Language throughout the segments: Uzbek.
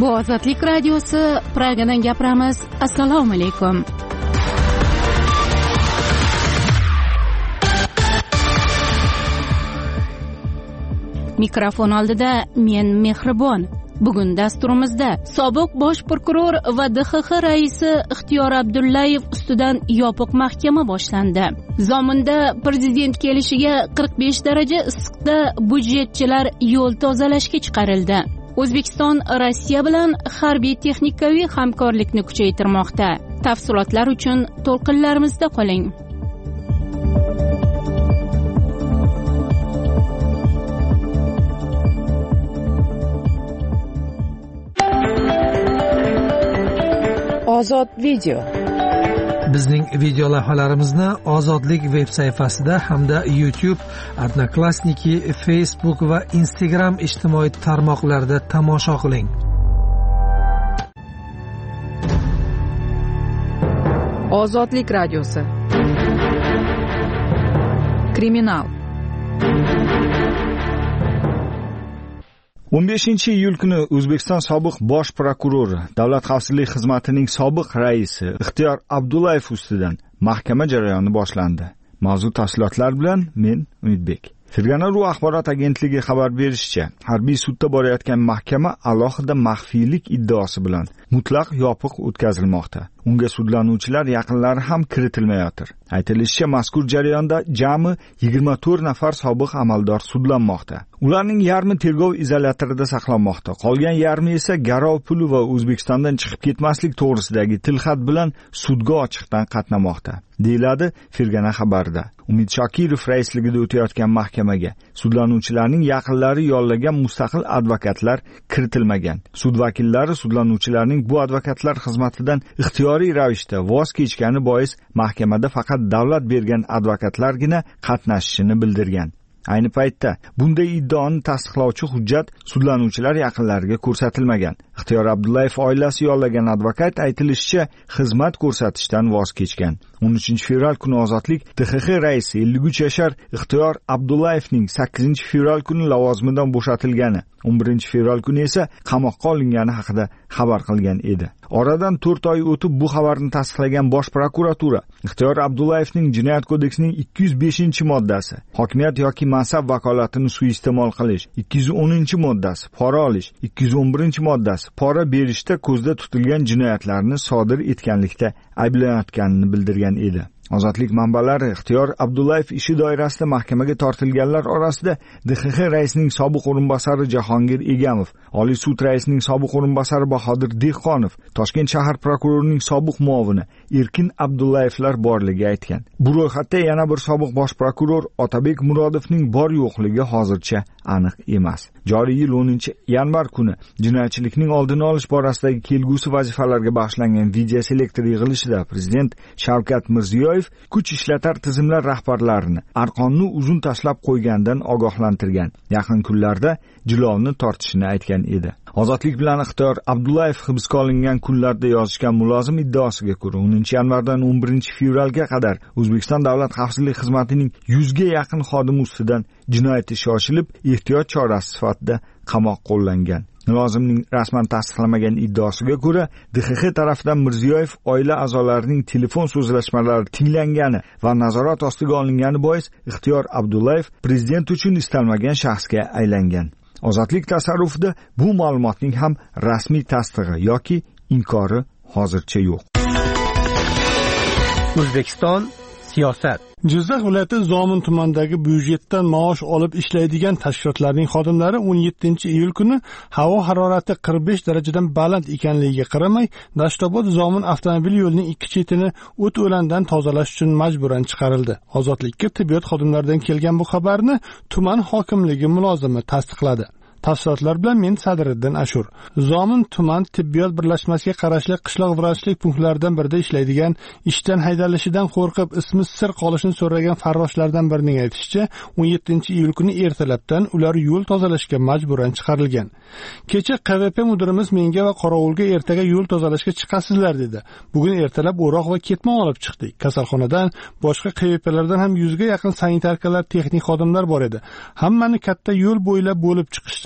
Bu Ozodlik radiosi, Pragadan gapiramiz. Assalomu alaykum. Mikrofon oldida men Mehribon. Bugun dasturimizda sobiq bosh prokuror va DXX raisi Ixtiyor Abdullayev ustidan yopiq mahkama boshlandi. Zominda prezident kelishiga 45 daraja issiqda budjetchilar yo'l tozalashga chiqarildi. O'zbekiston Rossiya bilan harbiy texnikaviy hamkorlikni kuchaytirmoqda. Tafsilotlar uchun to'lqinlarimizda qoling. Ozod video. Bizning video lavhalarimizni Ozodlik veb sayfasida hamda YouTube, Odnoklassniki, Facebook va Instagram ijtimoiy tarmoqlarida tomosha qiling. Ozodlik radiosi. Kriminal. 15-iyul kuni O'zbekiston sobiq bosh prokurori, Davlat xavfsizlik xizmatining sobiq raisi Ixtiyor Abdullayev ustidan mahkama jarayoni boshlandi. Mavzu tafsilotlar bilan men Umidbek. Fergana.ru axborot agentligi xabar berishicha, harbiy sudda borayotgan mahkama alohida maxfiylik iddaosi bilan mutlaq yopiq o'tkazilmoqda. Unga sudlanuvchilar yaqinlari ham kiritilmayotir. Aytilishicha, mazkur jarayonda jami 24 nafar sobiq amaldor sudlanmoqda. Ularning yarmi tergov izolyatorida saqlanmoqda. Qolgan yarmi esa garov puli va O'zbekistondan chiqib ketmaslik to'g'risidagi tilxat bilan sudga ochiqdan qatnamoqda, deyiladi Fergana xabarida. Umid Shokirov raisligida o'tayotgan mahkamaga sudlanuvchilarning yaqinlari yollagan mustaqil advokatlar kiritilmagan. Sud vakillari sudlanuvchilarning bu advokatlar xizmatidan ixtiyoriy ravishda voz kechgani bois mahkamada faqat davlat bergan advokatlargina qatnashishini bildirgan. Ayni paytda bunday iddaoni tasdiqlovchi hujjat sudlanuvchilar yaqinlariga ko'rsatilmagan. Ixtiyor Abdullayev oilasi yollagan advokat aytilishicha xizmat ko'rsatishdan voz kechgan. 13-fevral kuni Ozodlik DXX raisi 53 yashar Ixtiyor Abdullayevning 8-fevral kuni lavozimidan bo'shatilgani, 11-fevral kuni esa qamoqqa olingani haqida xabar qilgan edi. Oradan 4 oy o'tib bu xabarni tasdiqlagan Bosh prokuratura Ixtiyor Abdullayevning Jinoyat kodeksining 205-moddasi, hokimiyat yoki mansab vakolatini suiiste'mol qilish, 210-moddasi, pora olish, 211-moddasi, pora berishda ko'zda tutilgan jinoyatlarni sodir etganlikda ayblanayotganini bildirgan edi. Ozodlik manbalari Ixtiyor Abdullayev ishi doirasida mahkamaga tortilganlar orasida DXX raisining sobiq o'rinbosari Jahongir Egamov, Oliy sud raisining sobiq o'rinbosari Bahodir Dehqonov, Toshkent shahar prokurorining sobiq muovini Erkin Abdullayevlar borligi aytgan. Bu ro'yxatda yana bir sobiq bosh prokuror Otabek Murodovning bor yo'qligi hozircha aniq emas. Joriy yil 10-yanvar kuni jinoyatchilikning oldini olish borasidagi kelgusi vazifalarga bag'ishlangan video selektor yig'ilishida prezident Shavkat Mirziyoyev kuch ishlatar tizimlar rahbarlarini arqonni uzun tashlab qo'ygandan ogohlantirgan. Yaqin kunlarda jilovni tortishini aytgan edi. Ozodlik bilan Ixtiyor Abdullayev hibsga olingan kunlarda yozishgan mulozim iddaosiga ko'ra 10-yanvardan 11-fevralga qadar O'zbekiston Davlat xavfsizlik xizmatining 100 ga yaqin xodimi ustidan jinoyat ishi ochilib, ehtiyot chorasi sifatida qamoq qo'llangan. Mulozimning rasman tasdiqlamagan iddaosiga ko'ra, DXX tarafidan Mirziyoyev oila a'zolarining telefon so'zlashmalari tinglangani va nazorat ostiga olingani bois Ixtiyor Abdullayev prezident uchun istalmagan shaxsga aylangan. Ozodlik tasarrufida bu ma'lumotning ham rasmiy tasdig'i yoki inkori hozircha yo'q. O'zbekiston siyosat. Jizzax viloyati Zomin tumanidagi byudjetdan maosh olib ishlaydigan tashkilotlarning xodimlari 17-iyul kuni havo harorati 45 darajadan baland ekanligiga qaramay, Dashtobod Zomin avtomobil yo'lining ikki chetini o't o'landan tozalash uchun majburan chiqarildi. Ozodlikka tibbiyot xodimlaridan kelgan bu xabarni tuman hokimligi mulozimi tasdiqladi. Tafsilotlar bilan men Sadriddin Ashur. Zomin tuman tibbiyot birlashmasiga qarashli qishloq vrachlik punktlaridan birida ishlaydigan, ishdan haydalishidan qo'rqib ismi sir qolishini so'ragan farroshlardan birining aytishicha, 17-iyul kuni ertalabdan ular yo'l tozalashga majburan chiqarilgan. Kecha QVP mudirimiz menga va qorovulga ertaga yo'l tozalashga chiqasizlar dedi. Bugun ertalab o'roq va ketmon olib chiqdik. Kasalxonadan boshqa QVPlardan ham 100 ga yaqin sanitarkalar, texnik xodimlar bor edi. Hammani katta yo'l bo'ylab bo'lib chiqishdi.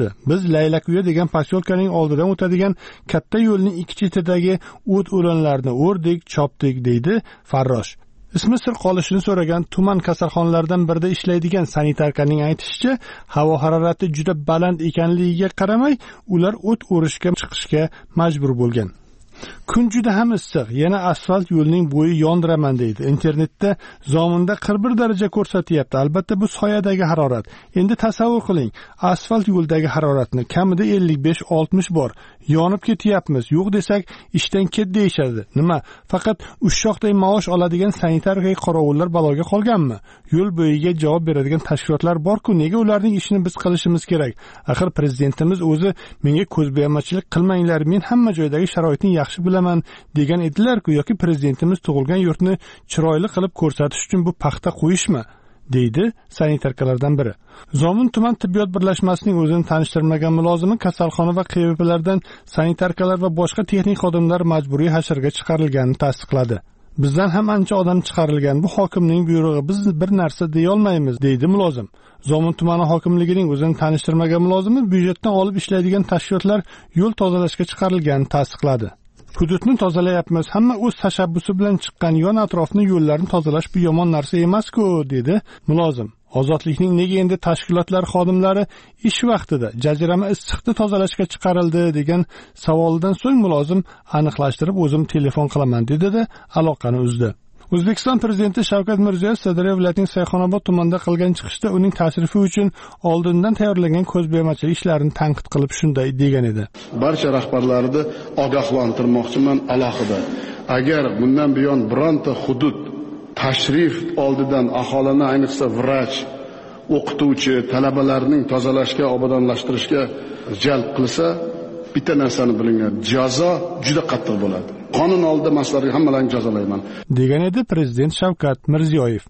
Biz Laylakuya degan posyolkaning oldidan o'tadigan katta yo'lning ikki chetidagi o't o'lanlarni o'rdik, chopdik, deydi Farrosh. Ismi sir qolishini so'ragan tuman kasalxonalaridan birida ishlaydigan sanitarkaning aytishicha, havo harorati juda baland ekanligiga qaramay, ular o't o'rishga chiqishga majbur bo'lgan. Kun juda ham issiq, yana asfalt yo'lning bo'yi yondiraman deydi. Internetda zominda 41 daraja ko'rsatyapti. Albatta bu soyadagi harorat. Endi tasavvur qiling, asfalt yo'ldagi haroratni kamida 55-60 bor. Yonib ketyapmiz. Yo'q desak, ishdan ket deyishadi. Nima? Faqat ushoqday maosh oladigan sanitarka qorovullar baloga qolganmi? Yo'l bo'yiga javob beradigan tashkilotlar bor-ku, nega ularning ishini biz qilishimiz kerak? Axir prezidentimiz o'zi menga ko'zbo'yamachilik qilmanglar, men hamma joydagi sharoitni yaxshi bilaman degan edilar-ku, yoki prezidentimiz tug'ilgan yurtni chiroyli qilib ko'rsatish uchun bu paxta qo'yishmi? deydi sanitarkalardan biri. Zomin tuman tibbiyot birlashmasining o'zini tanishtirmagan mulozimi kasalxona va QVPlardan sanitarkalar va boshqa texnik xodimlar majburiy hasharga chiqarilganini tasdiqladi. Bizdan ham ancha odam chiqarilgan. Bu hokimning buyrug'i, biz bir narsa deya olmaymiz, deydi mulozim. Zomin tumani hokimligining o'zini tanishtirmagan mulozimi byudjetdan olib ishlaydigan tashkilotlar yo'l tozalashga chiqarilganini tasdiqladi. Hududni tozalayapmiz, hamma o'z tashabbusi bilan chiqqan, yon atrofni yo'llarni tozalash bu yomon narsa emas-ku, dedi mulozim. Ozodlikning nega endi tashkilotlar xodimlari ish vaqtida jazirama issiqni tozalashga chiqarildi degan savoldan so'ng mulozim aniqlashtirib o'zim telefon qilaman dedi-da aloqani uzdi. O'zbekiston prezidenti Shavkat Mirziyoyev Sirdaryo viloyatining Sayxonobod tumanida qilgan chiqishda uning tashrifi uchun oldindan tayyorlangan ko'zbo'yamachilik ishlarini tanqid qilib shunday degan edi. Barcha rahbarlarni ogohlantirmoqchiman alohida. Agar bundan buyon bironta hudud tashrif oldidan aholini, ayniqsa vrach, o'qituvchi, talabalarning tozalashga, obodonlashtirishga jalb qilsa, bitta narsani bilinglar, jazo juda qattiq bo'ladi. Qonun oldida maslarga hammalarni jazolayman, degan edi prezident Shavkat Mirziyoyev.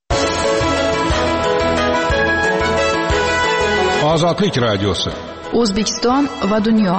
Ozodlik radiosi. O'zbekiston va dunyo.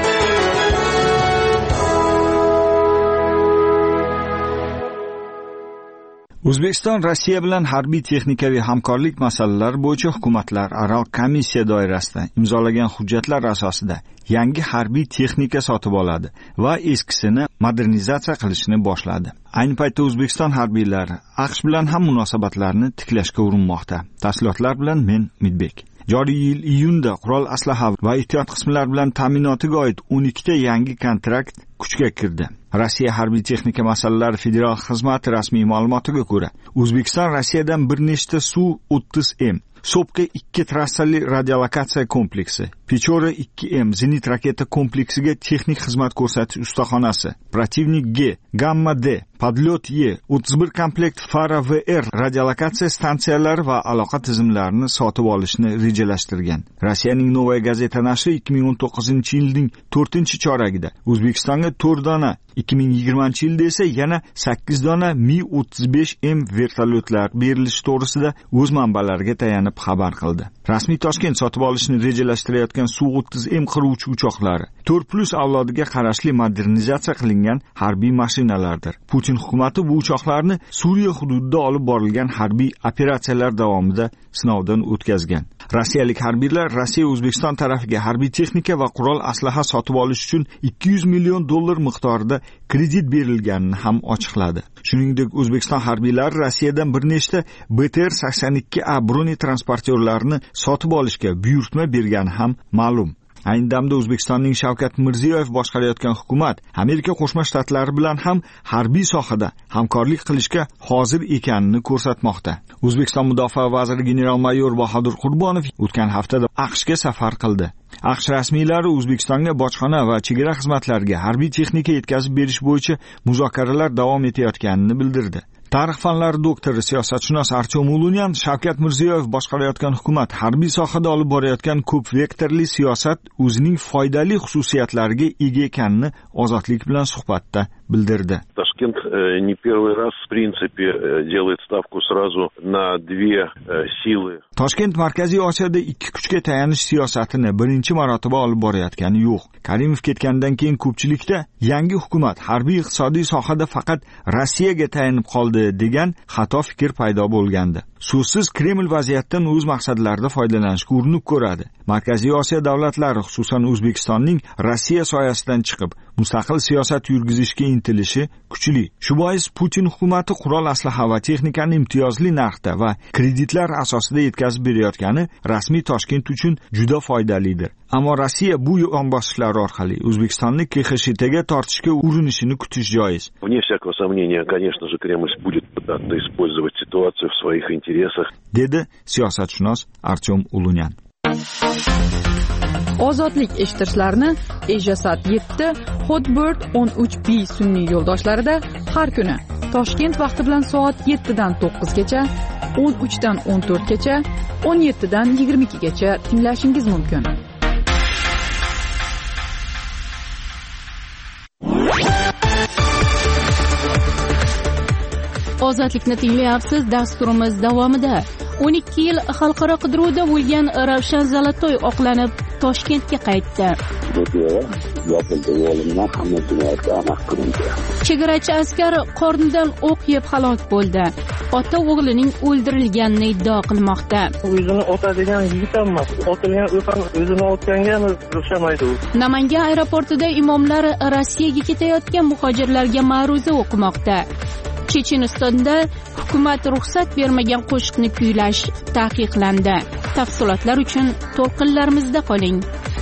O'zbekiston Rossiya bilan harbiy texnikaviy hamkorlik masalalari bo'yicha hukumatlararo komissiya doirasida imzolagan hujjatlar asosida yangi harbiy texnika sotib oladi va eskisini modernizatsiya qilishni boshladi. Ayni paytda O'zbekiston harbiylari AQSh bilan ham munosabatlarni tiklashga urinmoqda. Tafsilotlar bilan men Umidbek. Joriy yil iyunda qurol aslaha va ehtiyot qismlar bilan ta'minotiga oid 12 ta yangi kontrakt kuchga kirdi. Rossiya harbiy texnika masalalari federal xizmati rasmiy ma'lumotiga ko'ra, O'zbekiston Rossiyadan bir nechta Su-30M, Sopka 2 trassali radiolokatsiya kompleksi, Pechora 2M zenit raketa kompleksiga texnik xizmat ko'rsatish ustaxonasi, Protivnik G, Gamma D, Podlyot Y, 31 komplekt Fara VR radiolokatsiya stansiyalari va aloqa tizimlarini sotib olishni rejalashtirgan. Rossiyaning Novaya gazeta nashri 2019-yilning 4-choragida O'zbekistonga 4 dona, 2020-yilda esa yana 8 dona Mi-35M vertolyotlar berilishi to'g'risida o'z manbalariga tayanib xabar qildi. Rasmiy Toshkent sotib olishni rejalashtirayotgan Su-30M qiruvchi uchoqlari 4+ avlodiga qarashli modernizatsiya qilingan harbiy mashinalardir. Putin hukumati bu uchoqlarni Suriya hududida olib borilgan harbiy operatsiyalar davomida sinovdan o'tkazgan. Rossiyalik harbiylar Rossiya O'zbekiston tarafiga harbiy texnika va qurol aslaha sotib olish uchun $200 million miqdorida kredit berilganini ham ochiqladi. Shuningdek, O'zbekiston harbiylari Rossiyadan bir nechta BTR-82A broni transportyorlarini sotib olishga buyurtma bergani ham ma'lum. Ayni damda O'zbekistonning Shavkat Mirziyoyev boshqarayotgan hukumat Amerika Qo'shma Shtatlari bilan ham harbiy sohada hamkorlik qilishga hozir ekanini ko'rsatmoqda. O'zbekiston Mudofaa vaziri general-mayor Bahodir Qurbonov o'tgan haftada AQShga safar qildi. AQSh rasmiylari O'zbekistonga bojxona va chegara xizmatlariga harbiy texnika yetkazib berish bo'yicha muzokaralar davom etayotganini bildirdi. Tarix fanlari doktori, siyosatshunos Artyom Ulunyan Shavkat Mirziyoyev boshqarayotgan hukumat harbiy sohada olib borayotgan ko'p vektorli siyosat o'zining foydali xususiyatlariga ega ekanini Ozodlik bilan suhbatda bildirdi. Toshkent не первый раз в принципе делает ставку сразу на две силы. Toshkent Markaziy Osiyoda ikki kuchga tayanish siyosatini birinchi marotaba olib borayotgani yo'q. Karimov ketgandan keyin ko'pchilikda yangi hukumat harbiy iqtisodiy sohada faqat Rossiyaga tayanib qoldi degan xato fikr paydo bo'lgandi. so'zsiz Kreml vaziyatdan o'z maqsadlarida foydalanishga urinib ko'radi. Markaziy Osiyo davlatlari, xususan O'zbekistonning Rossiya soyasidan chiqib, mustaqil siyosat yurgizishga intilishi kuchli. Shu bois Putin hukumatı qurol aslaha va texnikani imtiyozli narxda va kreditlar asosida yetkazib berayotgani rasmiy Toshkent uchun juda foydalidir. Ammo Rossiya bu yonbosishlar orqali O'zbekistonni KXSHTga tortishga urinishini kutish joiz. Вне всякого сомнения, конечно же, Кремль будет пытаться использовать ситуацию в своих интересах. Dedi siyosatshunos Artyom Ulunyan. Ozodlik eshittirishlarni Ejasat 7, Hotbird 13B sun'iy yo'ldoshlarida har kuni Toshkent vaqti bilan soat 7 dan 9 gacha, 13 dan 14 gacha, 17 dan 22 gacha tinglashingiz mumkin. Ozodlikni tinglayapsiz. Dasturimiz davomida 12 yil xalqaro qidiruvda bo'lgan Ravshan Zalatoy oqlanib Toshkentga qaytdi. Chegarachi askar qornidan o'q yeb halok bo'ldi. Ota o'g'lining o'ldirilganini iddao qilmoqda. O'zini otadigan yigit emas. Otilgan o'zini otganga rushamaydi u. Namangan aeroportida imomlar Rossiyaga ketayotgan muhojirlarga ma'ruza o'qimoqda. Chechenistonda hukumat ruxsat bermagan qo'shiqni kuylash taqiqlandi. Tafsilotlar uchun to'lqinlarimizda qoling.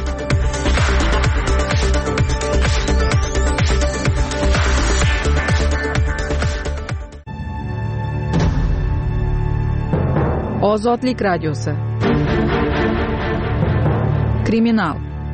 Ozodlik radiosi. Kriminal.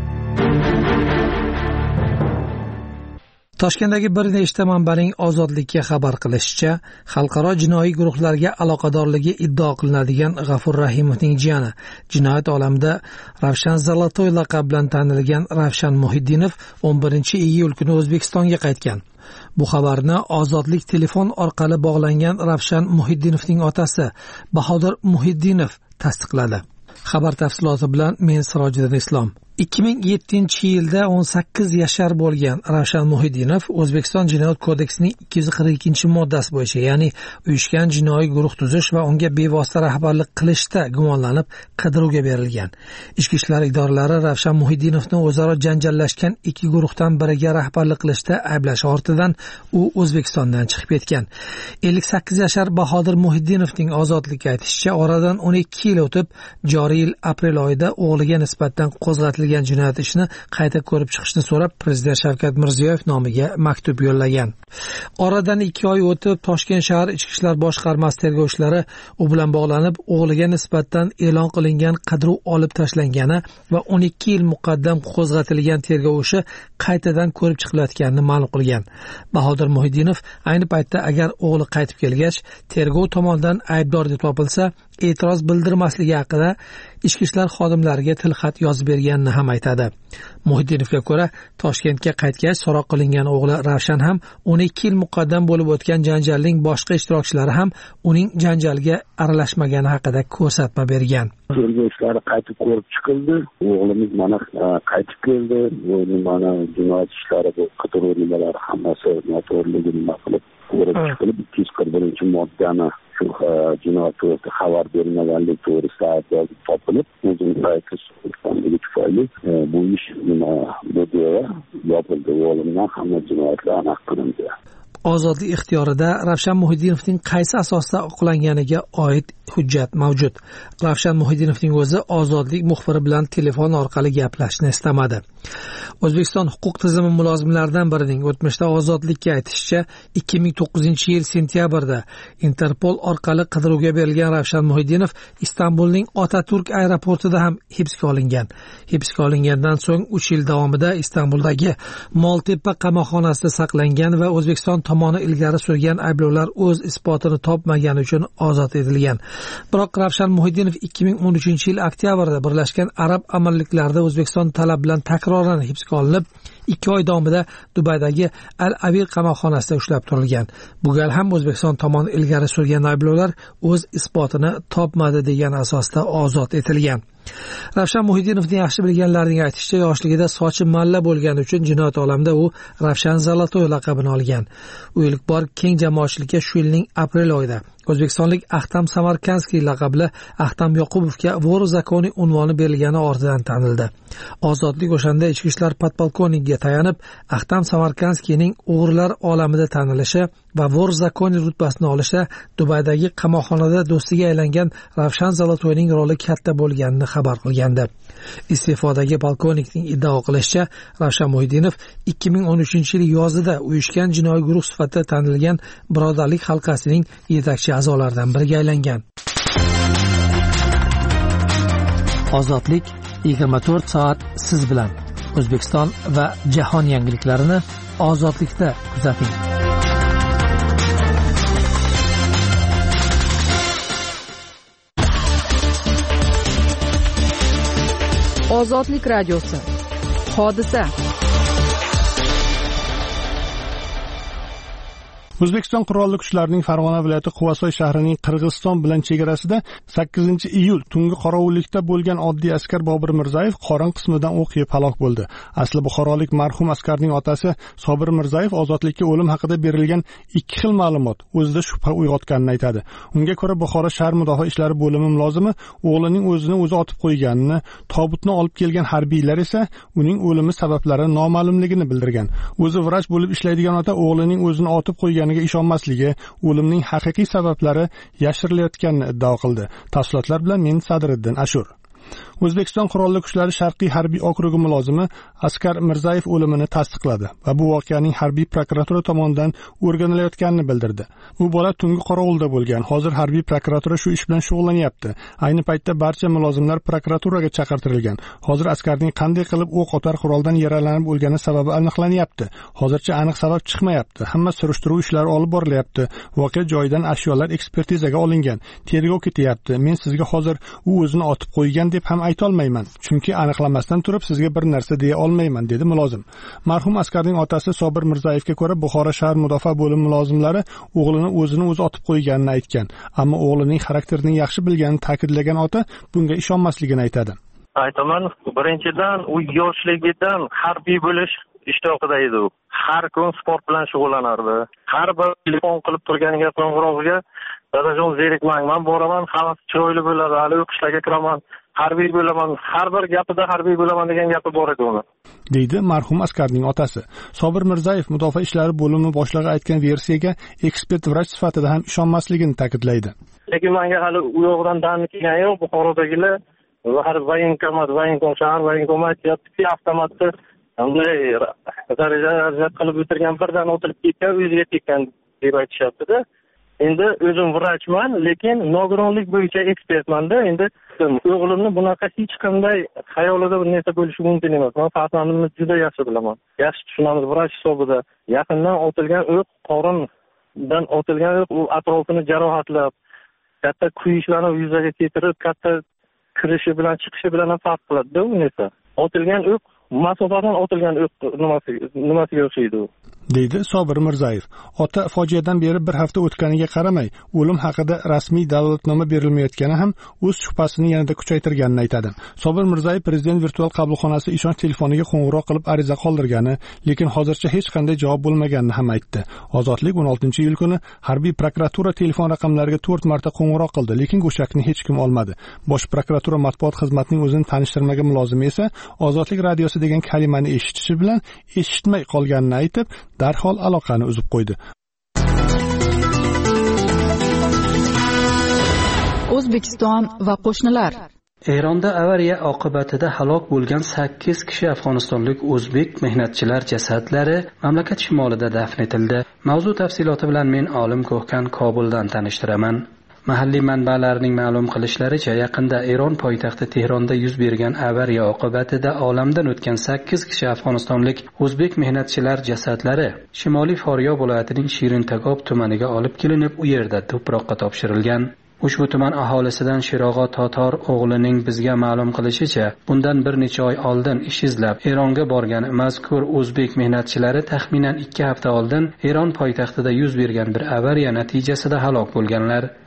Toshkentdagi bir nechta manbaning Ozodlikka xabar qilishicha, xalqaro jinoiy guruhlarga aloqadorligi iddao qilinadigan G'afur Rahimovning jiyani, jinoyat olamida Ravshan Zalatoy laqabi bilan tanilgan Ravshan Muhiddinov 11-iyul kuni O'zbekistonga qaytgan. Bu xabarni Ozodlik telefon orqali bog'langan Ravshan Muhiddinovning otasi Bahodir Muhiddinov tasdiqladi. Xabar tafsiloti bilan men Sirojiddin Islom. 2007-yilda 18 yashar bo'lgan Ravshan Muhiddinov O'zbekiston Jinoyat kodeksining 242-moddasi bo'yicha, ya'ni uyushgan jinoiy guruh tuzish va unga bevosita rahbarlik qilishda gumonlanib qidiruvga berilgan. Ichki ishlar idoralari Ravshan Muhiddinovni o'zaro janjallashgan ikki guruhdan biriga rahbarlik qilishda ayblash ortidan u O'zbekistondan chiqib ketgan. 58 yashar Bahodir Muhiddinovning ozodlikka aytishicha, oradan 12 yil o'tib, joriy yil aprel oyida o'g'liga nisbatan qo'zg'atilgan jinoyat ishini qayta ko'rib chiqishni so'rab Prezident Shavkat Mirziyoyev nomiga maktub yo'llagan. Oradan 2 oy o'tib, Toshkent shahar Ichki ishlar boshqarmasi tergovchilari u bilan bog'lanib, o'g'liga nisbatan e'lon qilingan qidiruv olib tashlangani va 12 yil muqaddam qo'zg'atilgan tergov ishi qaytadan ko'rib chiqilayotganini ma'lum qilgan. Bahodir Muhiddinov ayni paytda agar o'g'li qaytib kelgach, tergov tomonidan aybdor deb topilsa, e'tiroz bildirmasligi haqida ichki ishlar xodimlariga tilxat yozib berganini ham aytadi. Muhiddinovga ko'ra, Toshkentga qaytgach so'roq qilingan o'g'li Ravshan ham 12 yil muqaddam bo'lib o'tgan janjalning boshqa ishtirokchilari ham uning janjalga aralashmagani haqida ko'rsatma bergan. Tergov ishlari qaytib ko'rib chiqildi. O'g'limiz mana qaytib keldi. Mana jinoyat ishlari, bu qidiruv nimalari hammasi noto'g'riligi nima qilib ko'rib chiqilib, 241-moddani shu jinoyat to'g'risida xabar bermaganlik to'g'risida aybdor topilib, o'zining harakatlanligi tufayli bu ish yopildi. O'g'limdan hamma jinoyatlar aniq qilindi. Ozodlik ixtiyorida Ravshan Muhiddinovning qaysi asosda oqlanganiga oid hujjat mavjud. Ravshan Muhiddinovning o'zi Ozodlik muxbiri bilan telefon orqali gaplashishni istamadi. O'zbekiston huquq tizimi mulozimlaridan birining o'tmishda Ozodlikka aytishicha, 2009-yil sentyabrda Interpol orqali qidiruvga berilgan Ravshan Muhiddinov Istanbulning Otaturk aeroportida ham hibsga olingan. Hibsga olingandan so'ng 3 yil davomida Istanbuldagi Moltepa qamoqxonasida saqlangan va O'zbekiston tomoni ilgari surgan ayblovlar o'z isbotini topmagani uchun ozod etilgan. Biroq Ravshan Muhiddinov 2013-yil oktyabrda Birlashgan Arab Amirliklarida O'zbekiston talabi bilan takroran hibsga olinib, 2 oy davomida Dubaydagi Al-Avir qamoqxonasida ushlab turilgan. Bu gal ham O'zbekiston tomoni ilgari surgan ayblovlar o'z isbotini topmadi degan asosda ozod etilgan. Ravshan Muhiddinovni yaxshi bilganlarning aytishicha, yoshligida sochi malla bo'lgani uchun jinoyat olamida u Ravshan Zalatoy laqabini olgan. U ilk bor keng jamoatchilikka shu yilning aprel oyida O'zbekistonlik Ahtam Samarkandskiy laqabli Ahtam Yoqubovga Vor zakoni unvoni berilgani ortidan tanildi. Ozodlik o'shanda ichki ishlar podpolkovnikiga tayanib, Ahtam Samarkandskiyning o'g'rilar olamida tanilishi va Vor zakoni rutbasini olishda Dubaydagi qamoqxonada do'stiga aylangan Ravshan Zalotoyning roli katta bo'lganini xabar qilgandi. Iste'fodagi polkovnikning iddao qilishicha, Ravshan Muhiddinov 2013-yil yozida uyushgan jinoiy guruh sifatida tanilgan Birodarlik halqasining yetakchi a'zolaridan biriga aylangan. Ozodlik 24 soat siz bilan. O'zbekiston va jahon yangiliklarini ozodlikda kuzating. Ozodlik radiosi. Hodisa. O'zbekiston qurolli kuchlarining Farg'ona viloyati Quvasoy shahrining Qirg'iziston bilan chegarasida 8-iyul tungi qorovullikda bo'lgan oddiy askar Bobir Mirzayev qorin qismidan o'q yeb halok bo'ldi. Asli buxorolik marhum askarning otasi Sobir Mirzayev ozodlikka o'lim haqida berilgan ikki xil ma'lumot o'zida shubha uyg'otganini aytadi. Unga ko'ra Buxoro shahar mudofaa ishlari bo'limi mulozimi o'g'lining o'zini o'zi otib qo'yganini, tobutni olib kelgan harbiylar esa uning o'limi sabablari noma'lumligini bildirgan. O'zi vrach bo'lib ishlaydigan ota o'g'lining o'zini otib qo'ygan ishonmasligi, o'limning haqiqiy sabablari yashirilayotganini iddao qildi. Tafsilotlar bilan men Sadriddin Ashur. O'zbekiston qurolli kuchlari Sharqiy harbiy okrugi mulozimi Askar Mirzayev o'limini tasdiqladi va bu voqeaning harbiy prokuratura tomonidan o'rganilayotganini bildirdi. U bola tungi qorovulda bo'lgan. Hozir harbiy prokuratura shu ish bilan shug'ullanyapti. Ayni paytda barcha mulozimlar prokuraturaga chaqirtirilgan. Hozir askarning qanday qilib o'q otar quroldan yaralanib o'lgani sababi aniqlanyapti. Hozircha aniq sabab chiqmayapti. Hamma surishtiruv ishlari olib borilyapti. Voqea joyidan ashyolar ekspertizaga olingan. Tergov ketyapti. Men sizga hozir u o'zini otib qo'ygan deb ham ayta olmayman, chunki aniqlamasdan turib sizga bir narsa deya olmayman, dedi mulozim. Marhum askarning otasi Sobir Mirzayevga ko'ra Buxoro shahar mudofaa bo'limi mulozimlari o'g'lini o'zini o'zi otib qo'yganini aytgan, ammo o'g'lining xarakterini yaxshi bilganini ta'kidlagan ota bunga ishonmasligini aytadi. Aytaman, birinchidan u yoshligidan harbiy bo'lish ishtiyoqida edi u. Har kun sport bilan shug'ullanardi. Har bir telefon qilib turganiga qo'ng'iroqqa dadajon zerikmang, men boraman, hammasi chiroyli bo'ladi, hali qishlarga kiraman, harbiy bo'laman, har bir gapida harbiy bo'laman degan gapi bor edi uni, deydi marhum askarning otasi. Sobir Mirzayev mudofaa ishlari bo'limi boshlig'i aytgan versiyaga ekspert vrach sifatida ham ishonmasligini ta'kidlaydi. Lekin menga hali u yoqdan danni kelgan yo'q, Buxorodagilar har voyenkom shahar voyenkomat yotib avtomatni bunday daraja qilib o'tirgan, birdan o'tirib ketgan, o'ziga tekkan deb aytishyapti-da. Endi o'zim vrachman, lekin nogironlik bo'yicha ekspertman-da. Endi o'g'limni bunaqa hech qanday xayolida bir narsa bo'lishi mumkin emas. Men farzandimni juda yaxshi bilaman. Yaxshi tushunamiz vrach hisobida. Yaqindan otilgan o'q, qorindan otilgan o'q u atrofini jarohatlab, katta kuyishlarni yuzaga keltirib, katta kirishi bilan chiqishi bilan ham farq qiladi-da u narsa. Otilgan o'q masofadan otilgan o'q nimasiga o'xshaydi u, deydi Sobir Mirzayev. Ota fojiadan beri bir hafta o'tganiga qaramay, o'lim haqida rasmiy dalolatnoma berilmayotgani ham o'z shubhasini yanada kuchaytirganini aytadi. Sobir Mirzayev prezident virtual qabulxonasi ishonch telefoniga qo'ng'iroq qilib ariza qoldirgani, lekin hozircha hech qanday javob bo'lmaganini ham aytdi. Ozodlik 16-iyul kuni harbiy prokuratura telefon raqamlariga 4 marta qo'ng'iroq qildi, lekin go'shakni hech kim olmadi. Bosh prokuratura matbuot xizmatining o'zini tanishtirmagan mulozimi esa Ozodlik radiosi degan kalimani eshitishi bilan eshitmay qolganini aytib, darhol aloqani uzib qo'ydi. O'zbekiston va qo'shnilar. Eronda avariya oqibatida halok bo'lgan 8 kishi afg'onistonlik o'zbek mehnatchilar jasadlari mamlakat shimolida dafn etildi. Mavzu tafsiloti bilan men Olim Ko'hkan Kobuldan tanishtiraman. Mahalliy manbalarning ma'lum qilishlaricha, yaqinda Eron poytaxti Tehronda yuz bergan avariya oqibatida olamdan o'tgan 8 kishi afg'onistonlik o'zbek mehnatchilar jasadlari Shimoliy Faryob viloyatining Shirintagob tumaniga olib kelinib, u yerda to'proqqa topshirilgan. Ushbu tuman aholisidan Shirog'o Totor o'g'lining bizga ma'lum qilishicha, bundan bir necha oy oldin ish izlab Eronga borgan mazkur o'zbek mehnatchilari taxminan 2 hafta oldin Eron poytaxtida yuz bergan bir avariya natijasida halok bo'lganlar.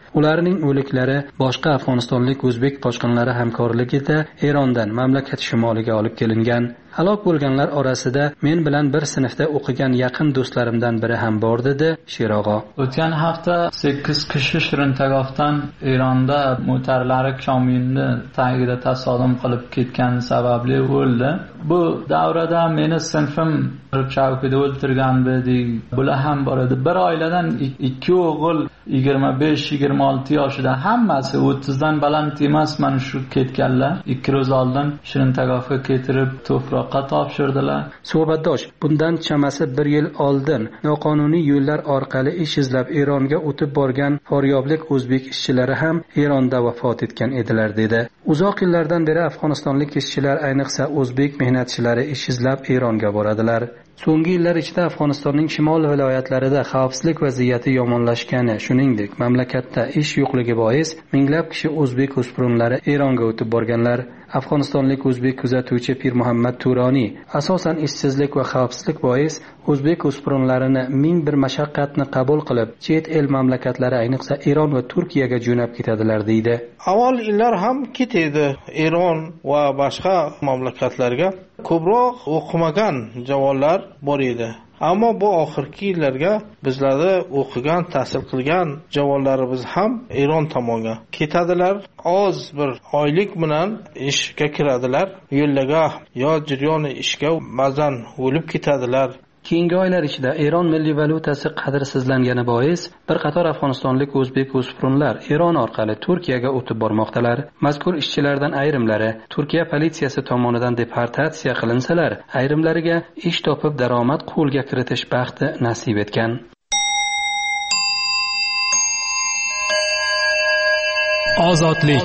Ularning o'liklari boshqa afg'onistonlik o'zbek boshqonlari hamkorligida Erondan mamlakat shimoliga olib kelingan. Halok bo'lganlar orasida men bilan bir sinfda o'qigan yaqin do'stlarimdan biri ham bor dedi Sherog'o. O'tgan hafta 8 kishi Shirintagovdan Eronda motorlari Kominni tagida tasodif qilib ketgani sababli o'ldi. Bu davrada meni sinfim chavkida o'ltirgan edi. Bular ham bor edi. Bir oiladan 2 o'g'il 25-26 yoshida, hammasi 30 dan baland emas, mana shu ketganlar. 2 ro'z oldin Shirintagovga ketirib to'froqqa topshirdilar. Suhbatdosh, bundan chamasi 1 yil oldin noqonuniy yo'llar orqali ish izlab Eronga o'tib borgan faryoblik o'zbek ishchilari ham Eronda vafot etgan edilar dedi. Uzoq yillardan beri afg'onistonlik ishchilar, ayniqsa o'zbek mehnatchilari ish izlab Eronga boradilar. So'nggi yillar ichida Afg'onistonning shimol viloyatlarida xavfsizlik vaziyati yomonlashgani, shuningdek, mamlakatda ish yo'qligi bois minglab kishi o'zbek o'spirinlari Eronga o'tib borganlar. Afg'onistonlik o'zbek kuzatuvchi Pir Muhammad Turoniy asosan ishsizlik va xavfsizlik bois o'zbek o'spirinlarini ming bir mashaqqatni qabul qilib, chet el mamlakatlari, ayniqsa Eron va Turkiyaga jo'nab ketadilar deydi. Avval yillar ham ketadi Eron va boshqa mamlakatlarga. Ko'proq o'qimagan javonlar bor edi. Ammo bu oxirgi yillarga bizlarda o'qigan, tahsil qilgan javonlarimiz ham Eron tomonga ketadilar. Oz bir oylik bilan ishga kiradilar. Yo'llaga yo jiryoni ishga ba'zan o'lib ketadilar. Keyingi oylar ichida Eron milliy valyutasi qadrsizlangani bois bir qator afg'onistonlik o'zbek o'spirinlar Eron orqali Turkiyaga o'tib bormoqdalar. Mazkur ishchilardan ayrimlari Turkiya politsiyasi tomonidan deportatsiya qilinsalar, ayrimlariga ish topib daromad qo'lga kiritish baxti nasib etgan. Ozodlik.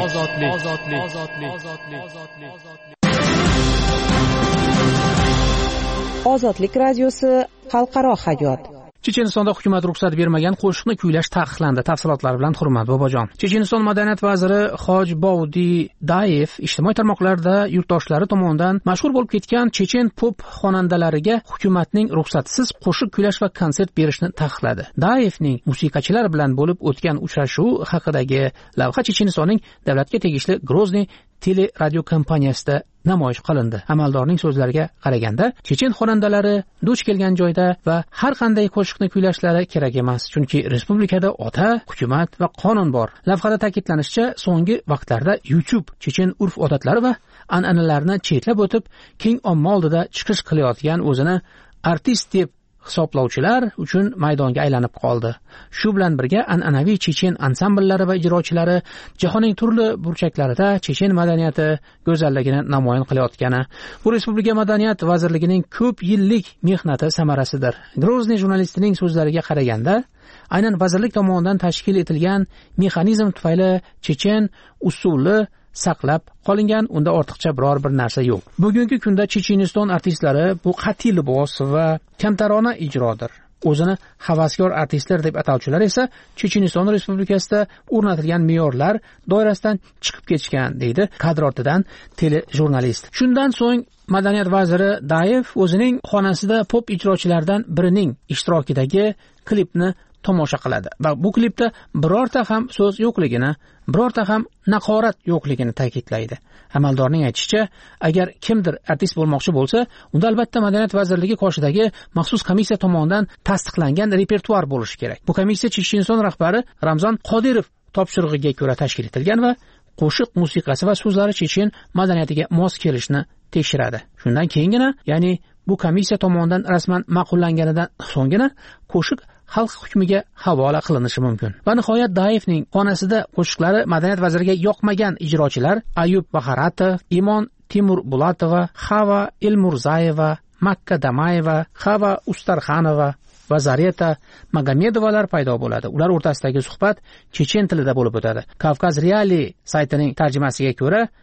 Ozodlik radiosi xalqaro hayot. Chechenistonda hukumat ruxsat bermagan qo'shiqni kuylash taqiqlandi. Tafsilotlar bilan Hurmat Bobojon. Checheniston madaniyat vaziri Hojbovdi Dayev ijtimoiy tarmoqlarda yurtdoshlari tomonidan mashhur bo'lib ketgan chechen pop xonandalariga hukumatning ruxsatsiz qo'shiq kuylash va konsert berishni taqiqladi. Dayevning musiqachilar bilan bo'lib o'tgan uchrashuv haqidagi lavha Chechenistonning davlatga tegishli Grozny teleradio kompaniyasida namoyish qilindi. Amaldorning so'zlariga qaraganda, chechen xonandalari duch kelgan joyda va har qanday qo'shiqni kuylashlari kerak emas, chunki respublikada ota, hukumat va qonun bor. Lavhada ta'kidlanishicha, so'nggi vaqtlarda YouTube chechen urf-odatlari va an'analarini chetlab o'tib, keng omma oldida chiqish qilayotgan o'zini artist deb hisoblovchilar uchun maydonga aylanib qoldi. Shu bilan birga an'anaviy chechen ansambllari va ijrochilari jahonning turli burchaklarida chechen madaniyati go'zalligini namoyon qilayotgani bu respublika madaniyat vazirligining ko'p yillik mehnati samarasidir. Grozny jurnalistining so'zlariga qaraganda, aynan vazirlik tomonidan tashkil etilgan mexanizm tufayli chechen usuli saqlab qolingan, unda ortiqcha biror bir narsa yo'q. Bugungi kunda Checheniston artistlari bu qat'iy libos va kamtarona ijrodir. O'zini havaskor artistlar deb atovchilar esa Checheniston Respublikasida o'rnatilgan me'yorlar doirasidan chiqib ketishgan, deydi kadr ortidan telejurnalist. Shundan so'ng madaniyat vaziri Dayev o'zining xonasida pop ijrochilardan birining ishtirokidagi klipni tomosha qiladi va bu klipda birorta ham so'z yo'qligini, birorta ham naqorat yo'qligini ta'kidlaydi. Amaldorning aytishicha, agar kimdir artist bo'lmoqchi bo'lsa, unda albatta madaniyat vazirligi qoshidagi maxsus komissiya tomonidan tasdiqlangan repertuar bo'lishi kerak. Bu komissiya Checheniston rahbari Ramzan Qodirov topshirig'iga ko'ra tashkil etilgan va qo'shiq musiqasi va so'zlari chechen madaniyatiga mos kelishini tekshiradi. Shundan keyingina, ya'ni bu komissiya tomonidan rasman ma'qullanganidan so'nggina qo'shiq xalq hukmiga havola qilinishi mumkin. Va nihoyat Dayevning xonasida qo'shiqlari madaniyat vaziriga yoqmagan ijrochilar Ayub Baharatov, Imon Timurbulatova, Xava Elmurzayeva, Makka Damayeva, Xava Ustarxanova va Zareta Magomedovalar paydo bo'ladi. Ular o'rtasidagi suhbat chechen tilida bo'lib o'tadi. Kavkaz Reali saytining tarjimasiga ko'ra,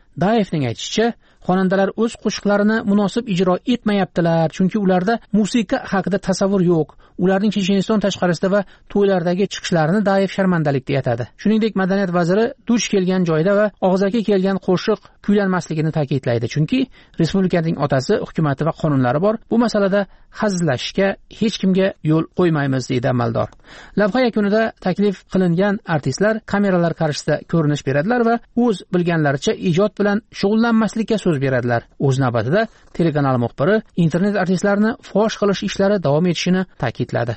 Daevning aytishicha, xonandalar o'z qo'shiqlarini munosib ijro etmayaptilar, chunki ularda musiqa haqida tasavvur yo'q. Ularning Checheniston tashqarisida va to'ylardagi chiqishlarini Daev sharmandalik deb atadi. Shuningdek, madaniyat vaziri duch kelgan joyda va og'zaki kelgan qo'shiq kuylanmasligini ta'kidlaydi, chunki respublikaning otasi, hukumati va qonunlari bor. Bu masalada hazillashishga hech kimga yo'l qo'ymaymiz, deydi amaldor. Lavha yakunida taklif qilingan artistlar kameralar qarshisida ko'rinish beradilar va o'z bilganlaricha ijod bilan shug'ullanmaslikka so'z beradilar. O'z navbatida telekanal muxbiri internet artistlarini fosh qilish ishlari davom etishini ta'kidladi.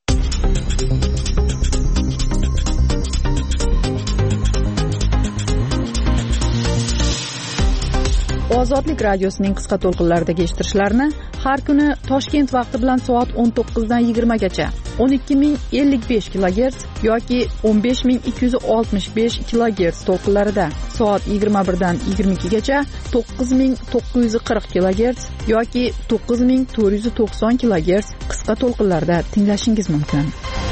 Ozodlik radiosining qisqa to'lqinlaridagi eshittirishlarni har kuni Toshkent vaqti bilan soat 19 dan 20 gacha 12055 kHz yoki 15265 kHz to'lqinlarida, soat 21 dan 22 gacha 9940 kHz yoki 9490 kHz qisqa to'lqinlarda tinglashingiz mumkin.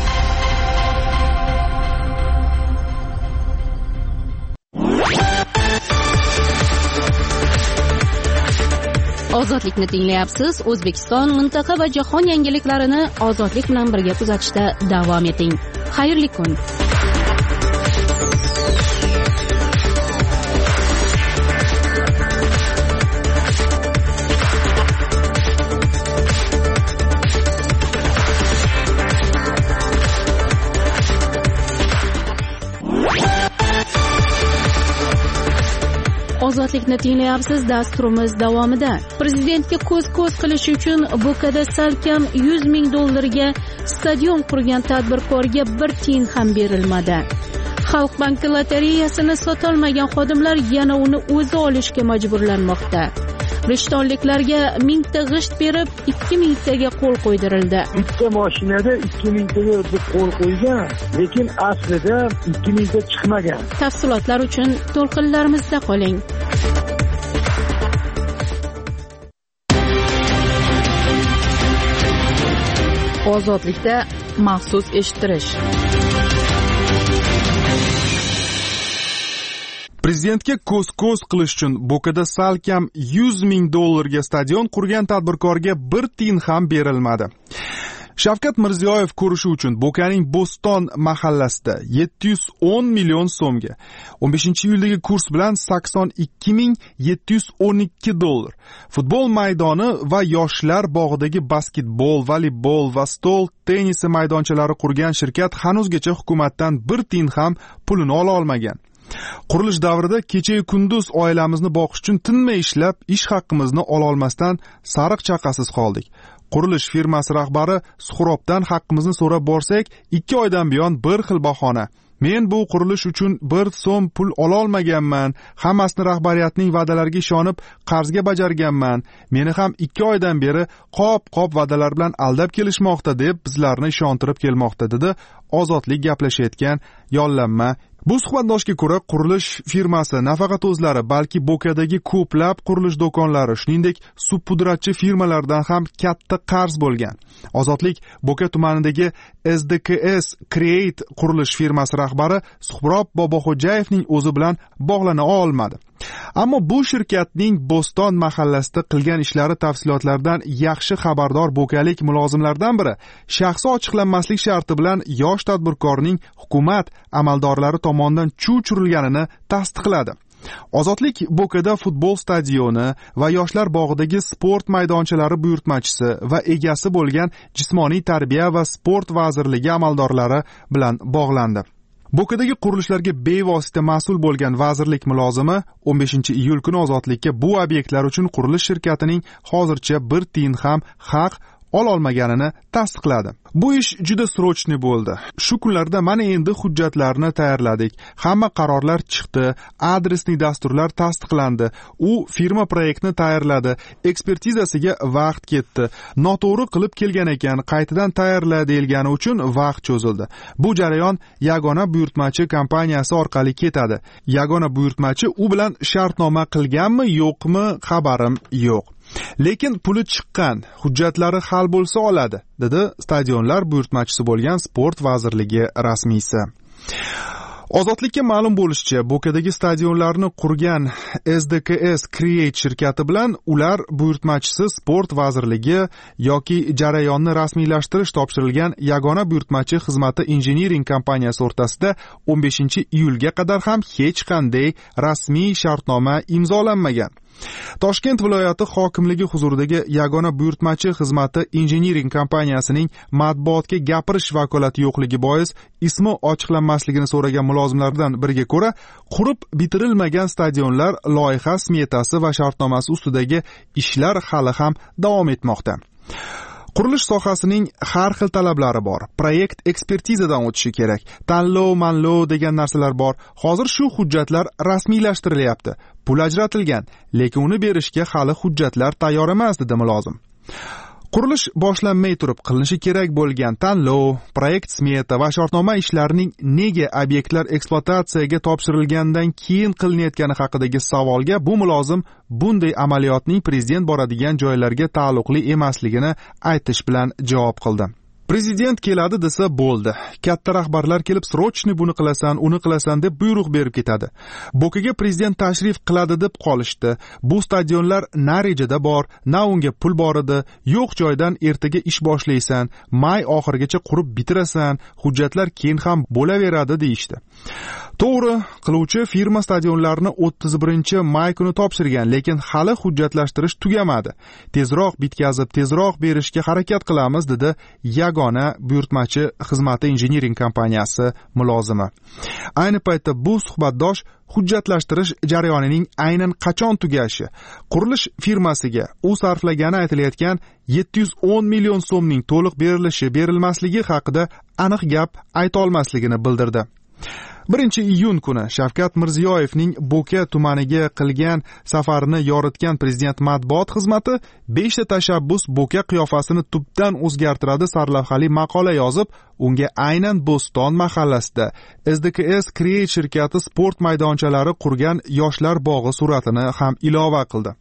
Ozodlikni tinglayapsiz. O'zbekiston, mintaqa va jahon yangiliklarini ozodlik bilan birga kuzatishda davom eting. Xayrli kun. Ozodlikni tinglayapsiz. Dasturimiz davomida prezidentga ko'z-ko'z qilish uchun Bokada salkam $100,000 stadion qurgan tadbirkorga 1 tiyin ham berilmadi. Xalq banki lotereyasini sotolmagan xodimlar yana uni o'zi olishga majburlanmoqda. Rishtonliklarga 1000 ta g'isht berib 2000 taga qo'l qo'ydirildi. Bitta mashinada 2000 taga qo'l qo'ygan, lekin aslida 2000 ta chiqmagan. Tafsilotlar uchun to'lqinlarimizda qoling. Ozodlikda maxsus eshittirish. Prezidentga ko'z-ko'z qilish uchun Bokada salkam $100,000 stadion qurgan tadbirkorga 1 tiyin ham berilmadi. Shavkat Mirziyoyev ko'rishi uchun Bokaning Bo'ston mahallasida 710 million so'mga, 15-iyuldagi kurs bilan $82,712, futbol maydoni va yoshlar bog'idagi basketbol, voleybol va stol tennisi maydonchalari qurgan shirkat hanuzgacha hukumatdan 1 tiyin ham pulini ola olmagan. Qurilish davrida kecha-yu kunduz oilamizni boqish uchun tinmay ishlab, ish haqqimizni ola olmasdan sariq chaqasiz qoldik. Qurilish firmasi rahbari Suxrobdan haqqimizni so'rab borsak, 2 oydan buyon bir xil bahona. Men bu qurilish uchun 1 so'm pul ola olmaganman, hammasini rahbariyatning va'dalariga ishonib qarzga bajarganman. Meni ham 2 oydan beri qop-qop va'dalar bilan aldab kelishmoqda deb bizlarni ishontirib kelmoqda, dedi Ozodlik gaplashayotgan yollanma. Bu suhbatdoshga ko'ra, qurilish firmasi nafaqat o'zlari, balki Bokadagi ko'plab qurilish do'konlari, shuningdek subpudratchi firmalardan ham katta qarz bo'lgan. Ozodlik Boka tumanidagi SDKS Create qurilish firmasi rahbari Suhrob Boboxo'jayevning o'zi bilan bog'lana olmadi. Ammo bu shirkatning Bo'ston mahallasida qilgan ishlari tafsilotlaridan yaxshi xabardor bokalik mulozimlardan biri shaxsi ochiqlanmaslik sharti bilan yosh tadbirkorning hukumat amaldorlari tomonidan chuv-churilganini tasdiqladi. Ozodlik Bokada futbol stadioni va yoshlar bog'idagi sport maydonchalari buyurtmachisi va egasi bo'lgan Jismoniy tarbiya va sport vazirligi amaldorlari bilan bog'landi. Bokadagi qurilishlarga bevosita mas'ul bo'lgan vazirlik mulozimi 15-iyul kuni Ozodlikka bu obyektlar uchun qurilish shirkatining hozircha 1 tiyin ham haq ololmaganini tasdiqladi. Bu ish juda srochniy bo'ldi. Shu kunlarda mana endi hujjatlarni tayyorladik. Hamma qarorlar chiqdi, adresli dasturlar tasdiqlandi. U firma proyektni tayyorladi, ekspertizasiga vaqt ketdi. Noto'g'ri qilib kelgan ekan, qaytadan tayyorla deyilgani uchun vaqt cho'zildi. Bu jarayon yagona buyurtmachi kompaniyasi orqali ketadi. Yagona buyurtmachi u bilan shartnoma qilganmi, yo'qmi, xabarim yo'q. Lekin puli chiqqan, hujjatlari hal bo'lsa oladi, dedi stadionlar buyurtmachisi bo'lgan sport vazirligi rasmiysi. Ozodlikka ma'lum bo'lishicha, Bo'kadagi stadionlarni qurgan SDKS Create shirkati bilan ular buyurtmachisi Sport vazirligi yoki jarayonni rasmiylashtirish topshirilgan yagona buyurtmachi xizmati injiniring kompaniyasi o'rtasida 15-iyulga qadar ham hech qanday rasmiy shartnoma imzolanmagan. Toshkent viloyati hokimligi huzuridagi yagona buyurtmachi xizmati injiniring kompaniyasining matbuotga gapirish vakolati yo'qligi bois ismi ochiqlanmasligini so'ragan mulozimlardan biriga ko'ra, qurib bitirilmagan stadionlar loyiha smetasi va shartnomasi ustidagi ishlar hali ham davom etmoqda. Qurilish sohasining har xil talablari bor. Proyekt ekspertizadan o'tishi kerak. Tanlov degan narsalar bor. Hozir shu hujjatlar rasmiylashtirilyapti. Pul ajratilgan, lekin uni berishga hali hujjatlar tayyor emas, dedi mulozim. Qurilish boshlanmay turib qilinishi kerak bo'lgan tanlov, proyekt smeta va shartnoma ishlarining nega obyektlar ekspluatatsiyaga topshirilgandan keyin qilinayotgani haqidagi savolga bu mulozim bunday amaliyotning prezident boradigan joylarga taalluqli emasligini aytish bilan javob qildi. Prezident keladi desa bo'ldi. Katta rahbarlar kelib srochniy buni qilasan, uni qilasan deb buyruq berib ketadi. Bo'kaga prezident tashrif qiladi deb qolishdi. Bu stadionlar na rejada bor, na unga pul bor edi. Yo'q joydan ertaga ish boshlaysan, may oxirigacha qurib bitirasan, hujjatlar keyin ham bo'laveradi deyishdi. To'g'ri, qiluvchi firma stadionlarni 31-may kuni topshirgan, lekin hali hujjatlashtirish tugamadi. Tezroq bitkazib, tezroq berishga harakat qilamiz, dedi yagona buyurtmachi xizmati injiniring kompaniyasi mulozimi. Ayni paytda bu suhbatdosh hujjatlashtirish jarayonining aynan qachon tugashi, qurilish firmasiga u sarflagani aytilayotgan 710 million so'mning to'liq berilmasligi haqida aniq gap ayta olmasligini bildirdi. 1-iyun kuni Shavkat Mirziyoyevning Bo'ka tumaniga qilgan safarini yoritgan prezident matbuot xizmati 5 ta tashabbus Bo'ka qiyofasini tubdan o'zgartiradi sarlavhali maqola yozib, unga aynan Bo'ston mahallasida SDKS Create shirkati sport maydonchalari qurgan yoshlar bog'i suratini ham ilova qildi.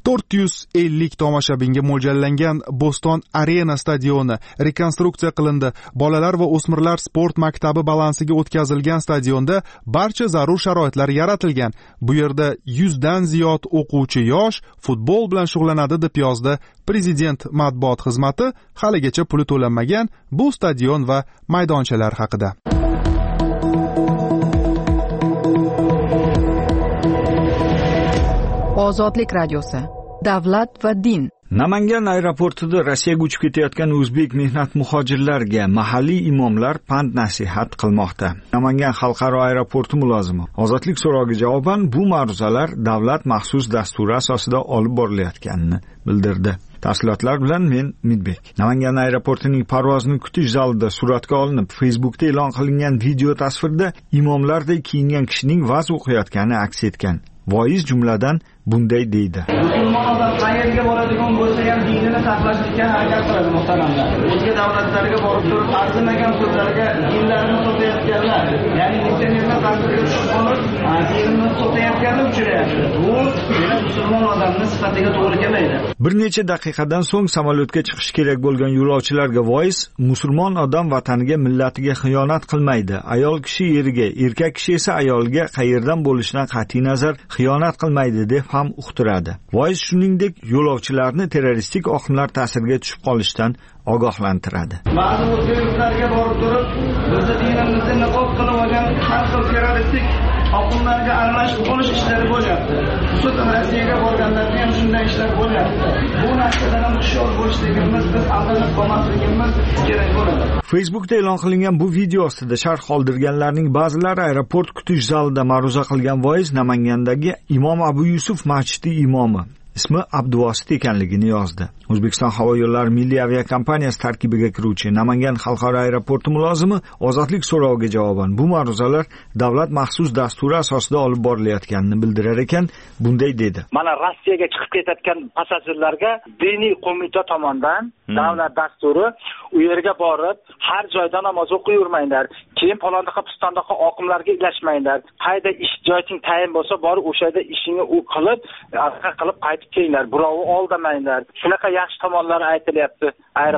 450 tomoshabinga mo'ljallangan Bo'ston Arena stadioni rekonstruksiya qilindi. Bolalar va o'smirlar sport maktabi balansiga o'tkazilgan stadionda barcha zarur sharoitlar yaratilgan. Bu yerda 100 dan ziyod o'quvchi yosh futbol bilan shug'ullanadi, deb yozdi prezident matbuot xizmati haligacha puli to'lanmagan bu stadion va maydonchalar haqida. Ozodlik radiosi. Davlat va din. Namangan aeroportida Rossiyaga uchib ketayotgan o'zbek mehnat muhojirlarga mahalliy imomlar pand nasihat qilmoqda. Namangan xalqaro aeroporti mulozimi Ozodlik so'roviga javoban bu ma'ruzalar davlat maxsus dasturi asosida olib borilayotganini bildirdi. Tafsilotlar bilan men Midbek. Namangan aeroportining parvozni kutish zalida suratga olinib, Facebookda e'lon qilingan video tasvirda imomlardek kiyingan kishining va'z o'qiyotgani aks etgan. Voiz jumladan bunday deydi. Musulmon odam qayerga boradigan bo'lsa ham dinini saqlashga harakat qiladi muhtaramlar. O'zga davlatlarga borib turib arzimagan so'zlarga dinlarini sotayotganlar, ya'ni internetda ta'sirga tushib qolib, dinini sotayotganlar uchrayapti. Bu musulmon odamning sifatiga to'g'ri kelmaydi. Bir necha daqiqadan so'ng samolyotga chiqish kerak bo'lgan yo'lovchilarga voiz musulmon odam vataniga, millatiga xiyonat qilmaydi. Ayol kishi eriga, erkak kishi esa ayolga qayerdan bo'lishidan qat'iy nazar xiyonat qilmaydi deb ham uqtiradi. Voiz shuningdek yo'lovchilarni terroristik oqimlar ta'siriga tushib qolishdan ogohlantiradi. Ba'zi o'zga yurtlarga borib turib, bizni dinimizni niqob qilib olgan har xil terroristik oqimlarga aralashib qolish ishlari bo'lyapti. Xususan Rossiyaga borganlarda ham shunday ishlar bo'lyapti. Bu narsadan ham hushyor bo'lishligimiz, biz aldanib qolmasligimiz kerak bo'ladi. Facebookda e'lon qilingan bu video ostida sharh qoldirganlarning ba'zilari aeroport kutish zalida ma'ruza qilgan voiz Namangandagi Imom Abu Yusuf masjidi imomi ismi Abduvosit ekanligini yozdi. O'zbekiston havo yo'llari milliy aviakompaniyasi tarkibiga kiruvchi Namangan xalqaro aeroporti mulozimi Ozodlik so'roviga javoban bu ma'ruzalar davlat maxsus dasturi asosida olib borilayotganini bildirar ekan, bunday dedi. Mana Rossiyaga chiqib ketayotgan passajirlarga diniy qo'mita tomonidan davlat dasturi u yerga borib har joyda namoz o'qiyvermanglar, keyin palondaqa pistondaqa oqimlarga ilashmanglar. Qayda ish joying tayin bo'lsa, borib o'sha yerda ishingni qilib, qaytib kelinglar. Birovni oldamanglar. Shunaqa yaxshi tomonlari aytilyapti. Aeroport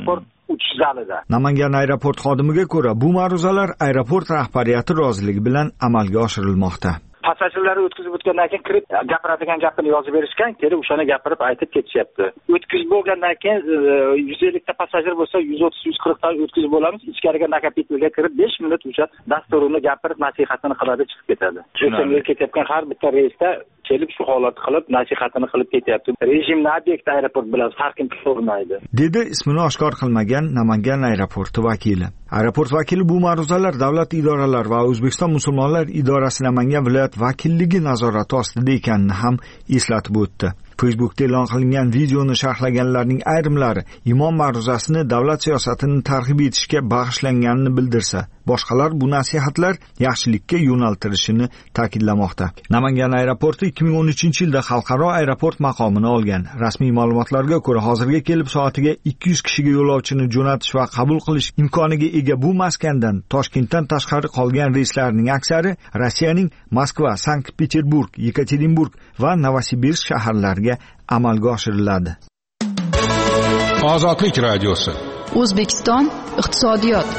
uchish zalida. Namangan aeroport xodimiga ko'ra, bu ma'ruzalar aeroport rahbariyati roziligi bilan amalga oshirilmoqda. Passajirlarni o'tkazib o'tgandan keyin kirib gapiradigan gapini yozib berishgan, kelib o'shani gapirib aytib ketishyapti. O'tkazib bo'lgandan keyin 150 ta passajir bo'lsa 130-140 ta o'tkazib bo'lamiz. Ichkariga nakopitelga kirib 5 minut o'sha dasturini gapirib nasihatini qiladi, chiqib ketadi. O'shanga ketayotgan har bitta reysda kelib shu holatni qilib nasihatini qilib ketyapti. Rejimni obyekt aeroport bilan farqini ko'rmaydi, dedi ismini oshkor qilmagan Namangan aeroporti vakili. Aeroport vakili bu ma'ruzalar davlat idoralari va O'zbekiston musulmonlar idorasi Namangan viloyat vakilligi nazorati ostida ekanini ham eslatib o'tdi. Facebookda e'lon qilingan videoni sharhlaganlarning ayrimlari imom ma'ruzasini davlat siyosatini targ'ib etishga bag'ishlanganini bildirsa, boshqalar bu nasihatlar yaxshilikka yo'naltirishini ta'kidlamoqda. Namangan aeroporti 2013-yilda xalqaro aeroport maqomini olgan. Rasmiy ma'lumotlarga ko'ra, hozirga kelib soatiga 200 kishiga yo'lovchini jo'natish va qabul qilish imkoniga ega bu maskandan Toshkentdan tashqari qolgan reyslarning aksari Rossiyaning Moskva, Sankt-Peterburg, Yekaterinburg va Novosibirsk shaharlariga amalga oshiriladi. Ozodlik radiosi. O'zbekiston iqtisodiyot.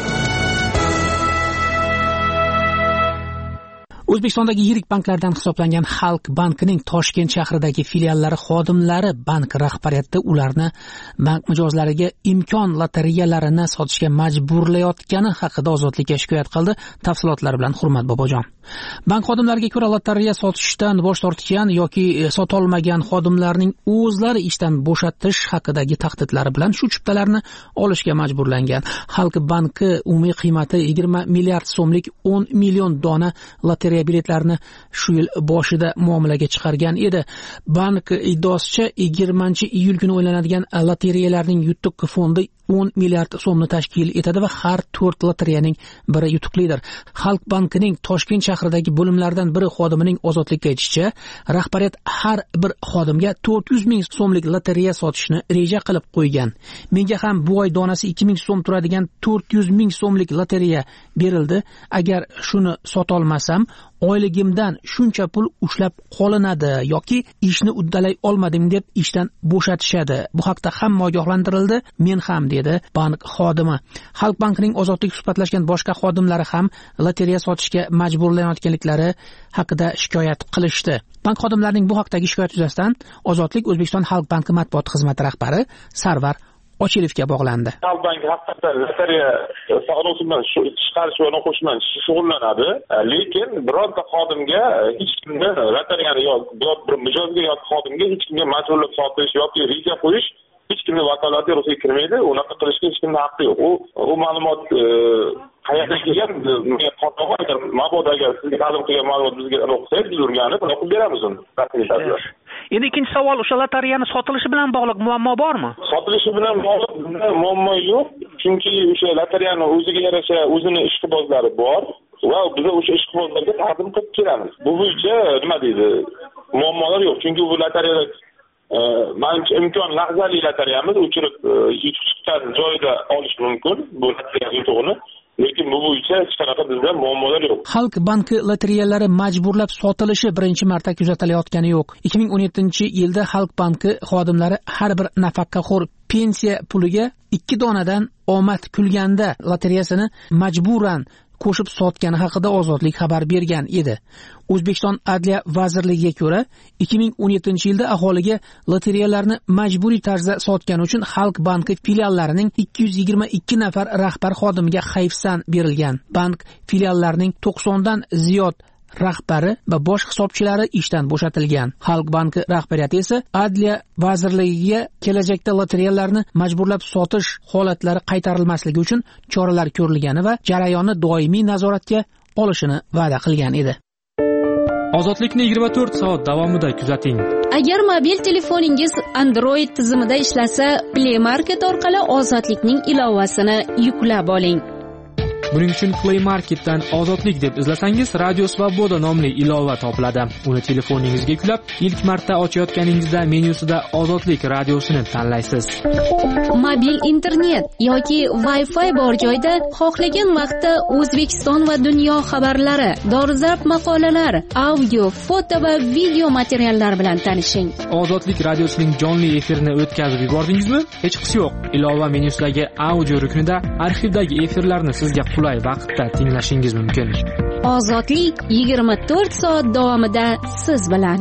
O'zbekistondagi yirik banklardan hisoblangan Xalq bankining Toshkent shahridagi filiallari xodimlari bank rahbariyati ularni bank mijozlariga imkon lotereyalarini sotishga majburlayotgani haqida Ozodlikka shikoyat qildi. Tafsilotlar bilan Hurmat Bobojon. Bank xodimlariga ko'ra, lotereya sotishdan bosh tortgan yoki sotolmagan xodimlarning o'zlari ishdan bo'shatish haqidagi tahdidlari bilan shu chiptalarni olishga majburlangan. Xalq banki umumiy qiymati 20 milliard so'mlik 10 million dona lotereya biletlarini shu yil boshida muomalaga chiqargan edi. Bank iddaosicha 20-iyul kuni o'ynaladigan lotereyalarning yutuq fondi 10 milliard so'mni tashkil etadi va har 4 lotereyaning biri yutuqlidir. Xalq bankining Toshkent shahridagi bo'limlardan biri xodimining Ozodlikka aytishicha, rahbariyat har bir xodimga 400 ming so'mlik lotereya sotishni reja qilib qo'ygan. Menga ham bu oy donasi 2 ming so'm turadigan 400 ming so'mlik lotereya berildi. Agar shuni sotolmasam, oyligimdan shuncha pul ushlab qolinadi yoki ishni uddalay olmadim deb ishdan bo'shatishadi. Bu haqda hamma ogohlantirildi, men ham, dedi bank xodimi. Xalq bankining Ozodlik suhbatlashgan boshqa xodimlari ham lotereya sotishga majburlanayotganliklari haqida shikoyat qilishdi. Bank xodimlarining bu haqdagi shikoyat yuzasidan Ozodlik O'zbekiston Xalq banki matbuot xizmati rahbari Sarvar Ochilevga bog'landi. Xalq banki haqiqatan lotereya savdosi bilan chiqarish va qo'shman shug'ullanadi, lekin birorta xodimga hech kimni lotereyani yoki bir mijozga yoki xodimga hech kimga majburlab sotish yoki reja qo'yish hech kimning vakolatiga ruxsat kirmaydi. Unaqa qilishga hech kimning haqqi yo'q. U ma'lumot qayerdan kelgan? Mabodo agar sizga ta'lim qilgan ma'lumot bizga ruxsat biz o'rganib o'qib beramiz uni. Endi ikkinchi savol, o'sha lotereyani sotilishi bilan bog'liq muammo bormi? Sotilishi bilan bog'liq muammo yo'q, chunki o'sha lotereyani o'ziga yarasha o'zini ishqibozlari bor va biz o'sha ishqibozlarga taqdim qilib kelamiz. Bu bo'yicha nima deydi? Muammolar yo'q, chunki bu lotereya manimcha imkon lahzali lotereyamiz, o'chirib yutuqdan joyida olish mumkin bu lotereya yutug'ini. Lekin bu bo'yicha hech qanaqa bizda muammolar yo'q. Xalq banki lotereyalari majburlab sotilishi birinchi marta kuzatilayotgani yo'q. 2017-yilda Xalq banki xodimlari har bir nafaqaxo'r pensiya puliga 2 donadan omad kulganda lotereyasini majburan qo'shib sotgani haqida Ozodlik xabar bergan edi. O'zbekiston Adliya vazirligiga ko'ra, 2017-yilda aholiga lotereyalarni majburiy tarzda sotgani uchun Xalq banki filiallarining 222 nafar rahbar xodimiga hayfsan berilgan. Bank filiallarining 90 dan ziyod rahbari va bosh hisobchilari ishdan bo'shatilgan. Xalq banki rahbariyati esa Adliya vazirligiga kelajakda lotereyalarni majburlab sotish holatlari qaytarilmasligi uchun choralar ko'rilgani va jarayonni doimiy nazoratga olishini va'da qilgan edi. Ozodlikni 24 soat davomida kuzating. Agar mobil telefoningiz Android tizimida ishlasa, Play Market orqali Ozodlikning ilovasini yuklab oling. Buning uchun Play Marketdan Ozodlik deb izlasangiz Radio Svoboda nomli ilova topiladi. Uni telefoningizga yuklab, ilk marta ochayotganingizda menyusida Ozodlik radiosini tanlaysiz. Mobil internet yoki Wi-Fi bor joyda xohlagan vaqtda O'zbekiston va dunyo xabarlari, dolzarb maqolalar, audio, foto va video materiallar bilan tanishing. Ozodlik radiosining jonli efirini o'tkazib yubordingizmi? Hech qisi yo'q. Ilova menyusidagi audio ruknida arxivdagi efirlarni sizga qulay vaqtda tinglashingiz mumkin. Ozodlik 24 soat davomida siz bilan.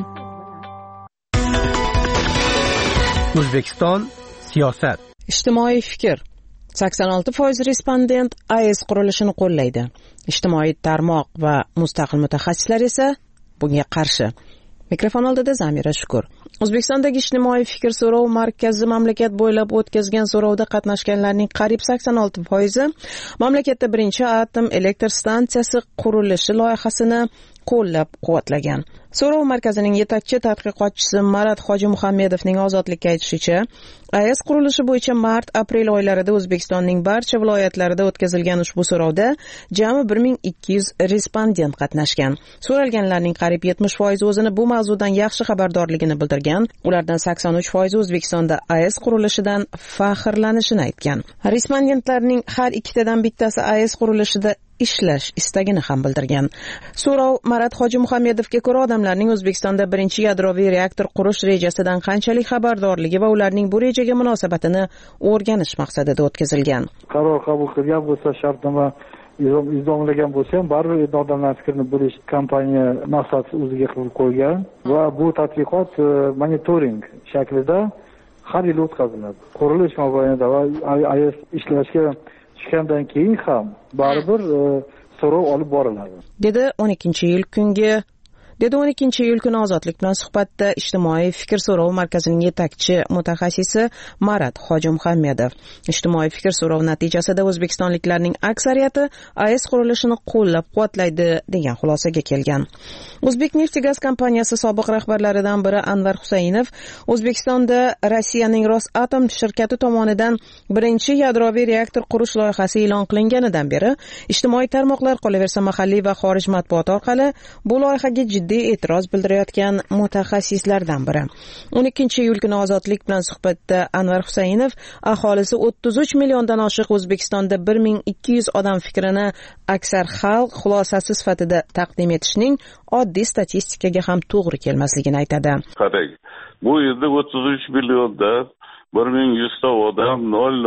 O'zbekiston siyosat. Ijtimoiy fikr. 86% respondent AES qurilishini qo'llaydi. Ijtimoiy tarmoq va mustaqil mutaxassislar esa bunga qarshi. Mikrofon oldida Zamira Shukur. O'zbekistondagi ijtimoiy fikr so'rov markazi mamlakat bo'ylab o'tkazgan so'rovda qatnashganlarning qariyb 86% mamlakatda birinchi atom elektr stansiyasi qurilishi loyihasini qo'llab-quvvatlagan. So'rov markazining yetakchi tadqiqotchisi Marat Hojimuhammedovning Ozodlikka aytishicha, AES qurilishi bo'yicha mart-aprel oylarida O'zbekistonning barcha viloyatlarida o'tkazilgan ushbu so'rovda jami 1200 respondent qatnashgan. So'ralganlarning qariyb 70% o'zini bu mavzudan yaxshi xabardorligini bildirgan. Ulardan 83% O'zbekistonda AES qurilishidan faxrlanishini aytgan. Respondentlarning har ikkitadan bittasi AES qurilishida ishlash istagini ham bildirgan. So'rov Marat Hojimuhammedovga ko'ra odamlarning O'zbekistonda birinchi yadroviy reaktor qurish rejasidan qanchalik xabardorligi va ularning bu rejaga munosabatini o'rganish maqsadida o'tkazilgan. Qaror qabul qilgan bo'lsa, shartnoma imzolagan bo'lsa ham baribir odamlar fikrini bilish kompaniya maqsad o'ziga qilib qo'ygan va bu tadqiqot monitoring shaklida har yil o'tkaziladi. Qurilish mobaynida va AES ishlashga tushgandan keyin ham baribir so'rov olib boriladi. Dedi 12-iyul kuni Ozodlik bilan suhbatda ijtimoiy fikr so'rov markazining yetakchi mutaxassisi Marat Hojimuhammedov. Ijtimoiy fikr so'rov natijasida o'zbekistonliklarning aksariyati AES qurilishini qo'llab-quvvatlaydi degan xulosaga kelgan. O'zbekneftgaz kompaniyasi sobiq rahbarlaridan biri Anvar Husaynov O'zbekistonda Rossiyaning Rosatom shirkati tomonidan birinchi yadroviy reaktor qurish loyihasi e'lon qilinganidan beri ijtimoiy tarmoqlar, qolaversa mahalliy va xorij matbuoti orqali bu loyihaga jiddiy e'tiroz bildirayotgan mutaxassislardan biri. 12-iyul kuni Ozodlik bilan suhbatda Anvar Husaynov aholisi 33 milliondan oshiq O'zbekistonda 1200 odam fikrini aksar xalq xulosasi sifatida taqdim etishning oddiy statistikaga ham to'g'ri kelmasligini aytadi. Qarang, bu yerda 33 millionda 1100 ta odam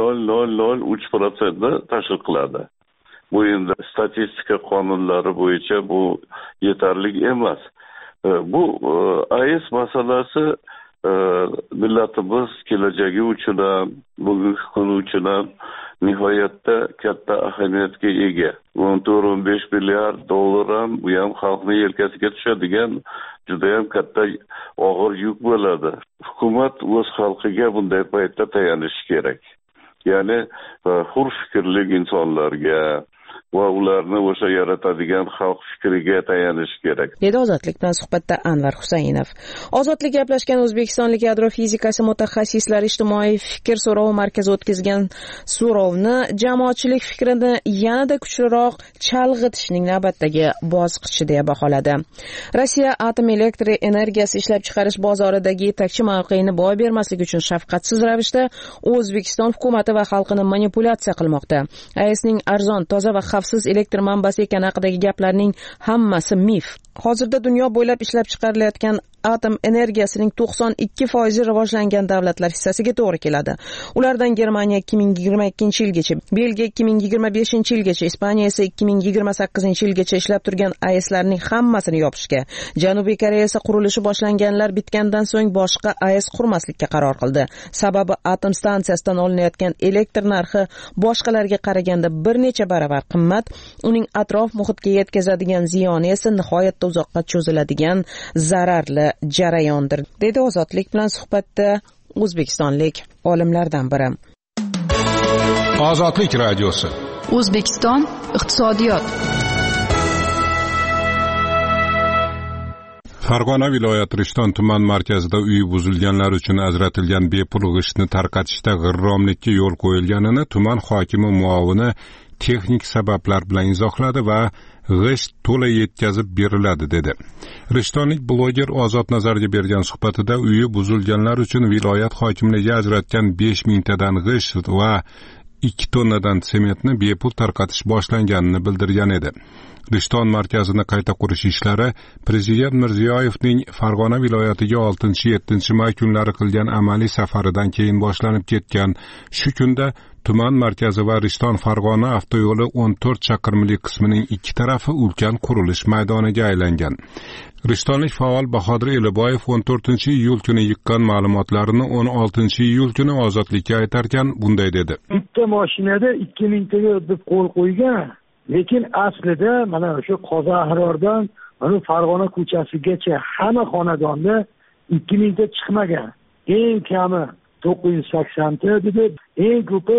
0,003% tashkil qiladi. Bu endi statistika qonunlari bo'yicha bu yetarli emas. Bu AES masalasi millatimiz kelajagi uchun ham, bugungi kun uchun ham nihoyatda katta ahamiyatga ega. 14-15 milliard dollar ham bu ham xalqning yelkasiga tushadigan juda ham katta og'ir yuk bo'ladi. Hukumat o'z xalqiga bunday paytda tayanishi kerak. Ya'ni hur fikrli insonlarga va ularni o'sha yaratadigan xalq fikriga tayanish kerak. Dedi Ozodlik bilan suhbatda Anvar Husaynov. Ozodlik gaplashgan o'zbekistonlik yadrofizikasi mutaxassislari ijtimoiy fikr so'rov markazi o'tkazgan so'rovni jamoatchilik fikrini yanada kuchliroq chalg'itishning navbatdagi bosqichi deya baholadi. Rossiya atom elektr energiyasi ishlab chiqarish bozoridagi yetakchi mavqeini boy bermaslik uchun shafqatsiz ravishda O'zbekiston hukumati va xalqini manipulyatsiya qilmoqda. AESning arzon, toza va xavfsiz elektr manbasi ekani haqidagi gaplarning hammasi mif. Hozirda dunyo bo'ylab ishlab chiqarilayotgan atom energiyasining 92% rivojlangan davlatlar hissasiga to'g'ri keladi. Ulardan Germaniya 2022-yilgacha, Belgiya 2025-yilgacha, Ispaniya esa 2028-yilgacha ishlab turgan AESlarning hammasini yopishga, Janubiy Koreya esa qurilishi boshlanganlar bitgandan so'ng boshqa AES qurmaslikka qaror qildi. Sababi atom stansiyasidan olinayotgan elektr narxi boshqalarga qaraganda bir necha baravar qimmat, uning atrof muhitga yetkazadigan ziyoni esa nihoyatda uzoqqa cho'ziladigan zararli jarayondir, dedi Ozodlik bilan suhbatda o'zbekistonlik olimlardan biri. Ozodlik radiosi. O'zbekiston iqtisodiyot. Farg'ona viloyati Rishton tuman markazida uyi buzilganlar uchun ajratilgan bepul g'ishtni tarqatishda g'irromlikka yo'l qo'yilganini tuman hokimi muovini texnik sabablar bilan izohladi va g'isht to'la yetkazib beriladi dedi. Rishtonlik bloger Ozod Nazarga bergan suhbatida uyi buzilganlar uchun viloyat hokimligi ajratgan 5000 tadan g'isht va 2 tonnadan sementni bepul tarqatish boshlanganini bildirgan edi. Rishton markazini qayta qurish ishlari Prezident Mirziyoyevning Farg'ona viloyatiga 6-7 may kunlari qilgan amaliy safaridan keyin boshlanib ketgan. Shu kunda tuman markazi va Rishton Farg'ona avtoyo'li 14 chaqirimlik qismining ikki tarafi ulkan qurilish maydoniga aylangan. Rishtonlik faol Bahodir Eliboyev 14-iyul kuni yiqqan ma'lumotlarini 16-iyul kuni Ozodlikka aytarkan bunday dedi. Bitta mashinada 2000 taga deb qo'l qo'ygan. Lekin aslida mana o'sha Qo'zaxirordan mana Farg'ona ko'chasigacha hamma xonadonda 2000 ta chiqmagan. Eng kami 980 ta dedi, eng ko'pi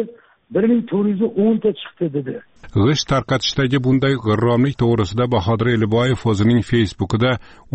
1410 ta chiqdi dedi. G'isht tarqatishdagi bunday g'irromlik to'g'risida Bahodir Eliboyev o'zining Facebook'ida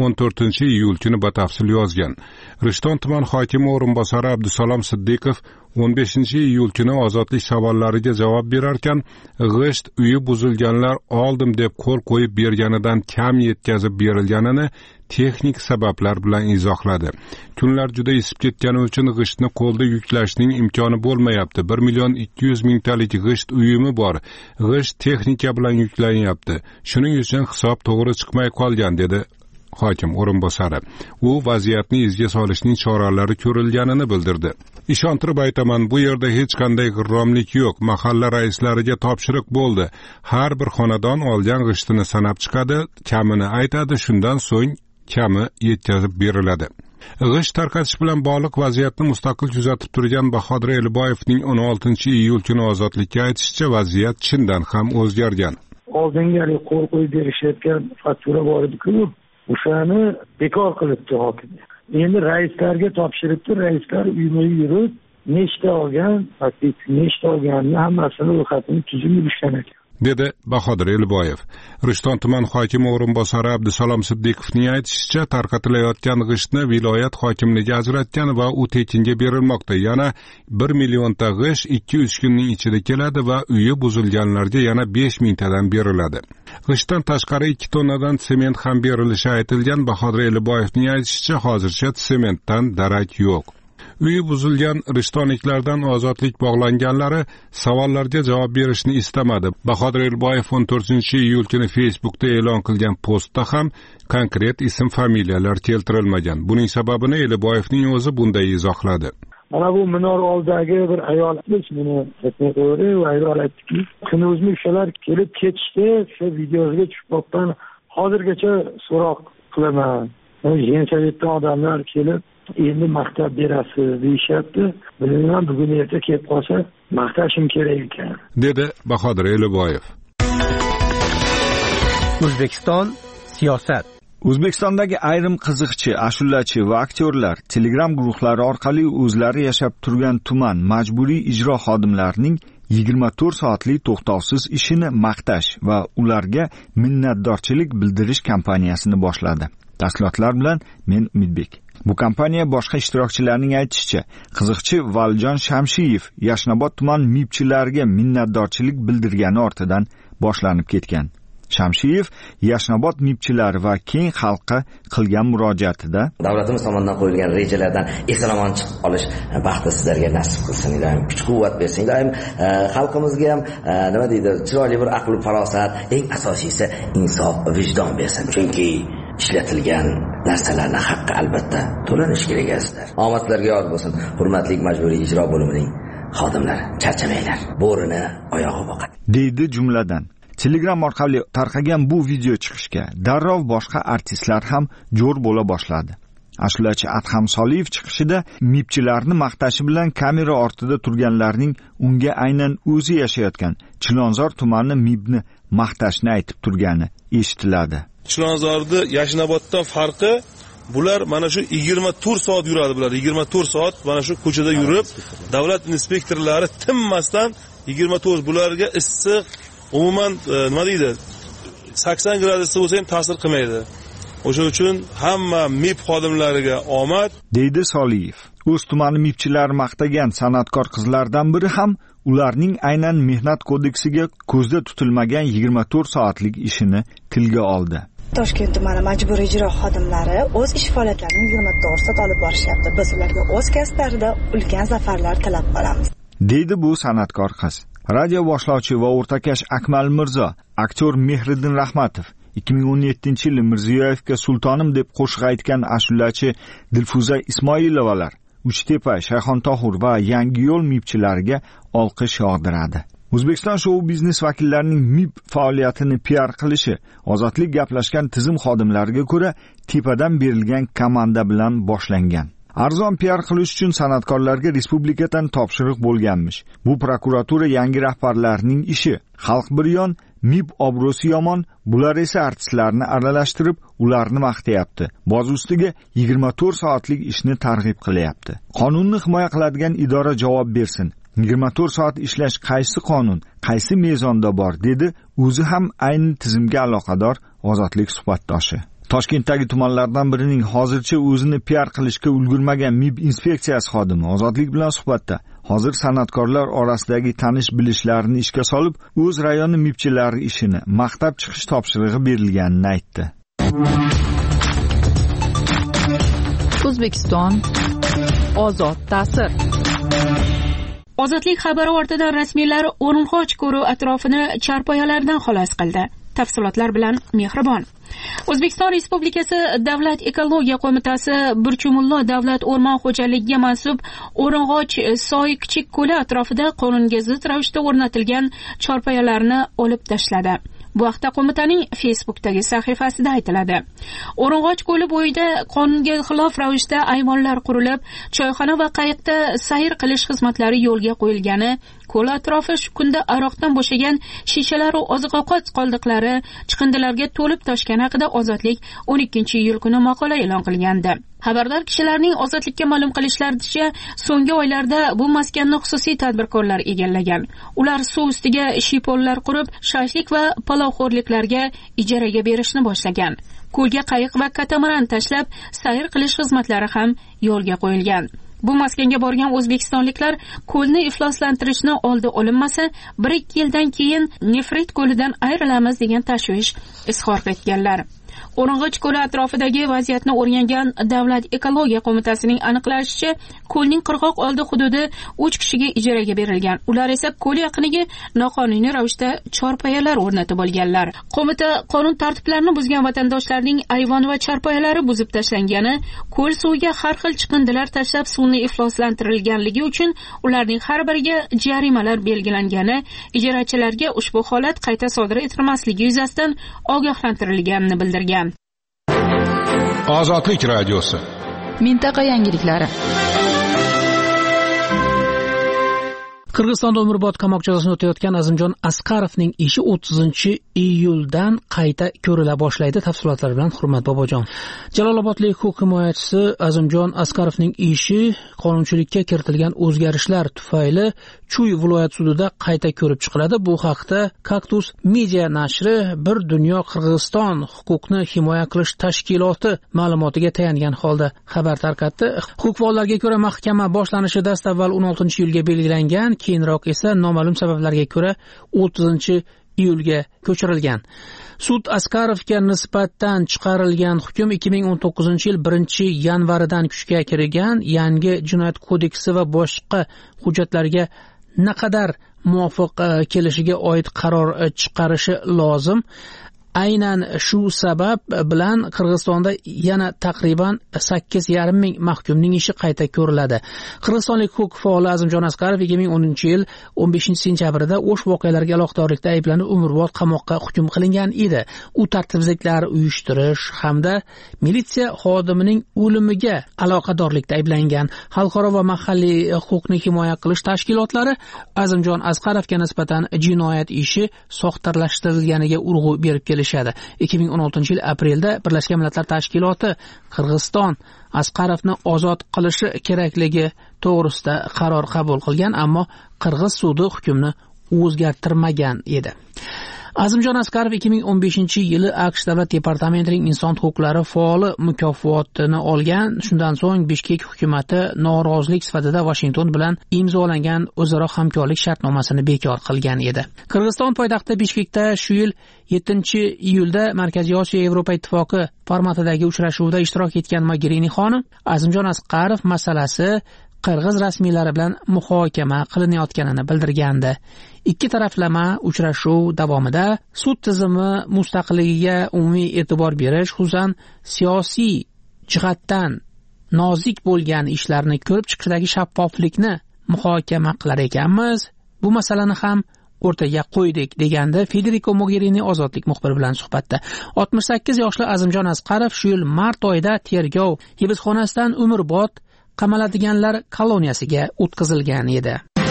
14-iyul kuni batafsil yozgan. Rishton tuman hokimi o'rinbosari Abdusalom Siddiqov 15-iyul kuni ozodlik savollariga javob berarkan, g'isht uyi buzilganlar oldim deb qo'l qo'yib berganidan kam yetkazib berilganini texnik sabablar bilan izohladi. Kunlar juda isib ketgani uchun g'ishtni qo'lda yuklashning imkoni bo'lmayapti. 1,200,000 talik g'isht uyumi bor. G'isht texnika bilan yuklanyapti. Shuning uchun hisob to'g'ri chiqmay qolgan dedi hokim o'rinbosari. U vaziyatni izga solishning choralari ko'rilganini bildirdi. Ishontirib aytaman, bu yerda hech qanday g'irromlik yo'q. Mahalla raislariga topshiriq bo'ldi. Har bir xonadon olgan g'ishtini sanab chiqadi, kamini aytadi, shundan so'ng kami yetkazib beriladi. G'isht tarqatish bilan bog'liq vaziyatni mustaqil kuzatib turgan Bahodir Eliboyevning 16-iyul kuni Ozodlikka aytishicha, vaziyat chindan ham o'zgargan. Oldinga qo'l qo'yib berishayotgan faktura bor edi-ku, o'shani bekor qilibdi hokim. Endi raislarga topshiribdi, raislar uyma yurib, nechta olgan, nechta olganini hammasini ro'yxatini tuzib yurishgan ekan, dedi Bahodir Eliboyev. Rishton tuman hokimi o'rinbosari Abdusalom Siddiqovning aytishicha, tarqatilayotgan g'ishtni viloyat hokimligi ajratgan va u tekinga berilmoqda. Yana 1 million ta g'isht 2-3 kunning ichida keladi va uyi buzilganlarga yana 5000 tadan beriladi. G'ishtdan tashqari 2 tonnadan sement ham berilishi aytilgan. Bahodir Eliboyevning aytishicha, hozircha sementdan darak yo'q. Uyi buzilgan rishtonliklardan ozodlik bog'langanlari savollarga javob berishni istamadi. Bahodir Eliboyev 14-iyul kuni Facebook'da e'lon qilgan postda ham konkret ism familiyalar keltirilmagan. Buning sababini Eliboyevning o'zi bunday izohladi. Mana bu minor oldidagi bir ayol buni aytmoqchi va ayol aytdiki, kunuzmi o'shalar kelib ketishdi, shu videoga tushib qolgan, hozirgacha so'roq qilaman. Jensavetdan odamlar kelib endi maqtab berasiz deyishyapti. Bilmayman, bugun erta kelib qolsa maqtashim kerak ekan, dedi Bahodir Eliboyev. O'zbekiston siyosat. O'zbekistondagi ayrim qiziqchi, ashulachi va aktyorlar Telegram guruhlari orqali o'zlari yashab turgan tuman majburiy ijro xodimlarining 24 soatlik to'xtovsiz ishini maqtash va ularga minnatdorchilik bildirish kampaniyasini boshladi. Tafsilotlar bilan men Umidbek. Bu kampaniya boshqa ishtirokchilarning aytishicha, qiziqchi Valjon Shamshiyev Yashnobod tuman mibchilariga minnatdorchilik bildirgani ortidan boshlanib ketgan. Shamshiyev Yashnobod mibchilari va keng xalqqa qilgan murojaatida davlatimiz tomonidan qo'yilgan rejalardan eson-omon chiqib olish baxti sizlarga nasib qilsin, ilohim kuch-quvvat bersin, ilohim xalqimizga ham nima deydi, chiroyli bir aql farosat, eng asosiysi insof, vijdon bersin. Chunki ishlatilgan narsalarning haqqi albatta to'lanishi kerak azizlar. Omadlarga yor bo'lsin, hurmatli majburiy ijro bo'limining xodimlari. Charchamanglar, bo'rini oyog'i boqadi, deydi jumladan. Telegram orqali tarqagan bu video chiqishga darrov boshqa artistlar ham jo'r bo'la boshladi. Ashulachi Adham Soliyev chiqishida mibchilarni maqtashi bilan kamera ortida turganlarning unga aynan o'zi yashayotgan Chilonzor tumani mibni maqtashni aytib turgani eshitiladi. Chilonzorni Yashnoboddan farqi, bular mana shu 24 soat yuradi, bular 24 soat mana shu ko'chada yurib, davlat inspektorlari tinmasdan 24 bularga issiq, umuman nima deydi, 80 gradusda bo'lsa ham ta'sir qilmaydi. O'sha uchun hamma MIB xodimlariga omad, deydi Soliyev. O'z tumani mibchilar maqtagan san'atkor qizlardan biri ham ularning aynan mehnat kodeksiga ko'zda tutilmagan 24 soatlik ishini tilga oldi. Toshkent tumani majburiy ijro xodimlari o'z ish faoliyatlarini 24 soat olib borishyapti. Biz ularga o'z kasblarida ulkan zafarlar tilab qolamiz. Deydi bu san'atkor qiz. Radio boshlovchi va o'rtakash Akmal Mirzo, aktyor Mehriddin Rahmatov 2017-yili Mirziyoyevga sultonim deb qo'shiq aytgan ashulachi Dilfuza Ismoilovalar Uchtepa, Shayxontohur va Yangiyo'l mibchilariga olqish yog'diradi. O'zbekiston shou biznes vakillarining MIB faoliyatini PR qilishi Ozodlik gaplashgan tizim xodimlariga ko'ra tepadan berilgan komanda bilan boshlangan. Arzon PR qilish uchun san'atkorlarga respublikadan topshiriq bo'lganmish. Bu prokuratura yangi rahbarlarining ishi. Xalq bir yon, MIB obro'si yomon, bular esa artistlarni aralashtirib, ularni maqtayapti. Boz ustiga 24 soatlik ishni targ'ib qilyapti. Qonunni himoya qiladigan idora javob bersin. 24 soat ishlash qaysi qonun, qaysi mezonda bor, dedi o'zi ham ayni tizimga aloqador Ozodlik suhbatdoshi. Toshkentdagi tumanlardan birining hozircha o'zini PR qilishga ulgurmagan MIB inspeksiyasi xodimi Ozodlik bilan suhbatda hozir san'atkorlar orasidagi tanish bilishlarini ishga solib, o'z rayoni MIBchilari ishini maqtab chiqish topshirig'i berilganini aytdi. O'zbekiston ozod ta'sir. Ozodlik xabari ortidan rasmiylar O'rinxoch ko'ri atrofini charpoyalardan xalos qildi. Tafsilotlar bilan Mehribon. O'zbekiston Respublikasi Davlat ekologiya qo'mitasi Burchumullo davlat o'rmon xo'jaligiga mansub O'ring'och soy kichik ko'li atrofida qonunga zid ravishda o'rnatilgan chorpoyalarni olib tashladi. Bu haqda qo'mitaning Facebook'dagi sahifasida aytiladi. O'ring'och ko'li bo'yida qonunga xilof ravishda ayvonlar qurilib, choyxona va qayiqda sayr qilish xizmatlari yo'lga qo'yilgani, ko'l atrofi shu kunda aroqdan bo'shagan shishalar va oziq-ovqat qoldiqlari chiqindilarga to'lib toshgani haqida Ozodlik 12-iyul kuni maqola e'lon qilgandi. Xabardor kishilarning Ozodlikka ma'lum qilishlaricha, so'nggi oylarda bu maskanni xususiy tadbirkorlar egallagan. Ular suv ustiga shiypollar qurib, shashlik va palovxo'rliklarga ijaraga berishni boshlagan. Ko'lga qayiq va katamaran tashlab, sayr qilish xizmatlari ham yo'lga qo'yilgan. Bu maskanga borgan o'zbekistonliklar ko'lni ifloslantirishni oldi olinmasa, 1-2 yildan keyin Nefrit ko'lidan ayrilamiz degan tashvish izhor etganlar. O'ring'och ko'li atrofidagi vaziyatni o'rgangan Davlat ekologiya qo'mitasining aniqlashicha, ko'lning qirg'oq oldi hududi 3 kishiga ijaraga berilgan. Ular esa ko'l yaqiniga noqonuniy ravishda chorpoyalar o'rnatib olganlar. Qo'mita qonun tartiblarini buzgan vatandoshlarning ayvon va chorpoyalari buzib tashlangani, ko'l suviga har xil chiqindilar tashlab suvni ifloslantirilganligi uchun ularning har biriga jarimalar belgilangani, ijarachilarga ushbu holat qayta sodir etilmasligi yuzasidan ogohlantirilganini bildirgan. Ozodlik radiosi. Mintaqa yangiliklari. Qirg'izistonda umrbod qamoq jazosini o'tayotgan Azimjon Askarovning ishi 30-iyuldan qayta ko'rila boshlaydi. Tafsilotlar bilan Hurmat Bobojon. Jalolobodlik huquq himoyachisi Azimjon Askarovning ishi qonunchilikka kiritilgan o'zgarishlar tufayli Chuy viloyat sudida qayta ko'rib chiqiladi. Bu haqda Kaktus Media nashri Bir dunyo Qirg'iziston huquqni himoya qilish tashkiloti ma'lumotiga tayangan holda xabar tarqatdi. Huquqbonlarga ko'ra mahkama boshlanishi dastavval 16-iyulga belgilangan, keyinroq esa noma'lum sabablarga ko'ra 30-iyulga ko'chirilgan. Sud Askarovga nisbatan chiqarilgan hukm 2019-yil 1-yanvaridan kuchga kirgan. Yangi jinoyat kodeksi va boshqa hujjatlarga naqadar muvofiq kelishiga oid qaror chiqarishi lozim. Aynan shu sabab bilan Qirg'izistonda yana taqriban 8,5 ming mahkumning ishi qayta ko'riladi. Qirg'izistonlik huquq faoli Azimjon Askarov 2010-yil 15-sentyabrida o'sh voqealarga aloqadorlikda ayblanib umrbod qamoqqa hukm qilingan edi. U tartibsizliklar uyushtirish hamda militsiya xodimining o'limiga aloqadorlikda ayblangan. Xalqaro va mahalliy huquqni himoya qilish tashkilotlari Azimjon Askarovga nisbatan jinoyat ishi soxtalashtirilganiga urg'u berib kelishadi. 2016-yil aprelda Birlashgan Millatlar Tashkiloti Qirg'iziston Askarovni ozod qilishi kerakligi to'g'risida qaror qabul qilgan, ammo Qirg'iz sudi hukmni o'zgartirmagan edi. Azimjon Asqarov 2015-yili AQSh davlat departamentining inson huquqlari faoli mukofotini olgan. Shundan so'ng Bishkek hukumatı norozilik sifatida Washington bilan imzolangan o'zaro hamkorlik shartnomasini bekor qilgan edi. Qirg'iziston poytaxti Bishkekda shu yil 7-iyulda Markaziy Osiyo Yevropa ittifoqi formatidagi uchrashuvda ishtirok etgan Mogherini xonim Azimjon Asqarov masalasi qirg'iz rasmiylari bilan muhokama qilinayotganini bildirgandi. Ikki taraflama uchrashuv davomida sud tizimi mustaqilligiga umumiy e'tibor berish, xususan siyosiy jihatdan nozik bo'lgan ishlarni ko'rib chiqishdagi shaffoflikni muhokama qilar ekanmiz. Bu masalani ham o'rtaga qo'ydik, degandi Federico Mogherini ozodlik muxbiri bilan suhbatda. 68 yoshli Azimjon Asqarov shu yil mart oyida tergov hibsxonasidan umrbod qamaladiganlar koloniyasiga o'tkazilgan edi.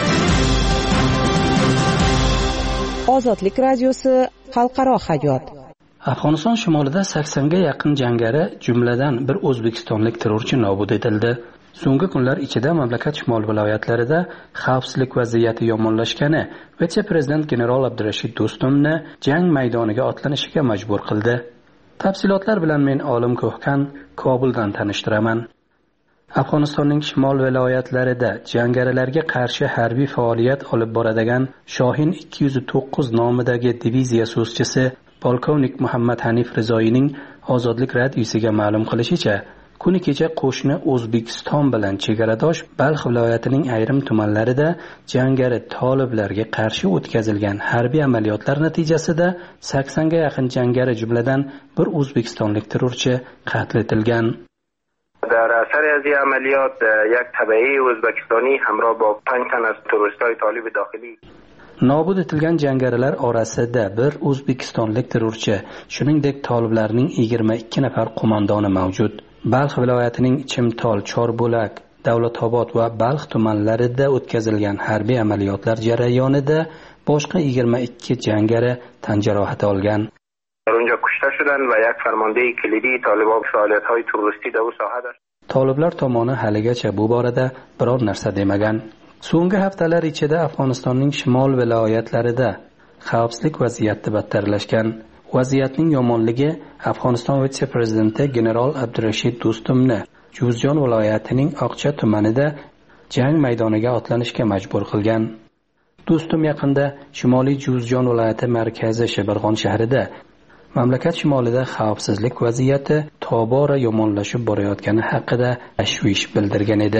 Ozodlik radiosi xalqaro hayot. Afg'oniston shimolida 80 ga yaqin jangari, jumladan bir o'zbekistonlik terrorchi nobud etildi. So'nggi kunlar ichida mamlakat shimol viloyatlarida xavfsizlik vaziyati yomonlashgani vitse-prezident general Abdurashid Do'stumni jang maydoniga otlanishiga majbur qildi. Tafsilotlar bilan men Olim Ko'hkan Kobuldan tanishtiraman. Afg'onistonning shimol viloyatlarida jangarilarga qarshi harbiy faoliyat olib boradigan Shohin 209 nomidagi diviziya so'zchisi polkovnik Muhammad Hanif Rizoyning Ozodlik radiosiga ma'lum qilishicha, kuni kecha qo'shni O'zbekiston bilan chegaradosh Balx viloyatining ayrim tumanlarida jangari toliblarga qarshi o'tkazilgan harbiy amaliyotlar natijasida 80 ga yaqin jangari, jumladan bir o'zbekistonlik terrorchi qatl etilgan. در اثر از این عملیات یک تبعه o'zbekistoni همراه با 5 تن از تروریستای طالب داخلی nobud etilgan jangarilar orasida bir o'zbekistonlik terrorchi, shuningdek toliblarning 22 nafar qo'mondoni mavjud. Balx viloyatining Chimtol, Chorbolak, Davlatobod va Balx tumanlarida o'tkazilgan harbiy amaliyotlar jarayonida boshqa 22 jangari tan jarohati olgan. اونجا کشته شدن و یک فرمانده کلیدی طالبان فعالیت‌های تروریستی در اون ساحه داشت. Toliblar tomoni haligacha bu borada biror narsa demagan. So'nggi haftalar ichida Afg'onistonning shimol viloyatlarida xavfsizlik vaziyati battarlashgan. Vaziyatning yomonligi Afg'oniston vitse-prezidenti general Abdurashid Do'stumni Juzjon viloyatining Oqcha tumanida jang maydoniga otlanishga majbur qilgan. Do'stum yaqinda Shimoliy Juzjon viloyati markazi Shibirg'on shahrida mamlakat shimolida xavfsizlik vaziyati tobora yomonlashib borayotgani haqida tashvish bildirgan edi.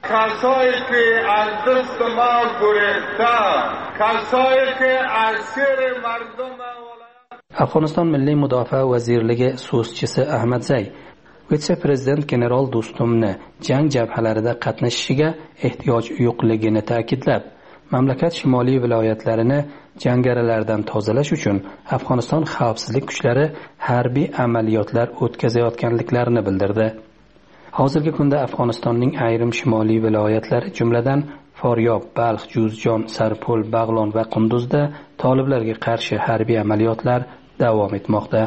Afg'oniston Milliy Mudofaa vazirligi so'zchisi Ahmad Zay vitse-prezident general Do'stumni jang jabhalarida qatnashishiga ehtiyoj yo'qligini ta'kidlab, mamlakat shimoliy viloyatlarini jangarilardan tozalash uchun Afg'oniston xavfsizlik kuchlari harbiy amaliyotlar o'tkazayotganliklarini bildirdi. Hozirgi kunda Afg'onistonning ayrim shimoliy viloyatlari, jumladan Foryob, Balx, Juzjon, Sarpol, Bag'lon va Qunduzda toliblarga qarshi harbiy amaliyotlar davom etmoqda.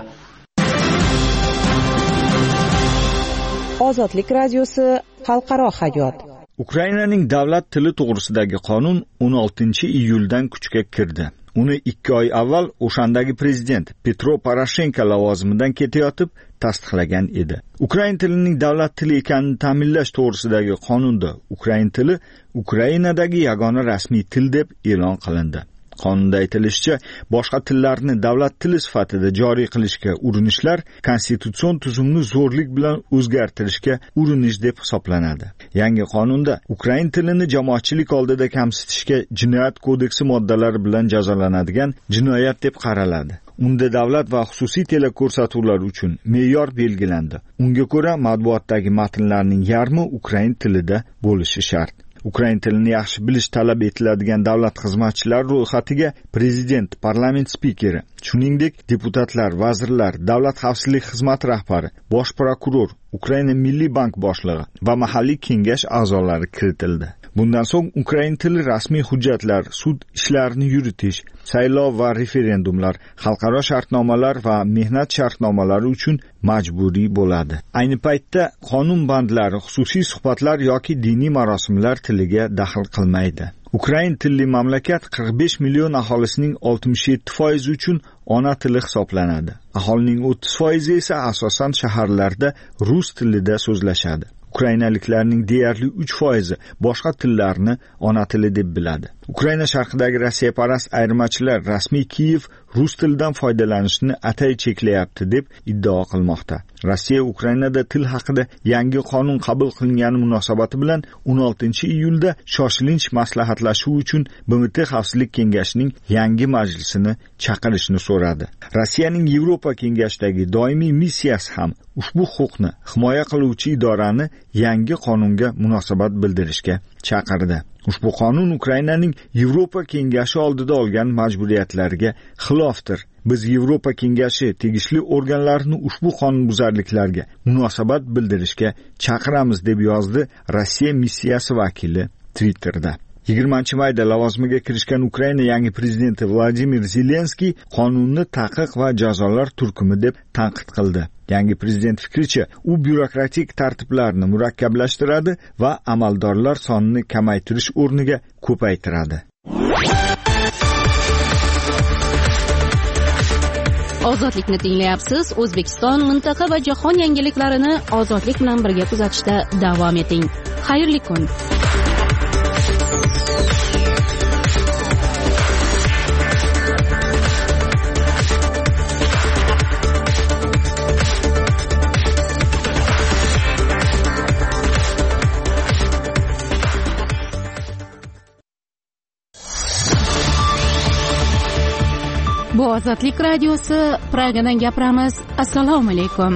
Ozodlik radiosi xalqaro hayot. Ukrainaning davlat tili to'g'risidagi qonun 16-iyuldan kuchga kirdi. Uni 2 oy avval o'shandagi prezident Petro Poroshenko lavozimidan ketayotib tasdiqlagan edi. Ukrain tilining davlat tili ekanini ta'minlash to'g'risidagi qonunda Ukrain tili Ukrainadagi yagona rasmiy til deb e'lon qilindi. Qonunda aytilishicha, boshqa tillarni davlat tili sifatida joriy qilishga urinishlar konstitutsion tuzumni zo'rlik bilan o'zgartirishga urinish deb hisoblanadi. Yangi qonunda Ukrain tilini jamoatchilik oldida kamsitishga Jinoyat kodeksi moddalari bilan jazolanadigan jinoyat deb qaraladi. Unda davlat va xususiy teleko'rsatuvlar uchun me'yor belgilandi. Unga ko'ra, matbuotdagi matnlarning yarmi Ukrain tilida bo'lishi shart. Ukrain tilini yaxshi bilish talab etiladigan davlat xizmatchilari ro'yxatiga prezident, parlament spikeri, shuningdek deputatlar, vazirlar, davlat xavfsizlik xizmati rahbari, bosh prokuror, Ukraina Milliy bank boshlig'i va mahalliy kengash a'zolari kiritildi. Bundan so'ng Ukrain tili rasmiy hujjatlar, sud ishlarini yuritish, saylov va referendumlar, xalqaro shartnomalar va mehnat shartnomalari uchun majburiy bo'ladi. Ayni paytda qonun bandlari xususiy suhbatlar yoki diniy marosimlar tiliga daxl qilmaydi. Ukrain tilli mamlakat 45 million aholisining 67% uchun ona tili hisoblanadi. Aholining 30% esa asosan shaharlarda rus tilida so'zlashadi. Ukrainaliklarning deyarli 3% boshqa tillarni ona tili deb biladi. Ukraina sharqidagi Rossiyaparast ayirmachilar rasmiy Kiyev rus tilidan foydalanishni atay cheklayapti deb iddao qilmoqda. Rossiya Ukrainada til haqida yangi qonun qabul qilingani munosabati bilan 16-iyulda shoshilinch maslahatlashuv uchun BMT Xavfsizlik kengashining yangi majlisini chaqirishni so'radi. Rossiyaning Yevropa kengashidagi doimiy missiyasi ham ushbu huquqni himoya qiluvchi idorani yangi qonunga munosabat bildirishga chaqirdi. Ushbu qonun Ukrainaning Yevropa kengashi oldida olgan majburiyatlariga xilofdir. Biz Yevropa kengashi tegishli organlarini ushbu qonunbuzarliklarga munosabat bildirishga chaqiramiz deb yozdi Rossiya missiyasi vakili Twitterda. 20-mayda lavozimiga kirishgan Ukraina yangi prezidenti Vladimir Zelenskiy qonunni taqiq va jazolar turkumi deb tanqid qildi. Yangi prezident fikricha, u byurokratik tartiblarni murakkablashtiradi va amaldorlar sonini kamaytirish o'rniga ko'paytiradi. Ozodlikni tinglayapsiz. O'zbekiston, mintaqa va jahon yangiliklarini ozodlik bilan birga kuzatishda davom eting. Xayrli kun. Bu Ozodlik radiosi, Pragadan gapiramiz. Assalomu alaykum.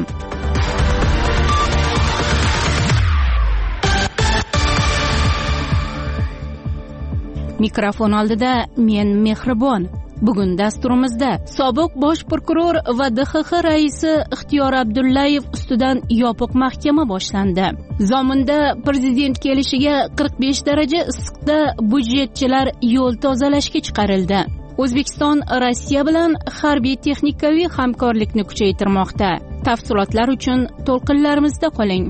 Mikrofon oldida men Mehribon. Bugun dasturimizda sobiq bosh prokuror va DXX raisi Ixtiyor Abdullayev ustidan yopiq mahkama boshlandi. Zominda prezident kelishiga 45 daraja issiqda budjetchilar yo'l tozalashga chiqarildi. O'zbekiston Rossiya bilan harbiy texnikaviy hamkorlikni kuchaytirmoqda. Tafsilotlar uchun to'lqinlarimizda qoling.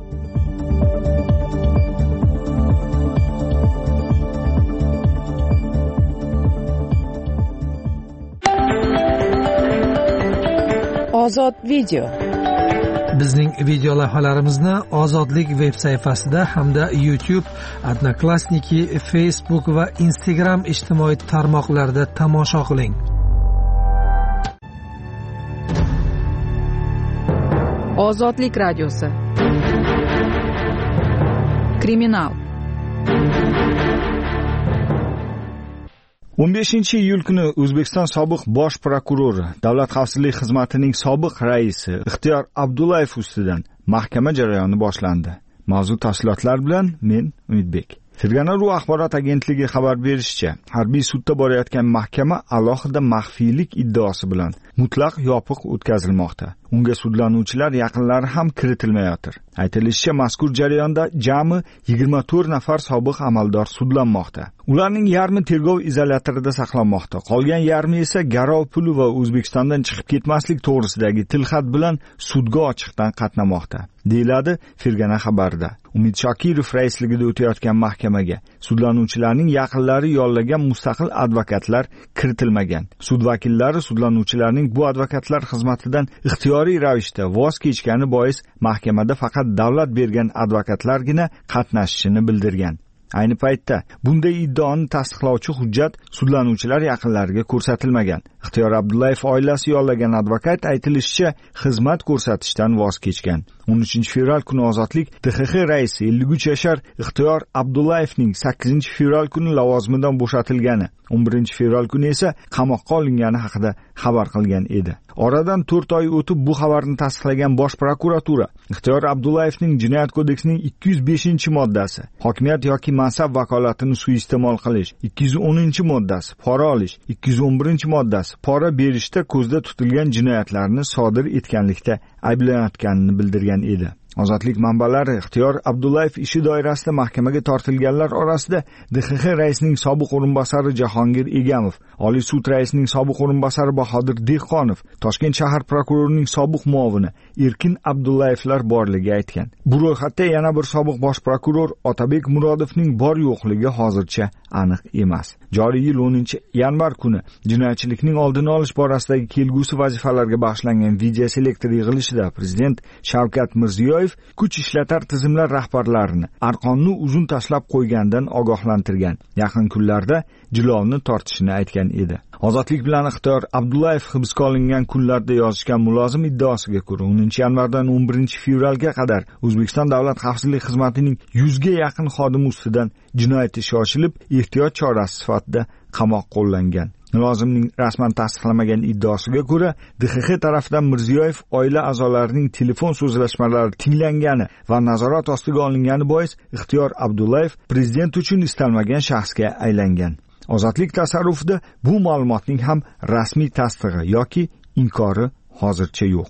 Ozod video. Bizning video lavhalarimizni Ozodlik veb sayfasida hamda YouTube, Odnoklassniki, Facebook va Instagram ijtimoiy tarmoqlarida tomosha qiling. Ozodlik radiosi. Kriminal. 15-iyul kuni O'zbekiston sobiq bosh prokurori, Davlat xavfsizlik xizmatining sobiq raisi Ixtiyor Abdullayev ustidan mahkama jarayoni boshlandi. Mavzu tafsilotlar bilan men Umidbek. Fergana.ru axborot agentligi xabar berishicha, harbiy sudda borayotgan mahkama alohida maxfiylik iddaosi bilan mutlaq yopiq o'tkazilmoqda. Unga sudlanuvchilar yaqinlari ham kiritilmayotir. Aytilishicha, mazkur jarayonda jami 24 nafar sobiq amaldor sudlanmoqda. Ularning yarmi tergov izolyatorida saqlanmoqda. Qolgan yarmi esa garov puli va O'zbekistondan chiqib ketmaslik to'g'risidagi tilxat bilan sudga ochiqdan qatnamoqda, deyiladi Fergana xabarida. Umid Shokirov raisligida o'tayotgan mahkamaga sudlanuvchilarning yaqinlari yollagan mustaqil advokatlar kiritilmagan. Sud vakillari sudlanuvchilarning bu advokatlar xizmatidan ixtiyoriy ravishda voz kechgani bois mahkamada faqat davlat bergan advokatlargina qatnashishini bildirgan. Ayni paytda bunday iddaoni tasdiqlovchi hujjat sudlanuvchilar yaqinlariga ko'rsatilmagan. Ixtiyor Abdullayev oilasi yollagan advokat aytilishicha xizmat ko'rsatishdan voz kechgan. 13-fevral kuni Ozodlik DXX raisi 53 yashar Ixtiyor Abdullayevning 8-fevral kuni lavozimidan bo'shatilgani, 11-fevral kuni esa qamoqqa olingani haqida xabar qilgan edi. Oradan 4 oy o'tib bu xabarni tasdiqlagan Bosh prokuratura Ixtiyor Abdullayevning Jinoyat kodeksining 205-moddasi, hokimiyat yoki mansab vakolatini suiiste'mol qilish, 210-moddasi, pora olish, 211-moddasi, pora berishda ko'zda tutilgan jinoyatlarni sodir etganlikda ayblanayotganini bildirgan edi. Ozodlik manbalari Ixtiyor Abdullayev ishi doirasida mahkamaga tortilganlar orasida DXX raisining sobiq o'rinbosari Jahongir Egamov, Oliy sud raisining sobiq o'rinbosari Bahodir Dehqonov, Toshkent shahar prokurorining sobiq muovini Erkin Abdullayevlar borligi aytgan. Bu ro'yxatda yana bir sobiq bosh prokuror Otabek Murodovning bor yo'qligi hozircha aniq emas. Joriy yil 10-yanvar kuni jinoyatchilikning oldini olish borasidagi kelgusi vazifalarga bag'ishlangan video selektor yig'ilishida prezident Shavkat Mirziyoyev kuch ishlatar tizimlar rahbarlarini arqonni uzun tashlab qo'ygandan ogohlantirgan. Yaqin kunlarda jilovni tortishini aytgan edi. Ozodlik bilan Ixtiyor Abdullayev hibsga olingan kunlarda yozishgan mulozim iddaosiga ko'ra 10-yanvardan 11-fevralga qadar O'zbekiston Davlat xavfsizlik xizmatining 100 ga yaqin xodimi ustidan jinoyat ishi ochilib, ehtiyot chorasi sifatida qamoq qo'llangan. Mulozimning rasman tasdiqlamagan iddaosiga ko'ra, DXX tarafidan Mirziyoyev oila a'zolarining telefon so'zlashmalari tinglangani va nazorat ostiga olingani bois Ixtiyor Abdullayev prezident uchun istalmagan shaxsga aylangan. Ozodlik tasarrufida bu ma'lumotning ham rasmiy tasdig'i yoki inkori hozircha yo'q.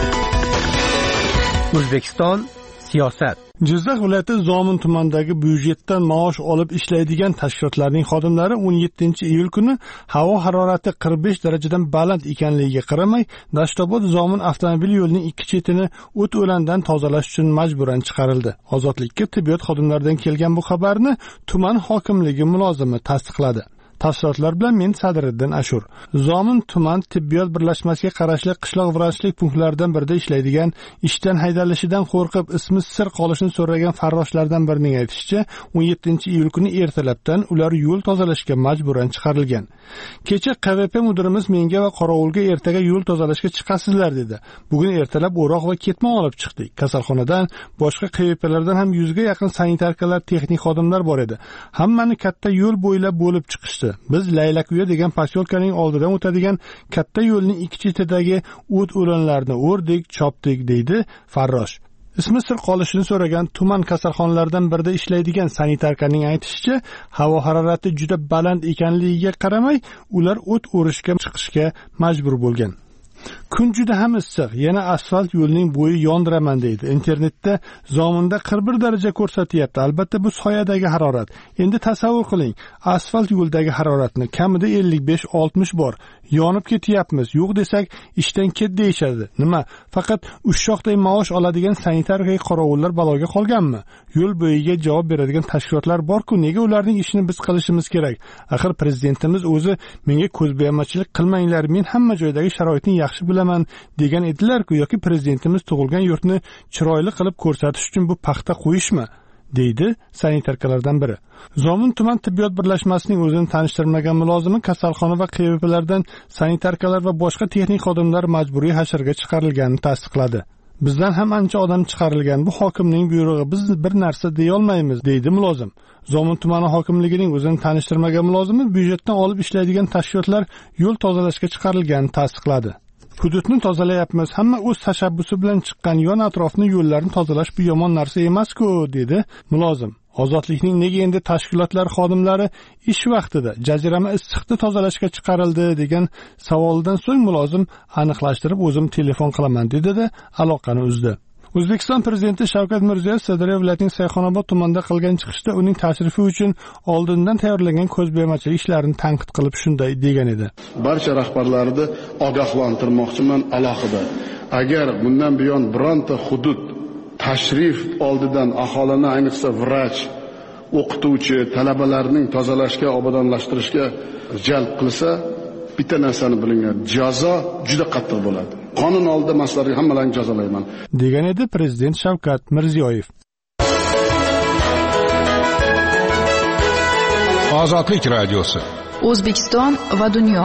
O'zbekiston siyosat. Jizzax viloyati Zomin tumanidagi byudjetdan maosh olib ishlaydigan tashkilotlarning xodimlari 17-iyul kuni havo harorati 45 darajadan baland ekanligiga qaramay, Dashtobod Zomin avtomobil yo'lining ikki chetini o't o'landan tozalash uchun majburan chiqarildi. Ozodlikka tibbiyot xodimlaridan kelgan bu xabarni tuman hokimligi mulozimi tasdiqladi. Tafsilotlar bilan men Sadriddin Ashur. Zomin tuman tibbiyot birlashmasiga qarashli qishloq vrachlik punktlaridan birida ishlaydigan, ishdan haydalishidan qo'rqib ismi sir qolishini so'ragan farroshlardan birining aytishicha, 17-iyul kuni ertalabdan ular yo'l tozalashga majburan chiqarilgan. Kecha QVP mudirimiz menga va qorovulga ertaga yo'l tozalashga chiqasizlar dedi. Bugun ertalab o'roq va ketmon olib chiqdik. Kasalxonadan, boshqa QVPlardan ham 100 ga yaqin sanitarkalar, texnik xodimlar bor edi. Hammani katta yo'l bo'ylab bo'lib chiqishdi. Biz Laylakuya degan posyolkaning oldidan o'tadigan katta yo'lning ikki chetidagi o't o'lanlarni o'rdik, chopdik deydi farrosh. Ismi sir qolishini so'ragan tuman kasalxonalaridan birida ishlaydigan sanitarkaning aytishicha, havo harorati juda baland ekanligiga qaramay, ular o't o'rishga chiqishga majbur bo'lgan. Kun juda ham issiq, yana asfalt yo'lning bo'yi yondiraman deydi. Internetda Zominda 41 daraja ko'rsatyapti. Albatta bu soyadagi harorat. Endi tasavvur qiling, asfalt yo'ldagi haroratni kamida 55-60 bor. Yonib ketyapmiz. Yo'q desak, ishdan ket deyishadi. Nima? Faqat ushshoqday maosh oladigan sanitarka qorovullar baloga qolganmi? Yo'l bo'yiga javob beradigan tashkilotlar bor-ku, nega ularning ishini biz qilishimiz kerak? Axir prezidentimiz o'zi menga ko'zbo'yamachilik qilmanglar, men hamma joydagi sharoitni yaxshi bilaman degan edilar-ku, yoki prezidentimiz tug'ilgan yurtni chiroyli qilib ko'rsatish uchun bu paxta qo'yishmi? deydi sanitarkalardan biri. Zomin tuman tibbiyot birlashmasining o'zini tanishtirmagan mulozimi kasalxona va QVPlardan sanitarkalar va boshqa texnik xodimlar majburiy hasharga chiqarilganini tasdiqladi. Bizdan ham ancha odam chiqarilgan. Bu hokimning buyrug'i, biz bir narsa deya olmaymiz, deydi mulozim. Zomin tumani hokimligining o'zini tanishtirmagan mulozimi byudjetdan olib ishlaydigan tashkilotlar yo'l tozalashga chiqarilganini tasdiqladi. Hududni tozalayapmiz, hamma o'z tashabbusi bilan chiqqan, yon atrofni yo'llarni tozalash bu yomon narsa emas-ku, dedi mulozim. Ozodlikning nega endi tashkilotlar xodimlari ish vaqtida jazirama issiqni tozalashga chiqarildi degan savoldan so'ng mulozim aniqlashtirib o'zim telefon qilaman dedi-da aloqani uzdi. O'zbekiston prezidenti Shavkat Mirziyoyev Sirdaryo viloyatining Sayxonobod tumanida qilgan chiqishda uning tashrifi uchun oldindan tayyorlangan ko'zbo'yamachilik ishlarini tanqid qilib shunday degan edi. Barcha rahbarlarni ogohlantirmoqchiman alohida. Agar bundan buyon bironta hudud tashrif oldidan aholini, ayniqsa vrach, o'qituvchi, talabalarning tozalashga, obodonlashtirishga jalb qilsa, bitta narsani bilinglar, jazo juda qattiq bo'ladi. Qonun oldida mas'ullarni hammalarini jazolayman, degan edi prezident Shavkat Mirziyoyev. Ozodlik radiosi. O'zbekiston va dunyo.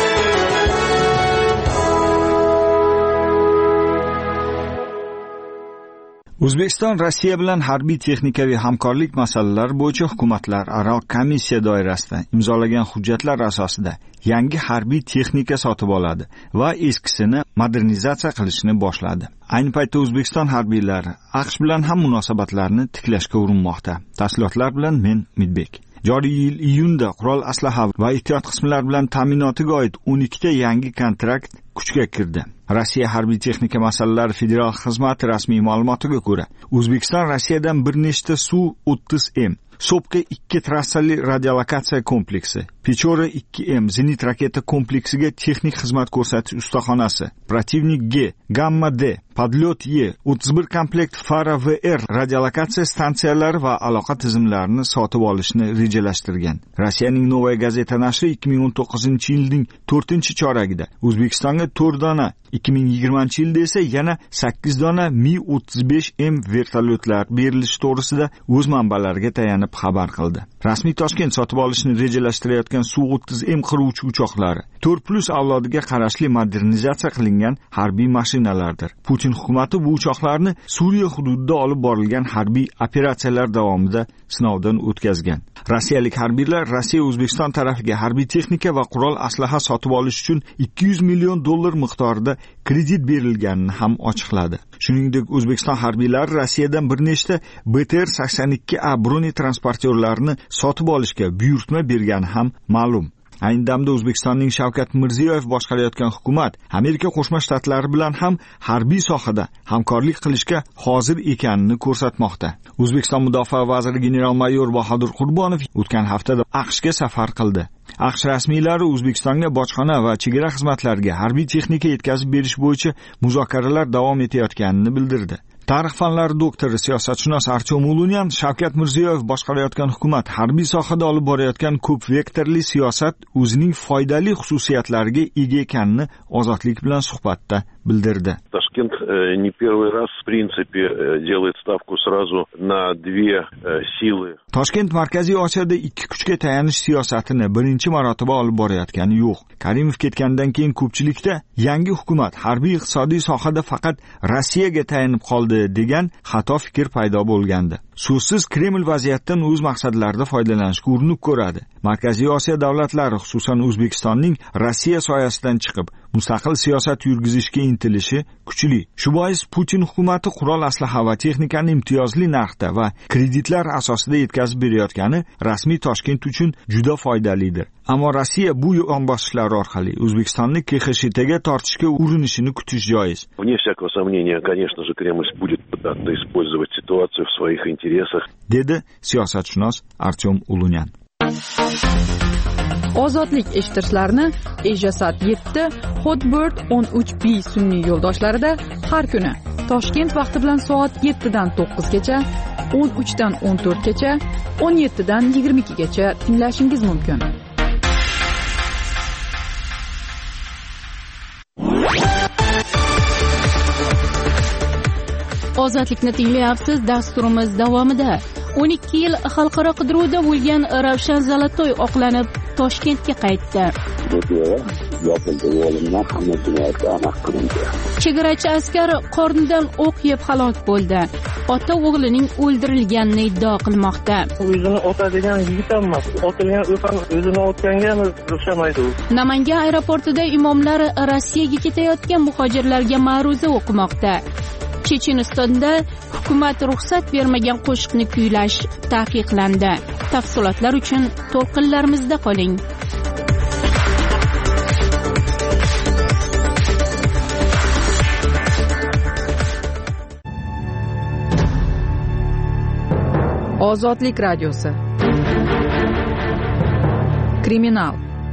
O'zbekiston Rossiya bilan harbiy texnikaviy hamkorlik masalalari bo'yicha hukumatlararo komissiya doirasida imzolagan hujjatlar asosida yangi harbiy texnika sotib oladi va eskisini modernizatsiya qilishni boshladi. Ayni paytda O'zbekiston harbiylari AQSh bilan ham munosabatlarni tiklashga urinmoqda. Tafsilotlar bilan men Midbek. Joriy yil iyunda qurol aslaha va ehtiyot qismlar bilan ta'minotiga oid 12 ta yangi kontrakt kuchga kirdi. Rossiya harbiy texnika masalalari federal xizmati rasmiy ma'lumotiga ko'ra, O'zbekiston Rossiyadan bir nechta Su-30M, Sopka 2 trassali radiolokatsiya kompleksi, Pechora 2M zenit raketa kompleksiga texnik xizmat ko'rsatish ustaxonasi, Protivnik G, Gamma D, Podlyot Y, 31 komplekt Fara VR radiolokatsiya stansiyalari va aloqa tizimlarini sotib olishni rejalashtirgan. Rossiyaning Novaya gazeta nashri 2019-yilning 4-choragida O'zbekistonga 4 dona, 2020-yilda esa yana 8 dona Mi-35M vertolyotlar berilishi to'g'risida o'z manbalariga tayanib xabar qildi. Rasmiy Toshkent sotib olishni rejalashtirayotgan Su-30M qiruvchi uchoqlari 4+ avlodiga qarashli modernizatsiya qilingan harbiy mashinalardir. Putin hukumati bu uchoqlarni Suriya hududida olib borilgan harbiy operatsiyalar davomida sinovdan o'tkazgan. Rossiyalik harbiylar Rossiya O'zbekiston tarafiga harbiy texnika va qurol aslaha sotib olish uchun $200 million miqdorida kredit berilganini ham ochiqladi. Shuningdek, O'zbekiston harbiylari Rossiyadan bir nechta BTR-82A broni transportyorlarini sotib olishga buyurtma bergani ham ma'lum. Ayni damda O'zbekistonning Shavkat Mirziyoyev boshqarayotgan hukumat Amerika Qo'shma Shtatlari bilan ham harbiy sohada hamkorlik qilishga hozir ekanini ko'rsatmoqda. O'zbekiston Mudofaa vaziri general-mayor Bahodir Qurbonov o'tgan haftada AQShga safar qildi. AQSh rasmiylari O'zbekistonga bojxona va chegara xizmatlariga harbiy texnika yetkazib berish bo'yicha muzokaralar davom etayotganini bildirdi. Tarix fanlari doktori, siyosatshunos Artyom Ulunyan Shavkat Mirziyoyev boshqarayotgan hukumat harbiy sohada olib borayotgan ko'p vektorli siyosat o'zining foydali xususiyatlariga ega ekanini Ozodlik bilan suhbatda bildirdi. Toshkent не первый раз в принципе делает ставку сразу на две силы. Toshkent Markaziy Osiyoda ikki kuchga tayanish siyosatini birinchi marotaba olib borayotgani yo'q. Karimov ketgandan keyin ko'pchilikda yangi hukumat harbiy iqtisodiy sohada faqat Rossiyaga tayanib qoldi degan xato fikr paydo bo'lgandi. So'zsiz Kreml vaziyatdan o'z maqsadlarida foydalanishga urinib ko'radi. Markaziy Osiyo davlatlari, xususan O'zbekistonning Rossiya soyasidan chiqib, mustaqil siyosat yurgizishga intilishi kuchli. Shu bois Putin hukumati qurol aslaha va texnikani imtiyozli narxda va kreditlar asosida yetkazib berayotgani rasmiy Toshkent uchun juda foydalidir. Ammo Rossiya bu yonbosishlar orqali O'zbekistonni KXSHTga tortishga urinishini kutish joiz. Вне всякого сомнения, конечно же, Кремль будет пытаться использовать ситуацию в своих интересах, dedi siyosatshunos Artyom Ulunyan. Ozodlik eshittirishlarni Ejasat 7, Hotbird 13B sun'iy yo'ldoshlarida har kuni Toshkent vaqti bilan soat 7 dan 9 gacha, 13 dan 14 gacha, 17 dan 22 gacha tinglashingiz mumkin. Ozodlikni tinglayapsiz. Dasturimiz davomida 12 yil xalqaro qidiruvda bo'lgan Ravshan Zalatoy oqlanib Toshkentga qaytdi. Chegarachi askar qornidan o'q yeb halok bo'ldi. Ota o'g'lining o'ldirilganini iddao qilmoqda. O'zini otadigan yigit emas, otilgan o'zini otganga ruxshamaydi. Namangan aeroportida imomlar Rossiyaga ketayotgan muhojirlarga ma'ruza o'qimoqda. Chechenistonda hukumat ruxsat bermagan qo'shiqni kuylash taqiqlandi. Tafsilotlar uchun to'lqinlarimizda qoling. Ozodlik radiosi. Kriminal.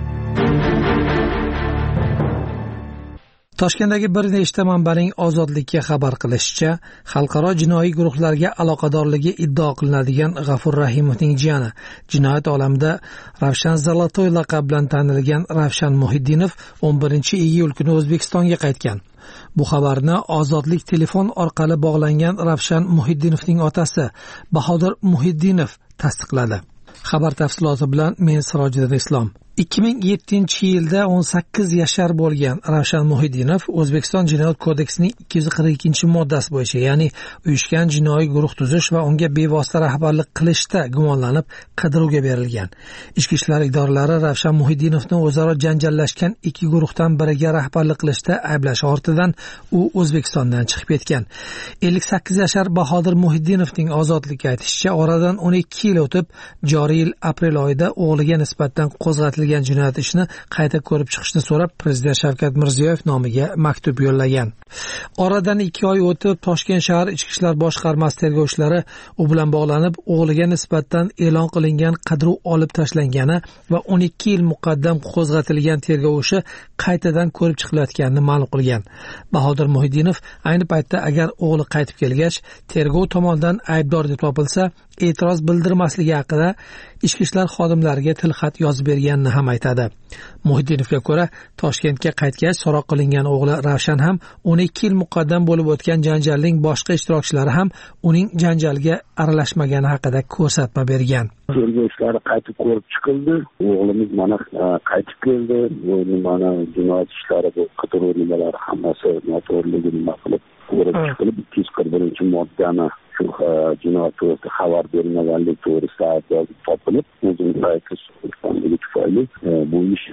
Toshkentdagi bir nechta manbaning Ozodlikka xabar qilishicha, xalqaro jinoiy guruhlarga aloqadorligi iddao qilinadigan G'afur Rahimovning jiyani, jinoyat olamida Ravshan Zalatoy laqabi bilan tanilgan Ravshan Muhiddinov 11-iyul kuni O'zbekistonga qaytgan. Bu xabarni Ozodlik telefon orqali bog'langan Ravshan Muhiddinovning otasi Bahodir Muhiddinov tasdiqladi. Xabar tafsiloti bilan men Sirojiddin Islom. 2007-yilda 18 yashar bo'lgan Ravshan Muhiddinov O'zbekiston Jinoyat kodeksining 242-moddasi bo'yicha, ya'ni uyushgan jinoiy guruh tuzish va unga bevosita rahbarlik qilishda gumonlanib qidiruvga berilgan. Ichki ishlar idoralari Ravshan Muhiddinovni o'zaro janjallashgan ikki guruhdan biriga rahbarlik qilishda ayblash ortidan u O'zbekistondan chiqib ketgan. 58 yashar Bahodir Muhiddinovning ozodlikka aytishicha, oradan 12 yil o'tib, joriy yil aprel oyida o'g'liga nisbatan qo'zg'atilgan qo'zg'atilgan jinoyat ishini qayta ko'rib chiqishni so'rab prezident Shavkat Mirziyoyev nomiga maktub yo'llagan. Oradan 2 oy o'tib Toshkent shahar ichki ishlar boshqarmasi tergovchilari u bilan bog'lanib o'g'liga nisbatan e'lon qilingan qidiruv olib tashlangani va 12 yil muqaddam qo'zg'atilgan tergov ishi qaytadan ko'rib chiqilayotganini ma'lum qilgan. Bahodir Muhiddinov ayni paytda agar o'g'li qaytib kelgach tergov tomonidan aybdor deb topilsa e'tiroz bildirmasligi haqida ichki ishlar xodimlariga tilxat yozib berganini ham aytadi. Muhiddinovga ko'ra, Toshkentga qaytgach so'roq qilingan o'g'li Ravshan ham 12 yil muqaddam bo'lib o'tgan janjalning boshqa ishtirokchilari ham uning janjalga aralashmagani haqida ko'rsatma bergan. Tergov ishlari qaytib ko'rib chiqildi. O'g'limiz mana qaytib keldi. Mana jinoyat ishlari bu qidiruv nimalari hammasi noto'g'riligi nima qilib ko'rib chiqilib 241-moddani shu jinoyat to'g'risida xabar berilmaganlik to'g'risida aybdor topilib, o'zining payti suhbatligi tufayli bu ish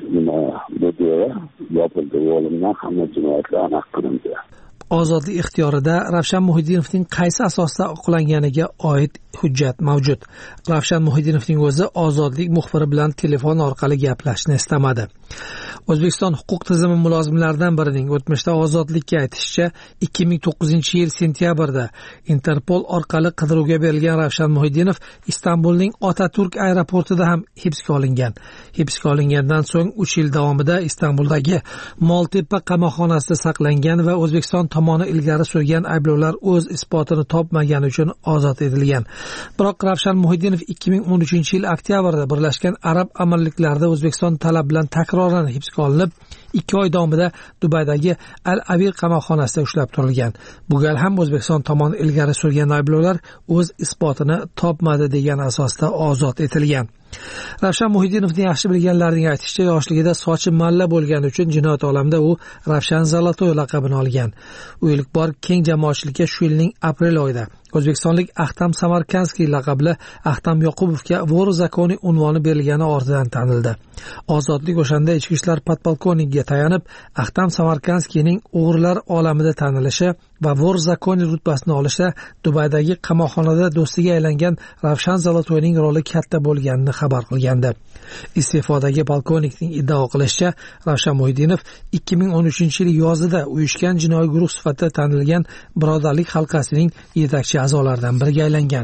yopildi. O'g'limdan hamma jinoyatlar aniq qilindi. Ozodlik ixtiyorida Ravshan Muhiddinovning qaysi asosda oqlanganiga oid hujjat mavjud. Ravshan Muhiddinovning o'zi Ozodlik muxbiri bilan telefon orqali gaplashishni istamadi. O'zbekiston huquq tizimi mulozimlaridan birining o'tmishda Ozodlikka aytishicha, 2009-yil sentyabrda Interpol orqali qidiruvga berilgan Ravshan Muhiddinov Istanbulning Otaturk aeroportida ham hibsga olingan. Hibsga olingandan so'ng 3 yil davomida Istanbuldagi Moltepa qamoqxonasida saqlangan va O'zbekiston tomoni ilgari surgan ayblovlar o'z isbotini topmagani uchun ozod etilgan. Biroq Ravshan Muhiddinov 2013-yil oktyabrda Birlashgan Arab Amirliklarida O'zbekiston talab bilan takroran hibsga olinib, 2 oy davomida Dubaydagi Al-Avir qamoqxonasida ushlab turilgan. Bu gal ham O'zbekiston tomoni ilgari surgan ayblovlar o'z isbotini topmadi degan asosda ozod etilgan. Ravshan Muhiddinovni yaxshi bilganlarning aytishicha, yoshligida sochi malla bo'lgani uchun jinoyat olamida u Ravshan Zolotoy laqabini olgan. U ilk bor keng jamoatchilikka shu yilning aprel oyida o'zbekistonlik Ahtam Samarkandskiy laqabli Ahtam Yoqubovga Vor zakoni unvoni berilgani ortidan tanildi. Ozodlik o'shanda ichki ishlar podpolkovnikiga tayanib, Ahtam Samarkandskiyning o'g'rilar olamida tanilishi va Vor zakoni rutbasini olishda Dubaydagi qamoqxonada do'stiga aylangan Ravshan Zolotoyning roli katta bo'lganini xabar qilgandi. Iste'fodagi polkovnikning iddao qilishicha, Ravshan Muhiddinov 2013-yil yozida uyushgan jinoiy guruh sifatida tanilgan Birodarlik halqasining yetakchi a'zolaridan biriga aylangan.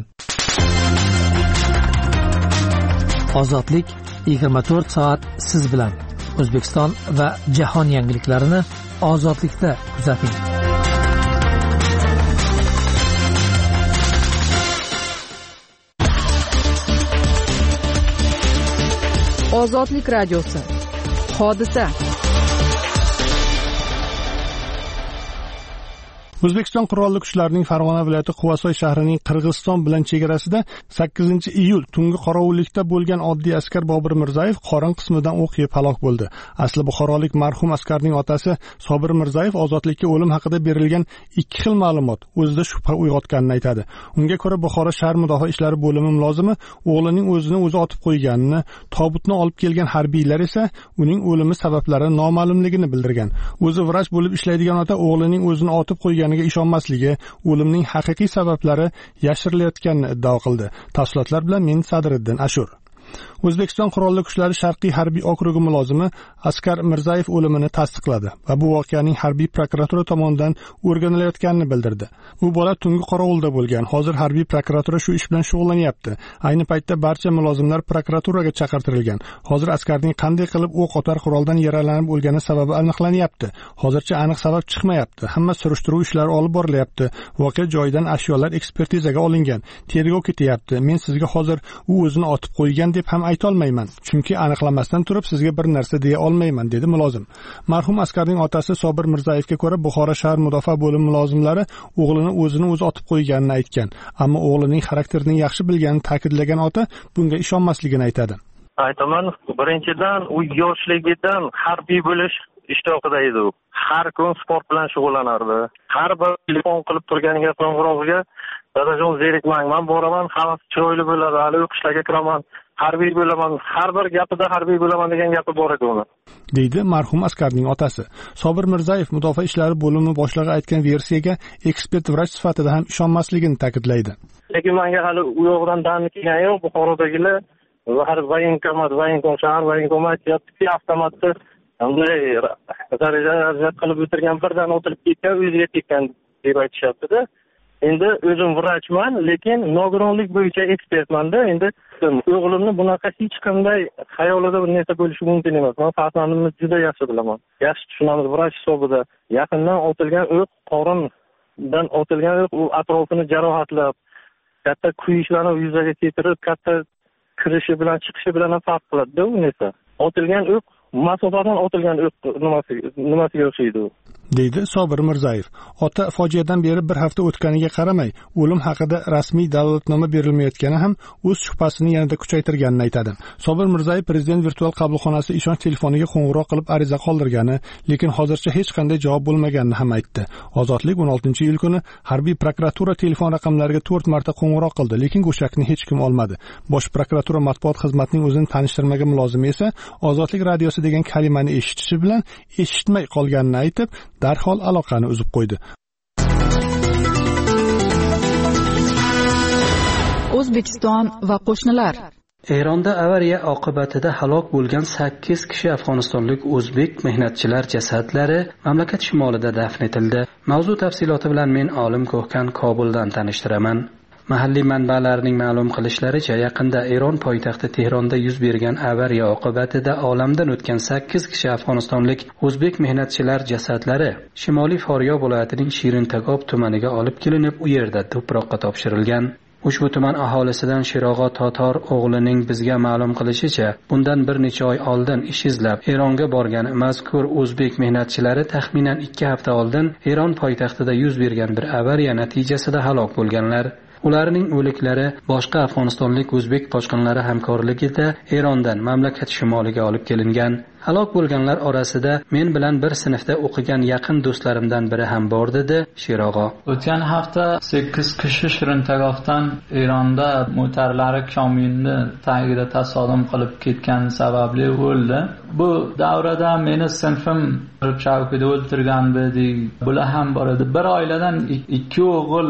Ozodlik 24 soat siz bilan. O'zbekiston va jahon yangiliklarini Ozodlikda kuzating. Ozodlik radiosi. Hodisa. O'zbekiston qurolli kuchlarining Farg'ona viloyati Quvasoy shahrining Qirg'iziston bilan chegarasida 8-iyul tungi qorovullikda bo'lgan oddiy askar Bobir Mirzayev qorin qismidan o'q yeb halok bo'ldi. Asli buxorolik marhum askarning otasi Sobir Mirzayev ozodlikka o'lim haqida berilgan 2 xil ma'lumot o'zida shubha uyg'otganini aytadi. Unga ko'ra Buxoro shahar mudofaa ishlari bo'limi mulozimi o'g'lining o'zini o'zi otib qo'yganini, tobutni olib kelgan harbiylar esa uning o'limi sabablari noma'lumligini bildirgan. O'zi vrach bo'lib ishlaydigan ota o'g'lining o'zini otib qo'yganiga ishonmasligi, o'limning haqiqiy sabablari yashirilayotganini iddao qildi. Tafsilotlar bilan men Sadriddin Ashur. O'zbekiston qurolli kuchlari Sharqiy harbiy okrugi mulozimi Askar Mirzayev o'limini tasdiqladi va bu voqeaning harbiy prokuratura tomonidan o'rganilayotganini bildirdi. U bola tungi qorovulda bo'lgan. Hozir harbiy prokuratura shu ish bilan shug'ullanyapti. Ayni paytda barcha mulozimlar prokuraturaga chaqirtirilgan. Hozir askarning qanday qilib o'q otar quroldan yaralanib o'lgani sababi aniqlanyapti. Hozircha aniq sabab chiqmayapti. Hamma surishtiruv ishlari olib borilyapti. Voqea joyidan ashyolar ekspertizaga olingan. Tergov ketyapti. Men sizga hozir u o'zini otib qo'ygan deb ham ayta olmayman, chunki aniqlamasdan turib sizga bir narsa deya olmayman, dedi mulozim. Marhum askarning otasi Sobir Mirzayevga ko'ra Buxoro shahar mudofaa bo'limi mulozimlari o'g'lini o'zini o'zi otib qo'yganini aytgan, ammo o'g'lining xarakterini yaxshi bilganini ta'kidlagan ota bunga ishonmasligini aytadi. Aytaman, birinchidan u yoshligidan harbiy bo'lish ishtiyoqida edi u. Har kun sport bilan shug'ullanardi. Har bir telefon qilib turganiga qo'ng'irog'iga dadajon zerikmang, men boraman, hammasi chiroyli bo'ladi, hali o'qishlarga kiraman, harbiy bo'laman, har bir gapida harbiy bo'laman degan gapi bor edi uni, deydi marhum askarning otasi. Sobir Mirzayev mudofaa ishlari bo'limi boshlig'i aytgan versiyaga ekspert vrach sifatida ham ishonmasligini ta'kidlaydi. Lekin menga hali u yoqdan danni kelgani yo'q, Buxorodagilar voyenkomat shahar voyenkomat yotibki avtomatda bunday daraja qilib o'tirgan birdan o'tirib ketgan o'ziga tekkan deb aytishyapti-da. Endi o'zim vrachman, lekin nogironlik bo'yicha ekspertman-da. Endi o'g'limni bunaqa hech qanday xayolida bir narsa bo'lishi mumkin emas. Men farzandimni juda yaxshi bilaman. Yaxshi tushunamiz vrach hisobida. Yaqindan otilgan o'q, qorindan otilgan o'q u atrofini jarohatlab, katta kuyishlarni yuzaga keltirib, katta kirishi bilan chiqishi bilan ham farq qiladi-da u narsa. Otilgan o'q masofadan otilgan o'q nimasiga o'xshaydi u? deydi Sobir Mirzayev. Ota fojiadan beri bir hafta o'tganiga qaramay, o'lim haqida rasmiy dalolatnoma berilmayotgani ham o'z shubhasini yanada kuchaytirganini aytadi. Sobir Mirzayev prezident virtual qabulxonasi ishonch telefoniga qo'ng'iroq qilib ariza qoldirgani, lekin hozircha hech qanday javob bo'lmaganini ham aytdi. Ozodlik 16-iyul kuni harbiy prokuratura telefon raqamlariga 4 marta qo'ng'iroq qildi, lekin go'shakni hech kim olmadi. Bosh prokuratura matbuot xizmatining o'zini tanishtirmagan mulozimi esa Ozodlik radiosi degan kalimani eshitishi bilan eshitmay qolganini aytib, darhol aloqani uzib qo'ydi. O'zbekiston va qo'shnilar. Eronda avariya oqibatida halok bo'lgan 8 kishi afg'onistonlik o'zbek mehnatchilar jasadlari mamlakat shimolida dafn etildi. Mavzu tafsiloti bilan men Olim Ko'hkan Kobuldan tanishtiraman. Mahalliy manbalarning ma'lum qilishlaricha, yaqinda Eron poytaxti Tehronda yuz bergan avariya oqibatida olamdan o'tgan 8 kishi afg'onistonlik o'zbek mehnatchilar jasadlari Shimoliy Faryob viloyatining Shirintagob tumaniga olib kelinib, u yerda to'proqqa topshirilgan. Ushbu tuman aholisidan Shirog'o Totor o'g'lining bizga ma'lum qilishicha, bundan bir necha oy oldin ish izlab Eronga borgan mazkur o'zbek mehnatchilari taxminan 2 hafta oldin Eron poytaxtida yuz bergan bir avariya natijasida halok bo'lganlar. Ularning o'liklari boshqa afg'onistonlik o'zbek qochqinlari hamkorligida Erondan mamlakat shimoliga olib kelingan. Halok bo'lganlar orasida men bilan bir sinfda o'qigan yaqin do'stlarimdan biri ham bor dedi Shirog'o. O'tgan hafta 8 kishi Shirintagovdan Eronda motorlari kamyonni tagida tasodif qilib ketgan sababli o'ldi. Bu davrada meni sinfim chavkida o'ltirgan edi. Bular ham bor edi. Bir oiladan 2 o'g'il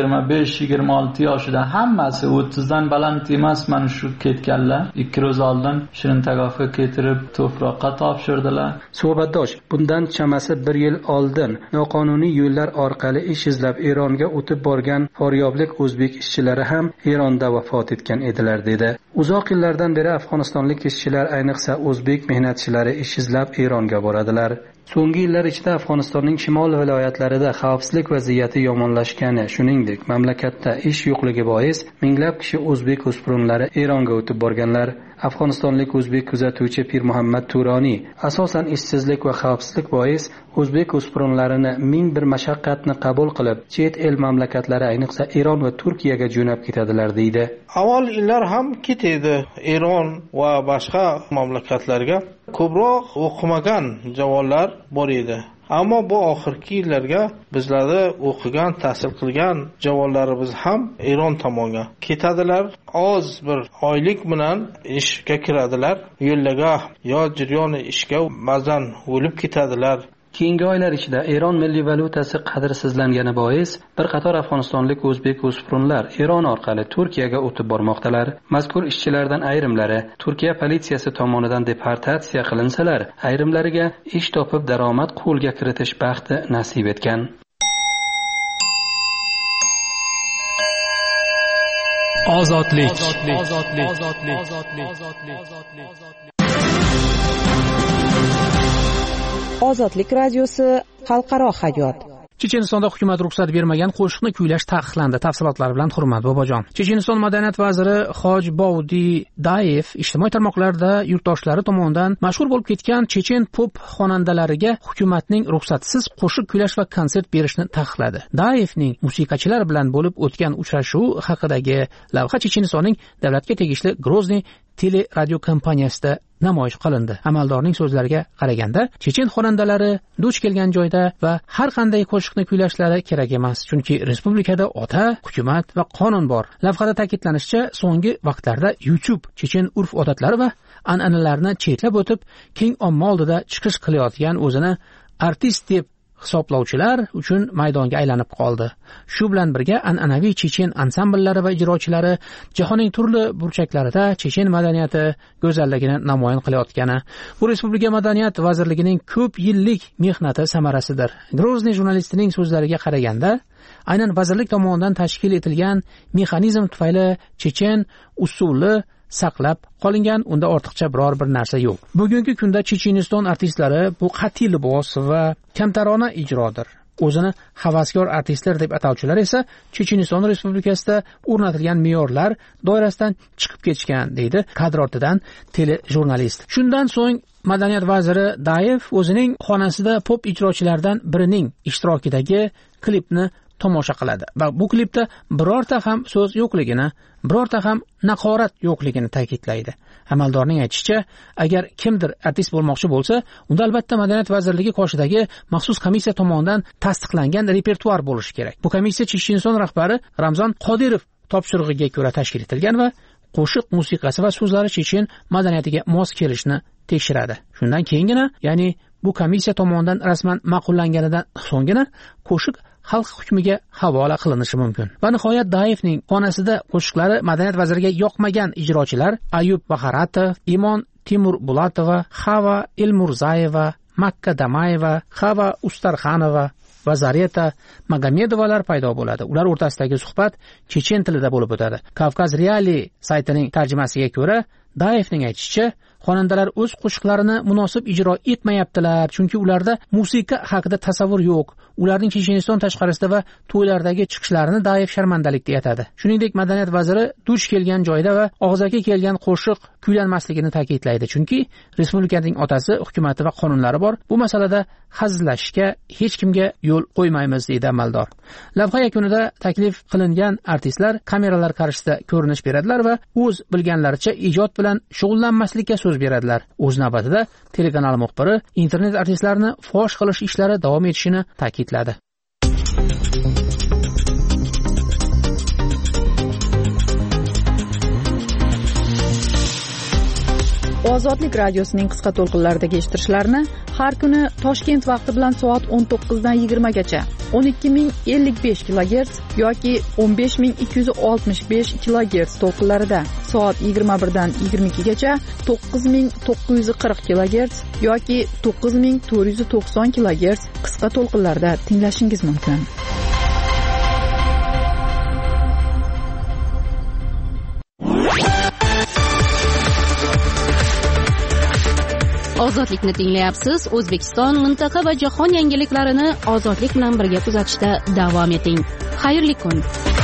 25-26 yoshida, hammasi 30 dan baland emas, mana shu ketganlar 2 ro'z oldin Shirintagovga keltirib to'proqqa topshirdilar. Suhbatdosh, bundan chamasi 1 yil oldin noqonuniy yo'llar orqali ish izlab Eronga o'tib borgan faryoblik o'zbek ishchilari ham Eronda vafot etgan edilar dedi. Uzoq yillardan beri afg'onistonlik ishchilar, ayniqsa o'zbek mehnatchilari ish izlab Eronga boradilar. So'nggi yillar ichida Afg'onistonning shimol viloyatlarida xavfsizlik vaziyati yomonlashgani, shuningdek, mamlakatda ish yo'qligi bois minglab kishi o'zbek o'spirinlari Eronga o'tib borganlar. Afg'onistonlik o'zbek kuzatuvchi Pir Muhammad Turoniy asosan ishsizlik va xavfsizlik bois o'zbek o'spirinlarini ming bir mashaqqatni qabul qilib, chet el mamlakatlari, ayniqsa Eron va Turkiyaga jo'nab ketadilar deydi. Avval yillar ham ketdi Eron va boshqa mamlakatlarga. Ko'proq o'qimagan javonlar bor edi. Ammo bu oxirgi yillarga bizlarda o'qigan, tahsil qilgan javonlarimiz ham Eron tomonga ketadilar. Oz bir oylik bilan ishga kiradilar. Yo'llaga yo jiryoni ishga ba'zan o'lib ketadilar. Keyingi oylar ichida Eron milliy valyutasi qadrsizlangani bois bir qator afg'onistonlik o'zbek o'spirinlar Eron orqali Turkiyaga o'tib bormoqdalar. Mazkur ishchilardan ayrimlari Turkiya politsiyasi tomonidan deportatsiya qilinsalar, ayrimlariga ish topib daromad qo'lga kiritish baxti nasib etgan. Ozodlik. Ozodlik radiosi xalqaro hayot. Chechenistonda hukumat ruxsat bermagan qo'shiqni kuylash taqiqlandi. Tafsilotlar bilan Hurmat Bobojon. Checheniston madaniyat vaziri Hoj Bovdi Dayev ijtimoiy tarmoqlarda yurtdoshlari tomonidan mashhur bo'lib ketgan chechen pop xonandalariga hukumatning ruxsatsiz qo'shiq kuylash va konsert berishni taqiqladi. Dayevning musiqachilar bilan bo'lib o'tgan uchrashuv haqidagi lavha Chechenistonning davlatga tegishli Grozny teleradio kompaniyasida namoyish qilindi. Amaldorning so'zlariga qaraganda, chechen xonandalari duch kelgan joyda va har qanday qo'shiqni kuylashlari kerak emas, chunki respublikada ota, hukumat va qonun bor. Lavhada ta'kidlanishicha, so'nggi vaqtlarda YouTube chechen urf-odatlari va an'analarni chetlab o'tib, keng omma oldida chiqish qilayotgan, o'zini artist deb hisoblovchilar uchun maydonga aylanib qoldi. Shu bilan birga an'anaviy chechen ansambllari va ijrochilari jahonning turli burchaklarida chechen madaniyati go'zalligini namoyon qilayotgani bu respublika madaniyat vazirligining ko'p yillik mehnati samarasidir. Grozniy jurnalistining so'zlariga qaraganda, aynan vazirlik tomonidan tashkil etilgan mexanizm tufayli chechen usuli saqlab qolingan, unda ortiqcha biror bir narsa yo'q. Bugungi kunda Checheniston artistlari bu qat'iy libos va kamtarona ijrodir. O'zini havaskor artistlar deb atovchilar esa Checheniston Respublikasida o'rnatilgan me'yorlar doirasidan chiqib ketishgan, deydi kadr ortidan telejurnalist. Shundan so'ng madaniyat vaziri Dayev o'zining xonasida pop ijrochilardan birining ishtirokidagi klipni tomosha qiladi va bu klipda birorta ham so'z yo'qligini, birorta ham naqorat yo'qligini ta'kidlaydi. Amaldorning aytishicha, agar kimdir artist bo'lmoqchi bo'lsa, unda albatta madaniyat vazirligi qoshidagi maxsus komissiya tomonidan tasdiqlangan repertuar bo'lishi kerak. Bu komissiya Checheniston rahbari Ramzan Qodirov topshirig'iga ko'ra tashkil etilgan va qo'shiq musiqasi va so'zlari chechen madaniyatiga mos kelishini tekshiradi. Shundan keyingina, ya'ni bu komissiya tomonidan rasman ma'qullanganidan so'nggina qo'shiq xalq hukmiga havola qilinishi mumkin. Va nihoyat Dayevning xonasida qo'shiqlari madaniyat vaziriga yoqmagan ijrochilar Ayub Baharatov, Imon Timurbulatova, Xava Elmurzayeva, Makka Damayeva, Xava Ustarxanova va Zareta Magomedovalar paydo bo'ladi. Ular o'rtasidagi suhbat chechen tilida bo'lib o'tadi. Kavkaz Reali saytining tarjimasiga ko'ra, Dayevning aytishicha, xonandalar o'z qo'shiqlarini munosib ijro etmayaptilar, chunki ularda musiqa haqida tasavvur yo'q. Ularning Checheniston tashqarisida va to'ylardagi chiqishlarini Dayev sharmandalik deb atadi. Shuningdek, madaniyat vaziri duch kelgan joyda va og'zaga kelgan qo'shiq kuylanmasligini ta'kidlaydi, chunki respublikaning otasi, hukumati va qonunlari bor. Bu masalada hazillashishga hech kimga yo'l qo'ymaymiz, deydi amaldor. Lavha yakunida taklif qilingan artistlar kameralar qarshisida ko'rinish beradilar va o'z bilganlaricha ijod bilan shug'ullanmaslikka so'z beradilar. O'z navbatida telekanal muxbiri internet artistlarini fosh qilish ishlari davom etishini ta'kidladi. Ozodlik radiosining qisqa to'lqinlaridagi eshittirishlarni har kuni Toshkent vaqti bilan soat 19 dan 20 gacha 12055 kHz yoki 15265 kHz to'lqinlarida, soat 21 dan 22 gacha 9940 kHz yoki 9490 kHz qisqa to'lqinlarda tinglashingiz mumkin. Ozodlikni tinglayapsiz. O'zbekiston, mintaqa va jahon yangiliklarini ozodlik bilan birga kuzatishda davom eting. Xayrli kun.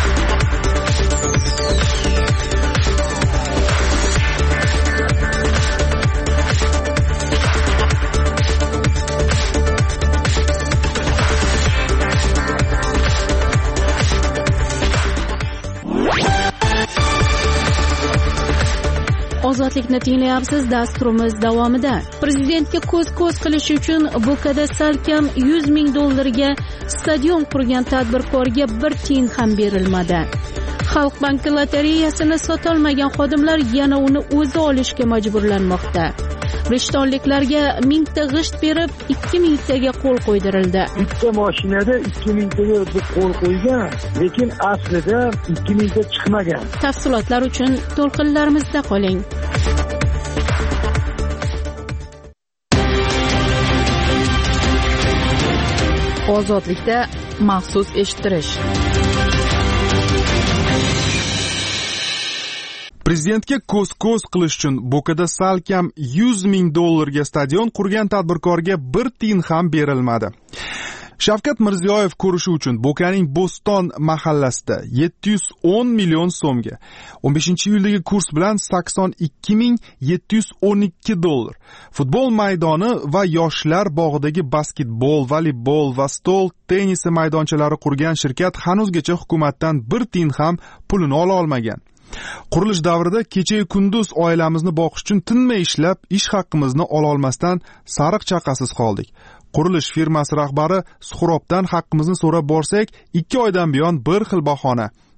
Ozodlikni tinglayapsiz. Dasturimiz davomida prezidentga ko'z-ko'z qilish uchun Bokada salkam $100,000 stadion qurgan tadbirkorga 1 tiyin ham berilmadi. Xalq banki lotereyasini sotolmagan xodimlar yana uni o'zi olishga majburlanmoqda. Rishtonliklarga 1000 ta g'isht berib 2000 taga qo'l qo'ydirildi. Bitta mashinada 2000 taga qo'l qo'ygan, lekin aslida 2000 ta chiqmagan. Tafsilotlar uchun to'lqinlarimizda qoling. Ozodlikda maxsus eshittirish. Prezidentga ko'z-ko'z qilish uchun Bokada salkam $100,000 stadion qurgan tadbirkorga 1 tiyin ham berilmadi. Shavkat Mirziyoyev ko'rishi uchun Bokaning Bo'ston mahallasida 710 million so'mga, 15-iyuldagi kurs bilan $82,712, futbol maydoni va yoshlar bog'idagi basketbol, voleybol va stol tennisi maydonchalari qurgan shirkat hanuzgacha hukumatdan 1 tiyin ham pulini ola olmagan. Qurilish davrida kecha-yu kunduz oilamizni boqish uchun tinmay ishlab, ish haqqimizni ola olmasdan sariq chaqasiz qoldik. Qurilish firmasi rahbari Suxrobdan haqqimizni so'rab borsak, 2 oydan buyon bir xil bahona.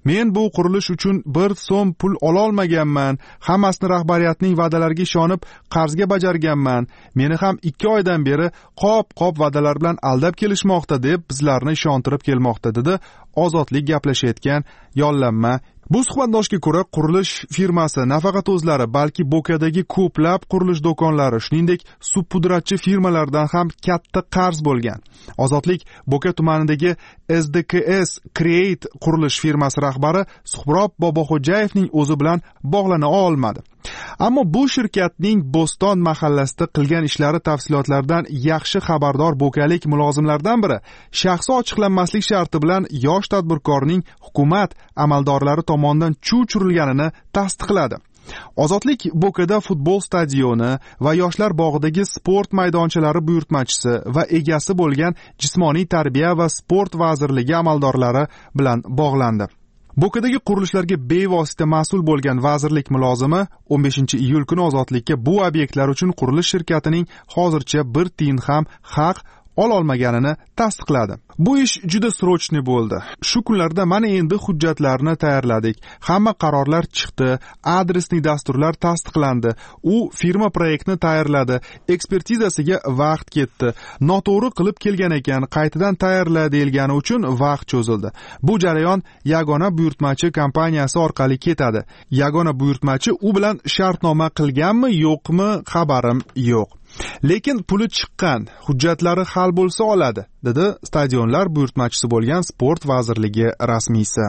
Men bu qurilish uchun 1 so'm pul ololmaganman. Hammasini rahbariyatning va'dalariga ishonib qarzga bajarganman. Meni ham 2 oydan beri qop va'dalar bilan aldab kelishmoqda deb bizlarni ishontirib kelmoqda dedi Ozodlik gaplashayotgan yollanma. Bu suhbatdoshga ko'ra qurilish firmasi nafaqat o'zlari, balki Bo'kadagi ko'plab qurilish do'konlari, shuningdek subpudratchi firmalardan ham katta qarz bo'lgan. Ozodlik Bo'ka tumanidagi SDKS Create qurilish firmasi rahbari Suhrob Boboxo'jayevning o'zi bilan bog'lana olmadi. Ammo bu shirkatning Bo'ston mahallasida qilgan ishlari tafsilotlaridan yaxshi xabardor bo'kalik mulozimlardan biri shaxsi ochiqlanmaslik sharti bilan yosh tadbirkorning hukumat amaldorlari tomonidan chuv-churilganini tasdiqladi. Ozodlik Bo'kada futbol stadioni va yoshlar bog'idagi sport maydonchalari buyurtmachisi va egasi bo'lgan Jismoniy tarbiya va sport vazirligi amaldorlari bilan bog'landi. Bo'kadagi qurilishlarga bevosita mas'ul bo'lgan vazirlik mulozimi 15-iyul kuni Ozodlikka bu obyektlar uchun qurilish shirkatining hozircha 1 tiyin ham haq ololmaganini tasdiqladi. Bu ish juda srochniy bo'ldi. Shu kunlarda mana endi hujjatlarni tayyorladik. Hamma qarorlar chiqdi, adresli dasturlar tasdiqlandi. U firma proyektni tayyorladi, ekspertizasiga vaqt ketdi. Noto'g'ri qilib kelgan ekan, qaytadan tayyorla deyilgani uchun vaqt cho'zildi. Bu jarayon yagona buyurtmachi kompaniyasi orqali ketadi. Yagona buyurtmachi u bilan shartnoma qilganmi, yo'qmi, xabarim yo'q. Lekin puli chiqqan, hujjatlari hal bo'lsa oladi, dedi stadionlar buyurtmachisi bo'lgan sport vazirligi rasmiysi.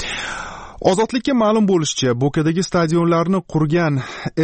Ozodlikka ma'lum bo'lishicha, Bo'kadagi stadionlarni qurgan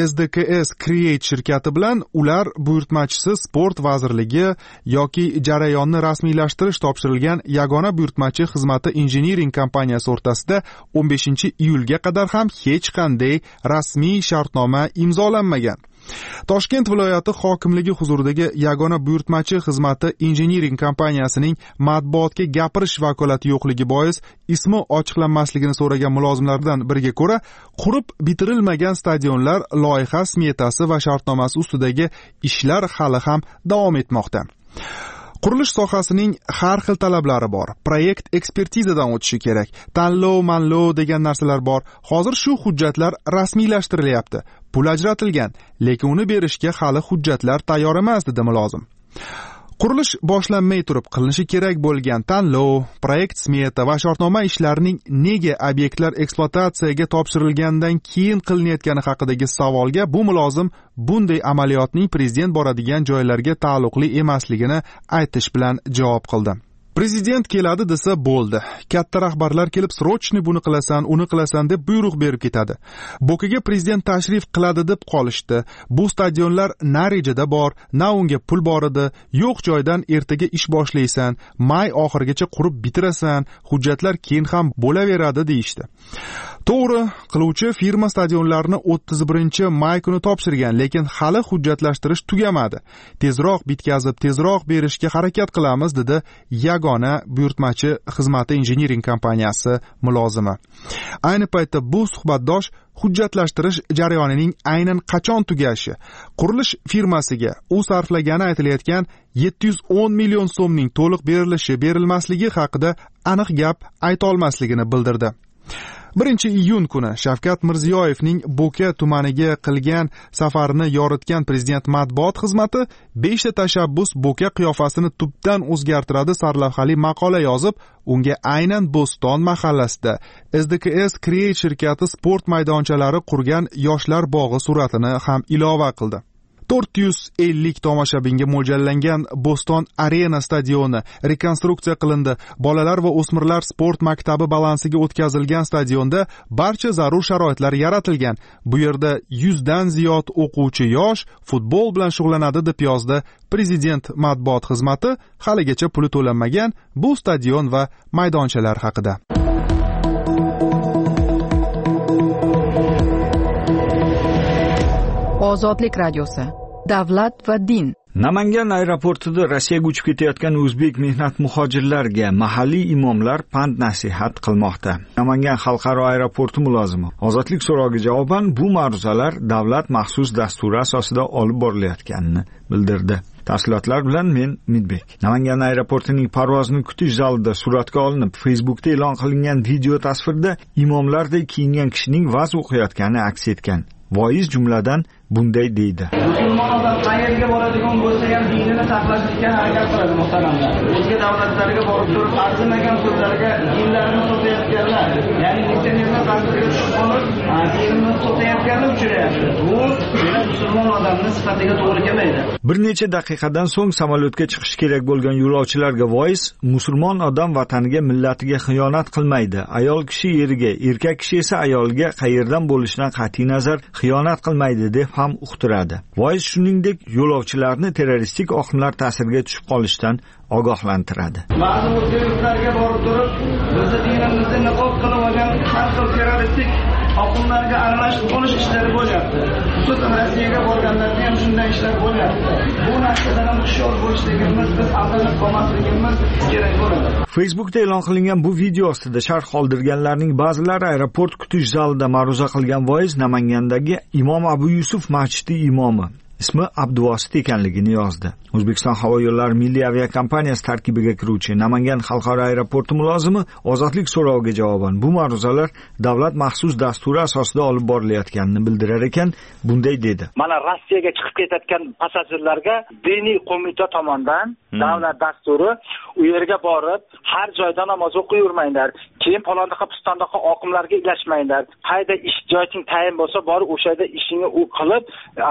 SDKS Create shirkati bilan ular buyurtmachisi sport vazirligi yoki jarayonni rasmiylashtirish topshirilgan yagona buyurtmachi xizmati injiniring kompaniyasi o'rtasida 15-iyulga qadar ham hech qanday rasmiy shartnoma imzolanmagan. Toshkent viloyati hokimligi huzuridagi yagona buyurtmachi xizmati injiniring kompaniyasining matbuotga gapirish vakolati yo'qligi bois ismi ochiqlanmasligini so'ragan mulozimlardan biriga ko'ra, qurib bitirilmagan stadionlar loyiha smetasi va shartnomasi ustidagi ishlar hali ham davom etmoqda. Qurilish sohasining har xil talablari bor. Proyekt ekspertizadan o'tishi kerak. Tanlov degan narsalar bor. Hozir shu hujjatlar rasmiylashtirilyapti. Pul ajratilgan, lekin uni berishga hali hujjatlar tayyor emas, dedi mulozim. Qurilish boshlanmay turib qilinishi kerak bo'lgan tanlov, proyekt smeta va shartnoma ishlarining nega obyektlar ekspluatatsiyaga topshirilgandan keyin qilinayotgani haqidagi savolga bu mulozim bunday amaliyotning prezident boradigan joylarga taalluqli emasligini aytish bilan javob qildi. Prezident keladi desa bo'ldi. Katta rahbarlar kelib srochniy buni qilasan, uni qilasan deb buyruq berib ketadi. Bo'kaga prezident tashrif qiladi deb qolishdi. Bu stadionlar na rejada bor, na unga pul bor edi. Yo'q joydan ertaga ish boshlaysan, may oxirigacha qurib bitirasan, hujjatlar keyin ham bo'laveradi deyishdi. To'g'ri, qiluvchi firma stadionlarni 31-may kuni topshirgan, lekin hali hujjatlashtirish tugamadi. Tezroq bitkazib, tezroq berishga harakat qilamiz, dedi yagona buyurtmachi xizmati injiniring kompaniyasi mulozimi. Ayni paytda bu suhbatdosh hujjatlashtirish jarayonining aynan qachon tugashi, qurilish firmasiga u sarflagani aytilayotgan 710 million so'mning to'liq berilmasligi haqida aniq gap ayta olmasligini bildirdi. 1-iyun kuni Shavkat Mirziyoyevning Bo'ka tumaniga qilgan safarini yoritgan prezident matbuot xizmati 5 ta tashabbus Bo'ka qiyofasini tubdan o'zgartiradi sarlavhali maqola yozib, unga aynan Bo'ston mahallasida SDKS Create shirkati sport maydonchalari qurgan yoshlar bog'i suratini ham ilova qildi. 450 tomoshabinga mo'ljallangan Bo'ston Arena stadioni rekonstruksiya qilindi. Bolalar va o'smirlar sport maktabi balansiga o'tkazilgan stadionda barcha zarur sharoitlar yaratilgan. Bu yerda 100 dan ziyod o'quvchi yosh futbol bilan shug'ullanadi deb yozdi prezident matbuot xizmati haligacha puli to'lanmagan bu stadion va maydonchalar haqida. Ozodlik radiosi. Davlat va din. Namangan aeroportida Rossiyaga uchib ketayotgan o'zbek mehnat muhojirlarga mahalliy imomlar pand nasihat qilmoqda. Namangan xalqaro aeroporti mulozimi Ozodlik so'roviga javoban bu ma'ruzalar davlat maxsus dasturi asosida olib borilayotganini bildirdi. Tafsilotlar bilan men Midbek. Namangan aeroportining parvozini kutish zalida suratga olinib, Facebookda e'lon qilingan video tasvirda imomlardek kiyingan kishining va'z o'qiyotgani aks etgan. Voiz jumladan bunday deydi: musulmon odam qayerga boradigan bo'lsa ham dinini saqlashga harakat qiladi muhtaramlar. O'zga davlatlarga borib turib arzimagan so'zlarga dinlarini sotayotganlar, ya'ni internetda ta'sirga tushib qolib, dinini sotayotganlar uchrayapti. Bu musulmon odamning sifatiga to'g'ri kelmaydi. Bir necha daqiqadan so'ng samolyotga chiqish kerak bo'lgan yo'lovchilarga voiz: musulmon odam vataniga, millatiga xiyonat qilmaydi. Ayol kishi eriga, erkak kishi esa ayolga qayerdan bo'lishidan qat'iy nazar xiyonat qilmaydi deb ham uqtiradi. Voiz shuningdek yo'lovchilarni terroristik oqimlar ta'siriga tushib qolishdan ogohlantiradi. Ba'zi o'zga yurtlarga borib turib, bizni dinimizni niqob qilib olgan har xil terroristik oqimlarga aralashib qolish ishlari bo'lyapti. Xususan Rossiyaga borganlarda ham shunday ishlar bo'lyapti. Bu narsadan ham hushyor bo'lishligimiz, biz aldanib qolmasligimiz kerak bo'ladi. Facebookda e'lon qilingan bu video ostida sharh qoldirganlarning ba'zilari aeroport kutish zalida ma'ruza qilgan voiz Namangandagi Imom Abu Yusuf masjidi imomi ismi Abduvosit ekanligini yozdi. O'zbekiston havo yo'llari milliy aviakompaniyasi tarkibiga kiruvchi Namangan xalqaro aeroporti mulozimi ozodlik so'roviga javoban bu ma'ruzalar davlat maxsus dasturi asosida olib borilayotganini bildirar ekan, bunday dedi: Mana Rossiyaga chiqib ketayotgan passajirlarga diniy qo'mita tomonidan davlat dasturi u yerga borib har joyda namoz o'qiyvermanglar, keyin palondaqa pistondaqa oqimlarga ilashmanglar, qayda ish joying tayin bo'lsa borib o'sha yerda ishingni u qilib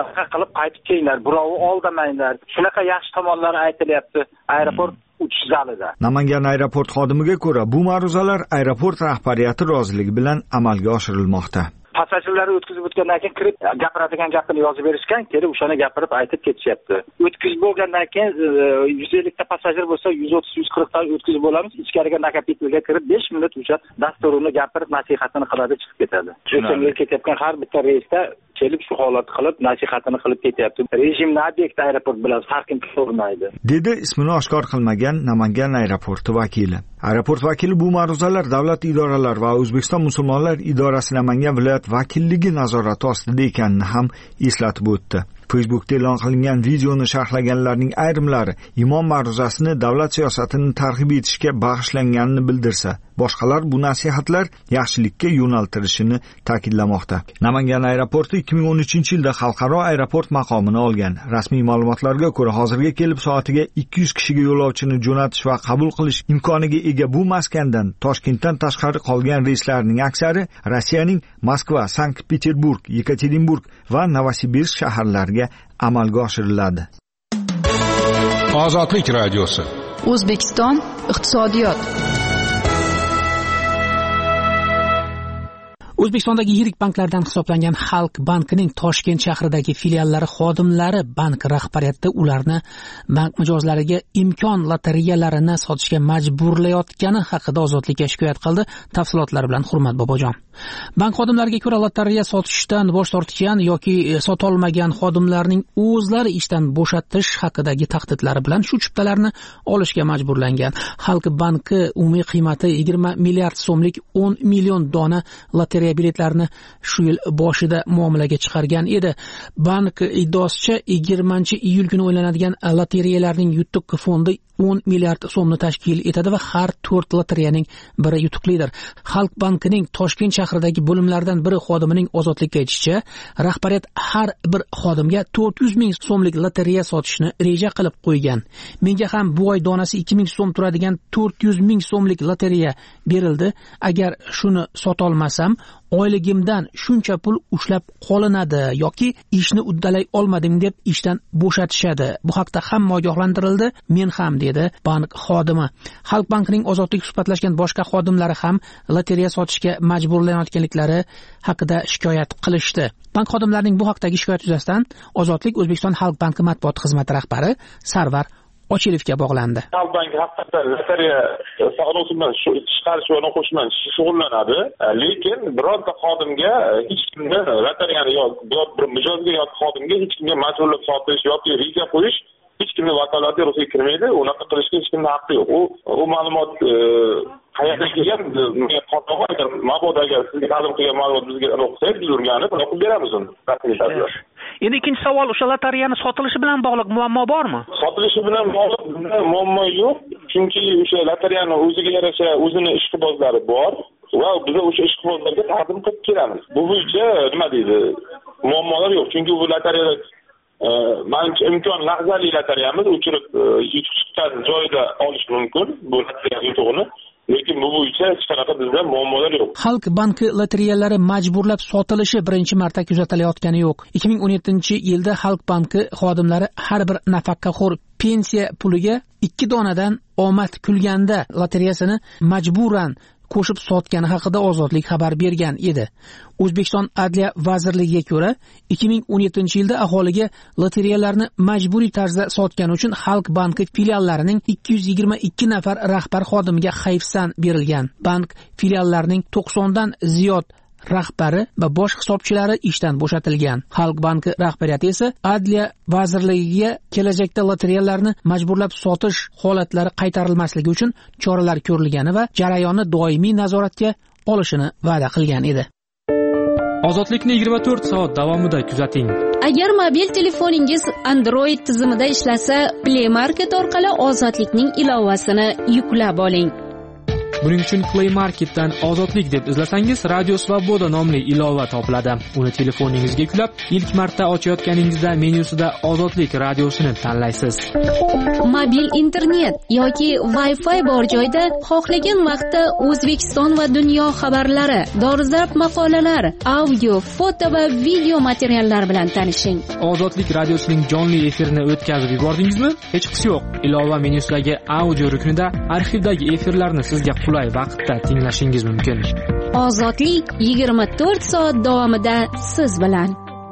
qaytib kelinglar, birovni aldamanglar. Shunaqa yaxshi tomonlari aytilyapti aeroport uchish zalida. Namangan aeroport xodimiga ko'ra, bu ma'ruzalar aeroport rahbariyati roziligi bilan amalga oshirilmoqda. Passajirlarni o'tkazib o'tgandan keyin kirib gapiradigan gapini yozib berishgan, kelib o'shani gapirib aytib ketishyapti. O'tkazib bo'lgandan keyin 150 ta passajir bo'lsa 130-140 ta o'tkazib bo'lamiz. Ichkariga nakapitelga kirib 5 minut o'sha dasturini gapirib nasihatini qiladi, chiqib ketadi. O'shanga ketayotgan har bitta reysda kelib shu holat qilib nasihatini qilib ketyapti. Rejimni obyekt aeroport bilan farqini ko'rmaydi, dedi ismini oshkor qilmagan Namangan aeroporti vakili. Aeroport vakili bu ma'ruzalar davlat idoralari va O'zbekiston musulmonlar idorasi Namangan viloyat vakilligi nazorati ostida ekanini ham eslatib o'tdi. Facebookda e'lon qilingan videoni sharhlaganlarning ayrimlari imom ma'ruzasini davlat siyosatini targ'ib etishga bag'ishlanganini bildirsa, boshqalar bu nasihatlar yaxshilikka yo'naltirishini ta'kidlamoqda. Namangan aeroporti 2013-yilda xalqaro aeroport maqomini olgan. Rasmiy ma'lumotlarga ko'ra, hozirga kelib soatiga 200 kishiga yo'lovchini jo'natish va qabul qilish imkoniga ega bu maskandan Toshkentdan tashqari qolgan reyslarning aksari Rossiyaning Moskva, Sankt-Peterburg, Yekaterinburg va Novosibirsk shaharlariga amalga oshiriladi. Ozodlik radiosi. O'zbekiston iqtisodiyot. O'zbekistondagi yirik banklardan hisoblangan Xalq bankining Toshkent shahridagi filiallari xodimlari bank rahbariyati ularni bank mijozlariga imkon lotereyalarini sotishga majburlayotgani haqida Ozodlikka shikoyat qildi. Tafsilotlar bilan Hurmat Bobojon. Bank xodimlariga ko'ra lotereya sotishdan bosh tortgan yoki sotolmagan xodimlarning o'zlari ishdan bo'shatish haqidagi tahdidlari bilan shu chiptalarni olishga majburlangan. Xalq banki umumiy qiymati 20 milliard so'mlik 10 million dona lotereya biletlarni shu yil boshida muomalaga chiqargan edi. Bank iddaosicha 20-iyul kuni o'ylanadigan lotereyalarning yutuq fondi 10 milliard so'mni tashkil etadi va har 4 lotereyaning biri yutuqlidir. Xalq bankining Toshkent shahridagi bo'limlaridan biri xodimining Ozodlikka aytishicha, rahbariyat har bir xodimga 400 ming so'mlik lotereya sotishni reja qilib qo'ygan. Menga ham bu oy donasi 2000 so'm turadigan 400 ming so'mlik lotereya berildi. Agar shuni sotolmasam, oyligimdan shuncha pul ushlab qolinadi yoki ishni uddalay olmadim deb ishdan bo'shatishadi. Bu haqda hamma ogohlantirildi, men ham, dedi bank xodimi. Xalq bankining Ozodlik suhbatlashgan boshqa xodimlari ham lotereya sotishga majburlanayotganliklari haqida shikoyat qilishdi. Bank xodimlarining bu haqdagi shikoyat yuzasidan Ozodlik O'zbekiston Xalq banki matbuot xizmati rahbari Sarvar Ochilevga bog'landi. Xalq banki haqiqatan lotereya savdosi bilan chiqarish va qo'shish bilan shug'ullanadi, lekin birorta xodimga hech kimni lotereyani yoki bir mijozga yoki xodimga hech kimga majburlab sotish yoki reja qo'yish hech kimning vakolatiga ruxsat kirmaydi. Unaqa qilishga hech kimning haqqi yo'q. U ma'lumot qayerdan kelgan? Agar mabodo agar sizga ta'lim qilgan ma'lumot bizga o'qsangiz, biz o'rganib qilib beramiz uni. Endi ikkinchi savol, o'sha lotereyani sotilishi bilan bog'liq muammo bormi? Sotilishi bilan bog'liq muammo yo'q, chunki o'sha lotereyani o'ziga yarasha o'zini ishqibozlari bor va biz o'sha ishqibozlarga taqdim qilib kelamiz. Bu bo'yicha nima deydi, muammolar yo'q, chunki bu lotereya manimcha imkon lahzali lotereyamiz, o'chirib yutuqdan joyida olish mumkin bu lotereya yutug'ini. Lekin bu bo'yicha hech qanaqa bizda muammolar yo'q. Xalq banki lotereyalari majburlab sotilishi birinchi marta kuzatilayotgani yo'q. 2017-yilda Xalq banki xodimlari har bir nafaqaxo'r pensiya puliga 2 donadan omad kulganda lotereyasini majburan qo'shib sotgani haqida Ozodlik xabar bergan edi. O'zbekiston Adliya vazirligiga ko'ra, 2017-yilda aholiga lotereyalarni majburiy tarzda sotgani uchun Xalq banki filiallarining 222 nafar rahbar xodimiga hayfsan berilgan. Bank filiallarining 90 dan ziyod rahbari va bosh hisobchilari ishdan bo'shatilgan. Xalq banki rahbariyati esa Adliya vazirligiga kelajakda lotereyalarni majburlab sotish holatlari qaytarilmasligi uchun choralar ko'rilgani va jarayonni doimiy nazoratga olishini va'da qilgan edi. Ozodlikni 24 soat davomida kuzating. Agar mobil telefoningiz Android tizimida ishlasa, Play Market orqali Ozodlikning ilovasini yuklab oling. Buning uchun Play Marketdan Ozodlik deb izlasangiz, Radio Svoboda nomli ilova topiladi. Uni telefoningizga yuklab, ilk marta ochayotganingizda menyusida Ozodlik radiosini tanlaysiz. Mobil internet yoki Wi-Fi bor joyda xohlagan vaqtda O'zbekiston va dunyo xabarlari, dolzarb maqolalar, audio, foto va video materiallar bilan tanishing. Ozodlik radiosining jonli efirini o'tkazib yubordingizmi? Hech qisi yo'q. Ilova menyusidagi audio ruknida arxivdagi efirlarni sizga qulay vaqtda tinglashingiz mumkin. Ozodlik 24 soat davomida siz bilan.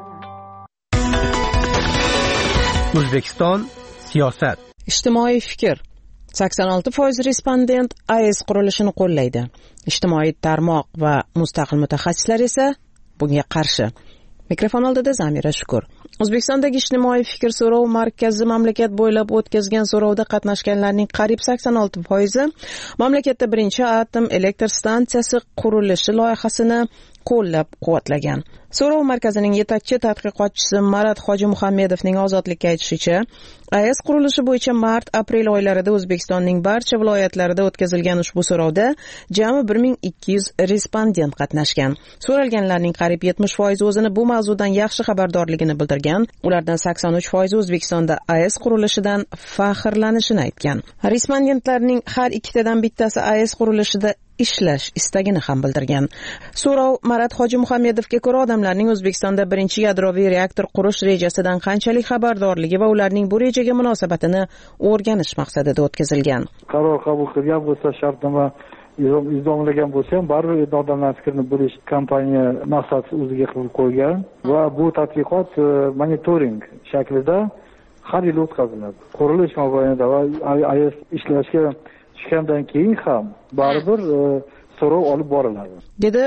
O'zbekiston siyosat. Ijtimoiy fikr. 86% respondent AES qurilishini qo'llaydi. Ijtimoiy tarmoq va mustaqil mutaxassislar esa bunga qarshi. Mikrofon oldida Zamira Shukur. O'zbekistondagi ijtimoiy fikr so'rov markazi mamlakat bo'ylab o'tkazgan so'rovda qatnashganlarning qariyb 86% mamlakatda birinchi atom elektr stansiyasi qurilishi loyihasini qo'llab-quvvatlagan. So'rov markazining yetakchi tadqiqotchisi Marat Hojimuhammedovning Ozodlikka aytishicha, AES qurilishi bo'yicha mart-aprel oylarida O'zbekistonning barcha viloyatlarida o'tkazilgan ushbu so'rovda jami 1200 respondent qatnashgan. So'ralganlarning qariyb 70% o'zini bu mavzudan yaxshi xabardorligini bildirgan. Ulardan 83% O'zbekistonda AES qurilishidan faxrlanishini aytgan. Respondentlarning har ikkitadan bittasi AES qurilishida ishlash istagini ham bildirgan. So'rov Marat Hojimuhammedovga ko'ra, odamlarning O'zbekistonda birinchi yadroviy reaktor qurish rejasidan qanchalik xabardorligi va ularning bu rejaga munosabatini o'rganish maqsadida o'tkazilgan. Qaror qabul qilgan bo'lsa, shartnoma imzolagan bo'lsa ham baribir odamlar fikrini bo'lish kompaniya maqsad o'ziga qilib qo'ygan va bu tadqiqot monitoring shaklida har yil o'tkaziladi. Qurilish mobaynida va AES ishlashga tushgandan keyin ham baribir so'rov olib boriladi. Dedi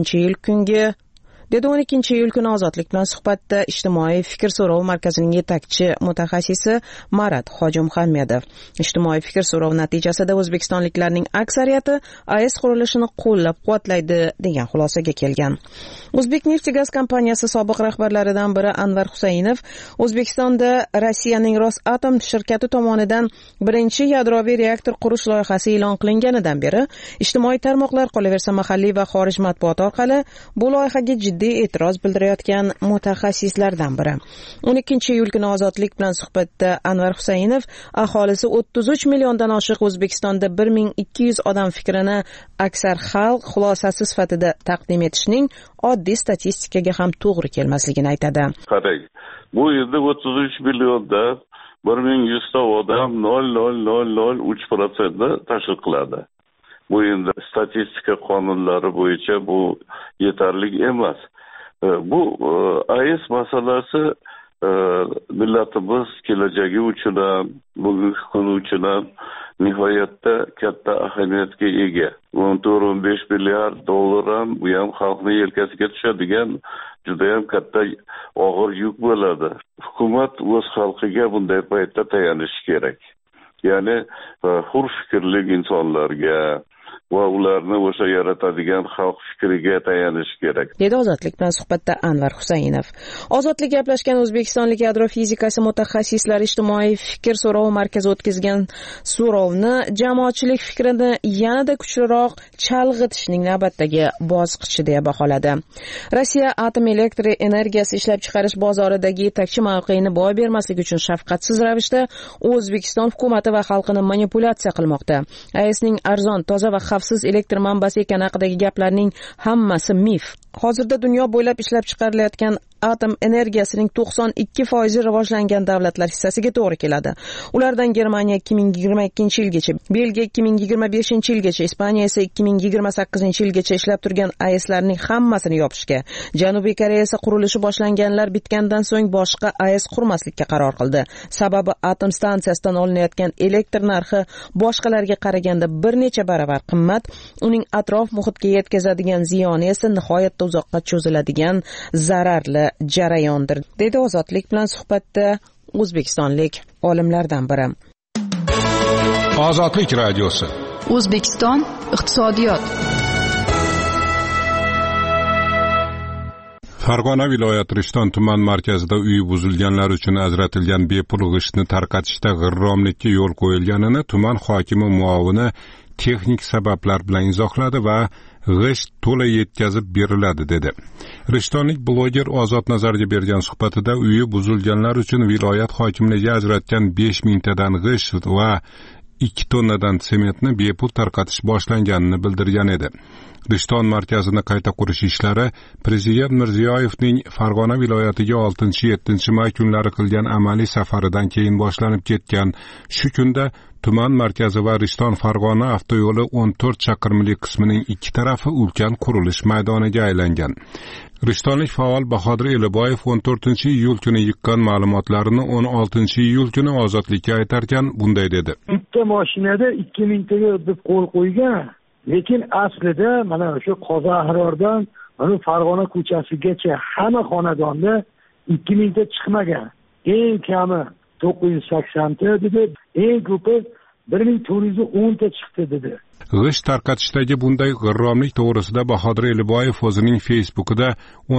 12-iyul kuni Ozodlik bilan suhbatda ijtimoiy fikr so'rov markazining yetakchi mutaxassisi Marat Hojimuhammedov. Ijtimoiy fikr so'rov natijasida o'zbekistonliklarning aksariyati AES qurilishini qo'llab-quvvatlaydi degan xulosaga kelgan. O'zbekneftgaz kompaniyasi sobiq rahbarlaridan biri Anvar Husaynov O'zbekistonda Rossiyaning Rosatom shirkati tomonidan birinchi yadroviy reaktor qurish loyihasi e'lon qilinganidan beri ijtimoiy tarmoqlar, qolaversa mahalliy va xorij matbuoti orqali bu loyihaga jiddiy e'tiroz bildirayotgan mutaxassislardan biri. 12-iyul kuni Ozodlik bilan suhbatda Anvar Husaynov aholisi 33 milliondan oshiq O'zbekistonda 1200 odam fikrini aksar xalq xulosasi sifatida taqdim etishning oddiy statistikaga ham to'g'ri kelmasligini aytadi. Qarang, bu yerda 33 millionda 1100 ta odam 0,003% tashkil qiladi. Bu endi statistika qonunlari bo'yicha bu yetarli emas. Bu AES masalasi millatimiz kelajagi uchun ham, bugungi kun uchun ham nihoyatda katta ahamiyatga ega. 14-15 milliard dollar ham bu ham xalqning yelkasiga tushadigan juda ham katta og'ir yuk bo'ladi. Hukumat o'z xalqiga bunday paytda tayanishi kerak. Ya'ni hur fikrli insonlarga, va ularni o'sha yaratadigan xalq fikriga tayanish kerak, dedi Ozodlik bilan suhbatda Anvar Husaynov. Ozodlik gaplashgan o'zbekistonlik yadro fizikasi mutaxassislari ijtimoiy fikr so'rovi markazi o'tkazgan so'rovni jamoatchilik fikrini yanada kuchliroq chalg'itishning navbatdagi bosqichi deya baholadi. Rossiya atom elektr energiyasi ishlab chiqarish bozoridagi yetakchi mavqeini boy bermaslik uchun shafqatsiz ravishda O'zbekiston hukumati va xalqini manipulyatsiya qilmoqda. AESning arzon, toza va xavfsiz elektr manbasi ekani haqidagi gaplarning hammasi mif. Hozirda dunyo bo'ylab ishlab chiqarilayotgan atom energiyasining 92% rivojlangan davlatlar hissasiga to'g'ri keladi. Ulardan Germaniya 2022-yilgacha, Belgiya 2025-yilgacha, Ispaniya esa 2028-yilgacha ishlab turgan AESlarning hammasini yopishga, Janubiy Koreya esa qurilishi boshlanganlar bitgandan so'ng boshqa AES qurmaslikka qaror qildi. Sababi atom stansiyasidan olinayotgan elektr narxi boshqalarga qaraganda bir necha baravar qimmat, uning atrof muhitga yetkazadigan ziyoni esa nihoyatda uzoqqa cho'ziladigan zararli jarayondir, dedi Ozodlik bilan suhbatda o'zbekistonlik olimlardan biri. Ozodlik radiosi. O'zbekiston iqtisodiyot. Farg'ona viloyati Rishton tuman markazida uyi buzilganlar uchun ajratilgan bepul g'ishtni tarqatishda g'irromlikka yo'l qo'yilganini tuman hokimi muovini texnik sabablar bilan izohladi va g'isht to'la yetkazib beriladi dedi. Rishtonlik bloger Ozod Nazarga bergan suhbatida uyi buzilganlar uchun viloyat hokimligi ajratgan 5000 tadan g'isht va 2 tonnadan sementni bepul tarqatish boshlanganini bildirgan edi. Rishton markazini qayta qurish ishlari Prezident Mirziyoyevning Farg'ona viloyatiga 6-7 may kunlari qilgan amaliy safaridan keyin boshlanib ketgan. Shu kunda tuman markazi va Rishton Farg'ona avtoyo'li 14 chaqirimlik qismining ikki tarafi ulkan qurilish maydoniga aylangan. Rishtonlik faol Bahodir Eliboyev 14-iyul kuni yiqqan ma'lumotlarini 16-iyul kuni Ozodlikka aytarkan bunday dedi. Bitta mashinada 2000 taga deb qo'l qo'ygan, lekin aslida mana o'sha Qozahrordan mana Farg'ona ko'chasigacha hamma xonadonda 2000 ta chiqmagan. Eng kami 980 ta dedi, eng ko'pi 1410 ta chiqdi dedi. G'isht tarqatishdagi bunday g'irromlik to'g'risida Bahodir Eliboyev o'zining Facebook'ida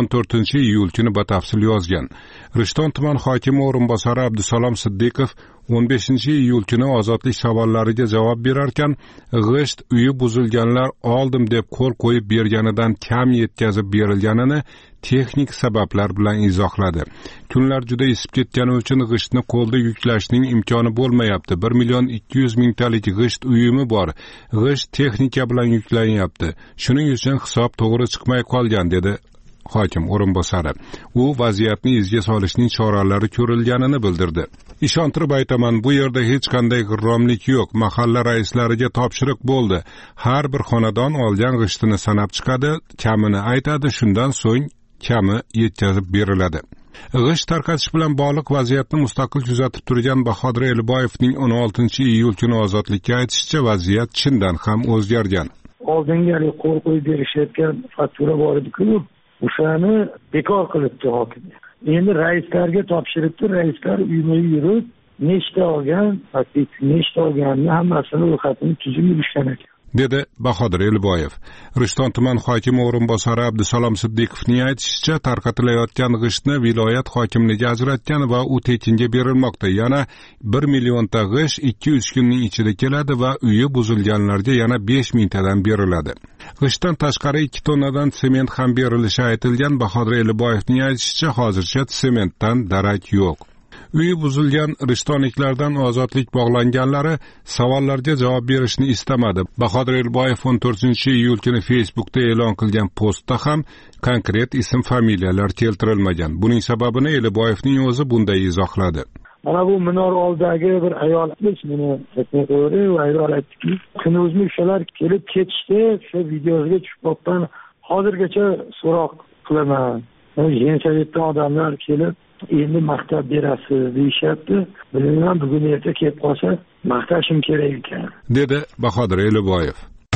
14-iyul kuni batafsil yozgan. Rishton tuman hokimi o'rinbosari Abdusalom Siddiqov 15-iyul kuni Ozodlik savollariga javob berarkan, g'isht uyi buzilganlar oldim deb qo'l qo'yib berganidan kam yetkazib berilganini texnik sabablar bilan izohladi. Kunlar juda isib ketgani uchun g'ishtni qo'lda yuklashning imkoni bo'lmayapti. 1,200,000 talik g'isht uyumi bor. G'isht texnika bilan yuklanyapti. Shuning uchun hisob to'g'ri chiqmay qolgan dedi hokim o'rinbosari. U vaziyatni izga solishning choralari ko'rilganini bildirdi. Ishontirib aytaman, bu yerda hech qanday g'irromlik yo'q. Mahalla raislariga topshiriq bo'ldi. Har bir xonadon olgan g'ishtini sanab chiqadi, kamini aytadi, shundan so'ng kami yetkazib beriladi. G'isht tarqatish bilan bog'liq vaziyatni mustaqil kuzatib turgan Bahodir Eliboyevning 16-iyul kuni Ozodlikka aytishicha, vaziyat chindan ham o'zgargan. Oldinga qo'l qo'yib berishayotgan faktura bor edi-ku, o'shani bekor qilibdi hokim. Endi raislarga topshiribdi, raislar uyma yurib, nechta olgan, nechta olganini hammasini ro'yxatini tuzib yurishgan ekan, dedi Bahodir Eliboyev. Rishton tuman hokimi o'rinbosari Abdusalom Siddiqovning aytishicha, tarqatilayotgan g'ishtni viloyat hokimligi ajratgan va u tekinga berilmoqda. Yana 1 million ta g'isht 2-3 kunning ichida keladi va uyi buzilganlarga yana 5000 tadan beriladi. G'ishtdan tashqari 2 tonnadan sement ham berilishi aytilgan. Bahodir Eliboyevning aytishicha, hozircha sementdan darak yo'q. Uyi buzilgan rishtonliklardan Ozodlik bog'langanlari savollarga javob berishni istamadi. Bahodir Eliboyev 14-iyul kuni Facebook'da e'lon qilgan postda ham konkret ism familiyalar keltirilmagan. Buning sababini Eliboyevning o'zi bunday izohladi. Mana bu minor oldidagi bir ayol meni aytdi va ayol aytdiki, kunduzmi o'shalar kelib ketishdi, shu videoga tushib qolgan, hozirgacha so'roq qilaman. Yensayetdan odamlar kelib endi maqtab berasiz deyishyapti. Bilmayman, bugun erta kelib qolsa maqtashim kerak ekan, dedi Bahodir Eliboyev.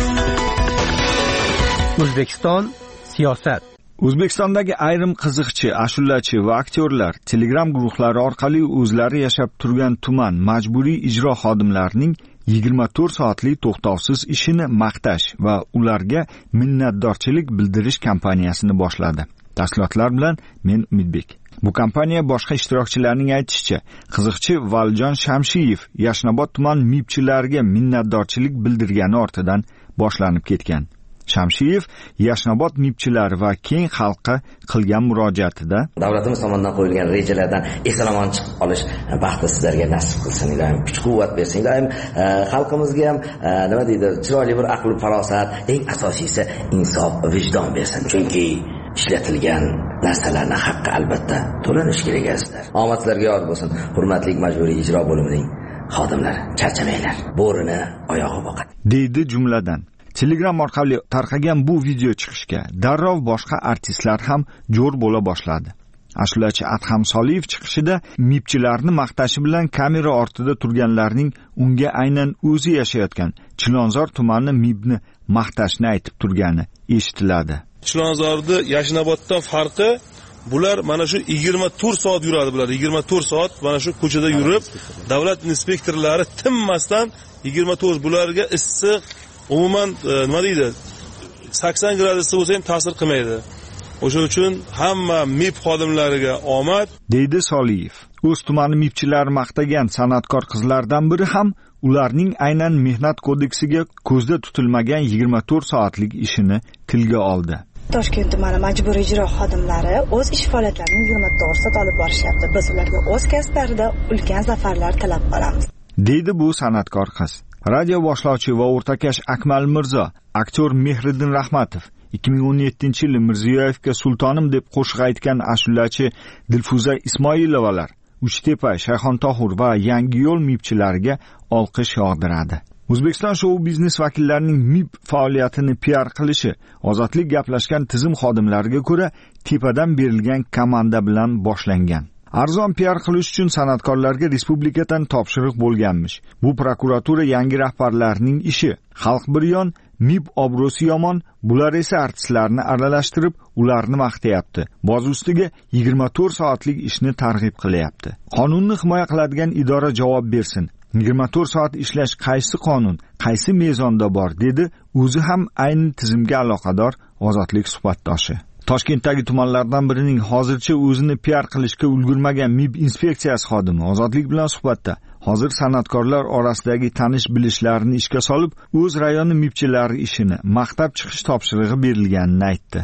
O'zbekiston siyosat. O'zbekistondagi ayrim qiziqchi, ashulachi va aktyorlar Telegram guruhlari orqali o'zlari yashab turgan tuman majburiy ijro xodimlarining 24 soatlik to'xtovsiz ishini maqtash va ularga minnatdorchilik bildirish kampaniyasini boshladi. Tafsilotlar bilan men Umidbek. Bu kompaniya boshqa ishtirokchilarning aytishicha, qiziqchi Valjon Shamshiyev Yashnobod tuman mibchilariga minnatdorchilik bildirgani ortidan boshlanib ketgan. Shamshiyev Yashnobod mibchilari va keng xalqqa qilgan murojaatida davlatimiz tomonidan qo'yilgan rejalardan eson-omon chiqib olish baxti sizlarga nasib qilsin, ilohim kuch-quvvat bersin, ilohim xalqimizga ham nima deydi, chiroyli bir aql farosat, eng asosiysi insof, vijdon bersin. Chunki ishlatilgan narsalarning haqqi albatta to'lanishi kerak azizlar. Omad sizlarga yor bo'lsin. Hurmatli majburiy ijro bo'limining xodimlari, charchamanglar. Bo'rini oyog'i boqadi. deydi jumladan. Telegram orqali tarqagan bu video chiqishga darrov boshqa artistlar ham jo'r bo'la boshladi. Ashulachi Adham Soliyev chiqishida mibchilarni maqtashi bilan kamera ortida turganlarning unga aynan o'zi yashayotgan Chilonzor tumani mibni maqtashni aytib turgani eshitiladi. Chilonzorda Yashnoboddan farqi, bular mana shu 24 soat yuradi, bular 24 soat mana shu ko'chada yurib, davlat inspektorlari tinmasdan 24 bularga issiq, umuman nima deydi, 80 gradusda bo'lsa ham ta'sir qilmaydi. O'sha uchun hamma MIB xodimlariga omad, deydi Soliyev. O'z tumani mibchilari maqtagan san'atkor qizlardan biri ham ularning aynan mehnat kodeksiga ko'zda tutilmagan 24 soatlik ishini tilga oldi. Toshkent tumani majburiy ijro xodimlari o'z ish faoliyatlarini 24 soat olib borishyapti. Biz ularga o'z kasblarida ulkan zafarlar tilab qolamiz, deydi bu san'atkor qiz. Radio boshlovchi va o'rtakash Akmal Mirzo, aktyor Mehriddin Rahmatov 2017-yili Mirziyoyevga sultonim deb qo'shiq aytgan ashulachi Dilfuza Ismoilovalar Uchtepa, Shayxontohur va Yangiyo'l mibchilariga olqish yog'diradi. O'zbekiston shou biznes vakillarining MIB faoliyatini PR qilishi Ozodlik gaplashgan tizim xodimlariga ko'ra tepadan berilgan komanda bilan boshlangan. Arzon PR qilish uchun san'atkorlarga respublikadan topshiriq bo'lganmish. Bu prokuratura yangi rahbarlarining ishi. Xalq bir yon, MIB obro'si yomon, bular esa artistlarni aralashtirib, ularni maqtayapti. Boz ustiga 24 soatlik ishni targ'ib qilyapti. Qonunni himoya qiladigan idora javob bersin. 24 soat ishlash qaysi qonun, qaysi mezonda bor, dedi o'zi ham ayni tizimga aloqador Ozodlik suhbatdoshi. Toshkentdagi tumanlardan birining hozircha o'zini PR qilishga ulgurmagan MIB inspeksiyasi xodimi Ozodlik bilan suhbatda hozir san'atkorlar orasidagi tanish-bilishlarini ishga solib, o'z rayoni mibchilari ishini maqtab chiqish topshirig'i berilganini aytdi.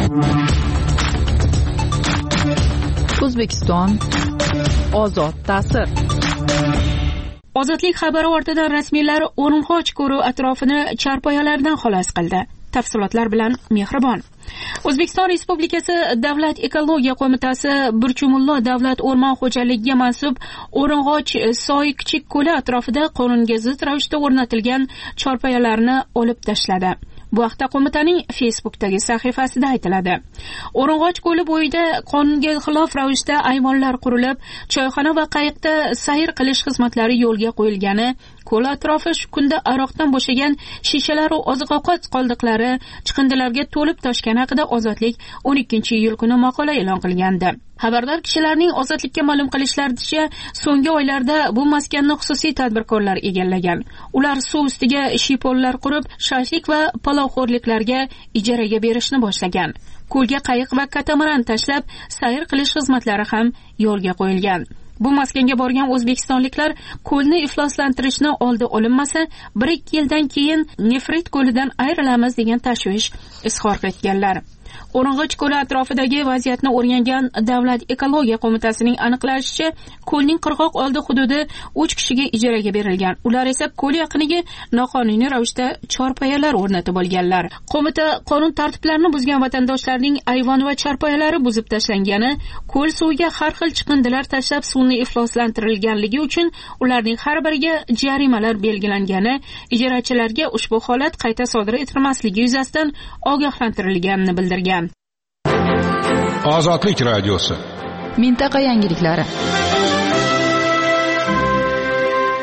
O'zbekiston ozod ta'sir. Ozodlik xabari ortidan rasmiylar O'rinxoch ko'ri atrofini charpoyalardan xalos qildi. Tafsilotlar bilan Mehribon. O'zbekiston Respublikasi Davlat ekologiya qo'mitasi Burchumullo davlat o'rmon xo'jaligiga mansub O'ring'och soy kichik ko'li atrofida qonunga zid ravishda o'rnatilgan chorpoyalarni olib tashladi. Bu haqda qo'mitaning Facebook'dagi sahifasida aytiladi. O'ring'och ko'li bo'yida qonunga xilof ravishda ayvonlar qurilib, choyxona va qayiqda sayr qilish xizmatlari yo'lga qo'yilgani, ko'l atrofi shu kunda aroqdan bo'shagan shishalar va oziq-ovqat qoldiqlari chiqindilarga to'lib toshgani haqida Ozodlik 12-iyul kuni maqola e'lon qilgandi. Xabardor kishilarning Ozodlikka ma'lum qilishlaricha, so'nggi oylarda bu maskanni xususiy tadbirkorlar egallagan. Ular suv ustiga shiypollar qurib, shashlik va palovxo'rliklarga ijaraga berishni boshlagan. Ko'lga qayiq va katamaran tashlab, sayr qilish xizmatlari ham yo'lga qo'yilgan. Bu maskanga borgan o'zbekistonliklar ko'lni ifloslantirishni oldi olinmasa, 1-2 yildan keyin Nefrit ko'lidan ayrilamiz degan tashvish izhor etganlar. O'ring'och ko'li atrofidagi vaziyatni o'rgangan Davlat ekologiya qo'mitasining aniqlashicha, ko'lning qirg'oq oldi hududi 3 kishiga ijaraga berilgan. Ular esa ko'l yaqiniga noqonuniy ravishda chorpoyalar o'rnatib olganlar. Qo'mita qonun tartiblarini buzgan vatandoshlarning ayvon va chorpoyalari buzib tashlangani, ko'l suviga har xil chiqindilar tashlab suvni ifloslantirilganligi uchun ularning har biriga jarimalar belgilangani, ijarachilarga ushbu holat qayta sodir etilmasligi yuzasidan ogohlantirilganini bildirgan. Ozodlik radiosi. Mintaqa yangiliklari.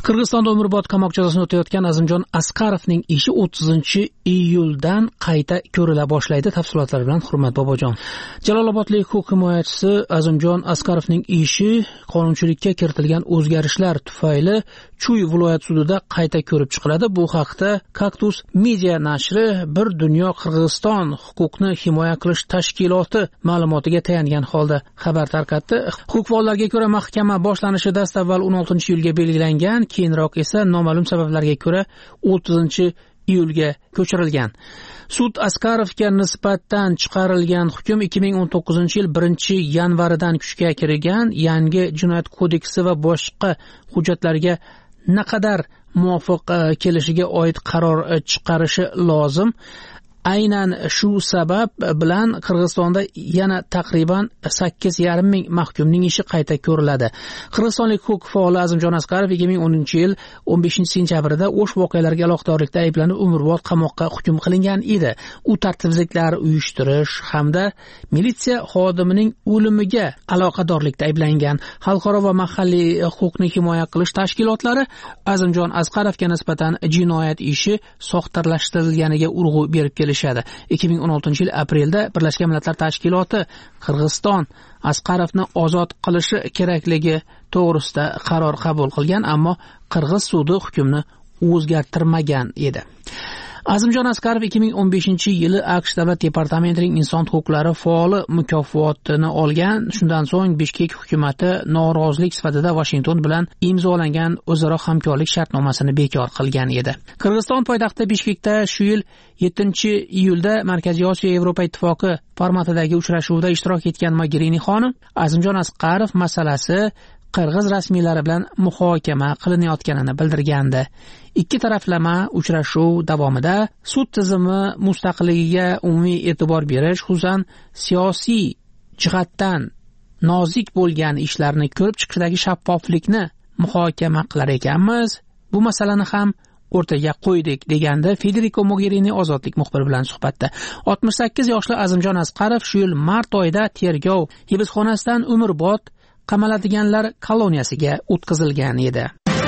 Qirg'izistonda umrbod qamoq jazosini o'tayotgan Azimjon Asqarovning ishi 30-iyuldan qayta ko'rila boshlaydi. Tafsilotlar bilan Hurmat Bobojon. Jalolobodlik huquq himoyachisi Azimjon Asqarovning ishi qonunchilikka kiritilgan o'zgarishlar tufayli Chuy viloyat sudida qayta ko'rib chiqiladi. Bu haqda Kaktus Media nashri Bir dunyo Qirg'iziston huquqni himoya qilish tashkiloti ma'lumotiga tayangan holda xabar tarqatdi. Huquqbonlarga ko'ra mahkama boshlanishi dastavval 16-iyulga belgilangan, keyinroq esa noma'lum sabablarga ko'ra 30-iyulga ko'chirilgan. Sud Asqarovga nisbatan chiqarilgan hukm 2019-yil 1-yanvaridan kuchga kirgan. Yangi jinoyat kodeksi va boshqa hujjatlarga naqadar muvofiq kelishiga oid qaror chiqarishi lozim. Aynan shu sabab bilan Qirg'izistonda yana taqriban 8,5 ming mahkumning ishi qayta ko'riladi. Qirg'izistonlik huquq faoli Azimjon Asqarov 2010-yil 15-sentyabrda o'sh voqealarga aloqadorlikda ayblanib umrbod qamoqqa hukm qilingan edi. U tartibsizliklar uyushtirish hamda militsiya xodimining o'limiga aloqadorlikda ayblangan. Xalqaro va mahalliy huquqni himoya qilish tashkilotlari Azimjon Asqarovga nisbatan jinoyat ishi soxtalashtirilganiga urg'u berib kelishadi. 2016-yil aprelda Birlashgan Millatlar Tashkiloti Qirg'iziston Asqarovni ozod qilishi kerakligi to'g'risida qaror qabul qilgan, ammo Qirg'iz sudi hukmni o'zgartirmagan edi. Azimjon Asqarov 2015-yili AQSh Davlat departamentining inson huquqlari faoli mukofotini olgan. Shundan so'ng Bishkek hukumatı norozilik sifatida Washington bilan imzolangan o'zaro hamkorlik shartnomasini bekor qilgan edi. Qirg'iziston poytaxti Bishkekda shu yil 7-iyulda Markaziy Osiyo Yevropa ittifoqi formatidagi uchrashuvda ishtirok etgan Mogherini xonim Azimjon Asqarov masalasi Qirg'iz rasmiylari bilan muhokama qilinayotganini bildirgandi. Ikki taraflama uchrashuv davomida sud tizimi mustaqilligiga umumiy e'tibor berish, xususan siyosiy jihatdan nozik bo'lgan ishlarni ko'rib chiqishdagi shaffoflikni muhokama qilar ekanmiz. Bu masalani ham o'rtaga qo'ydik, degandi Federico Mogherini ozodlik muxbiri bilan suhbatda. 68 yoshli Azimjon Asqarov shu yil mart oyida tergov hibsxonasidan umrbod qamaladiganlar koloniyasiga o'tkazilgan edi.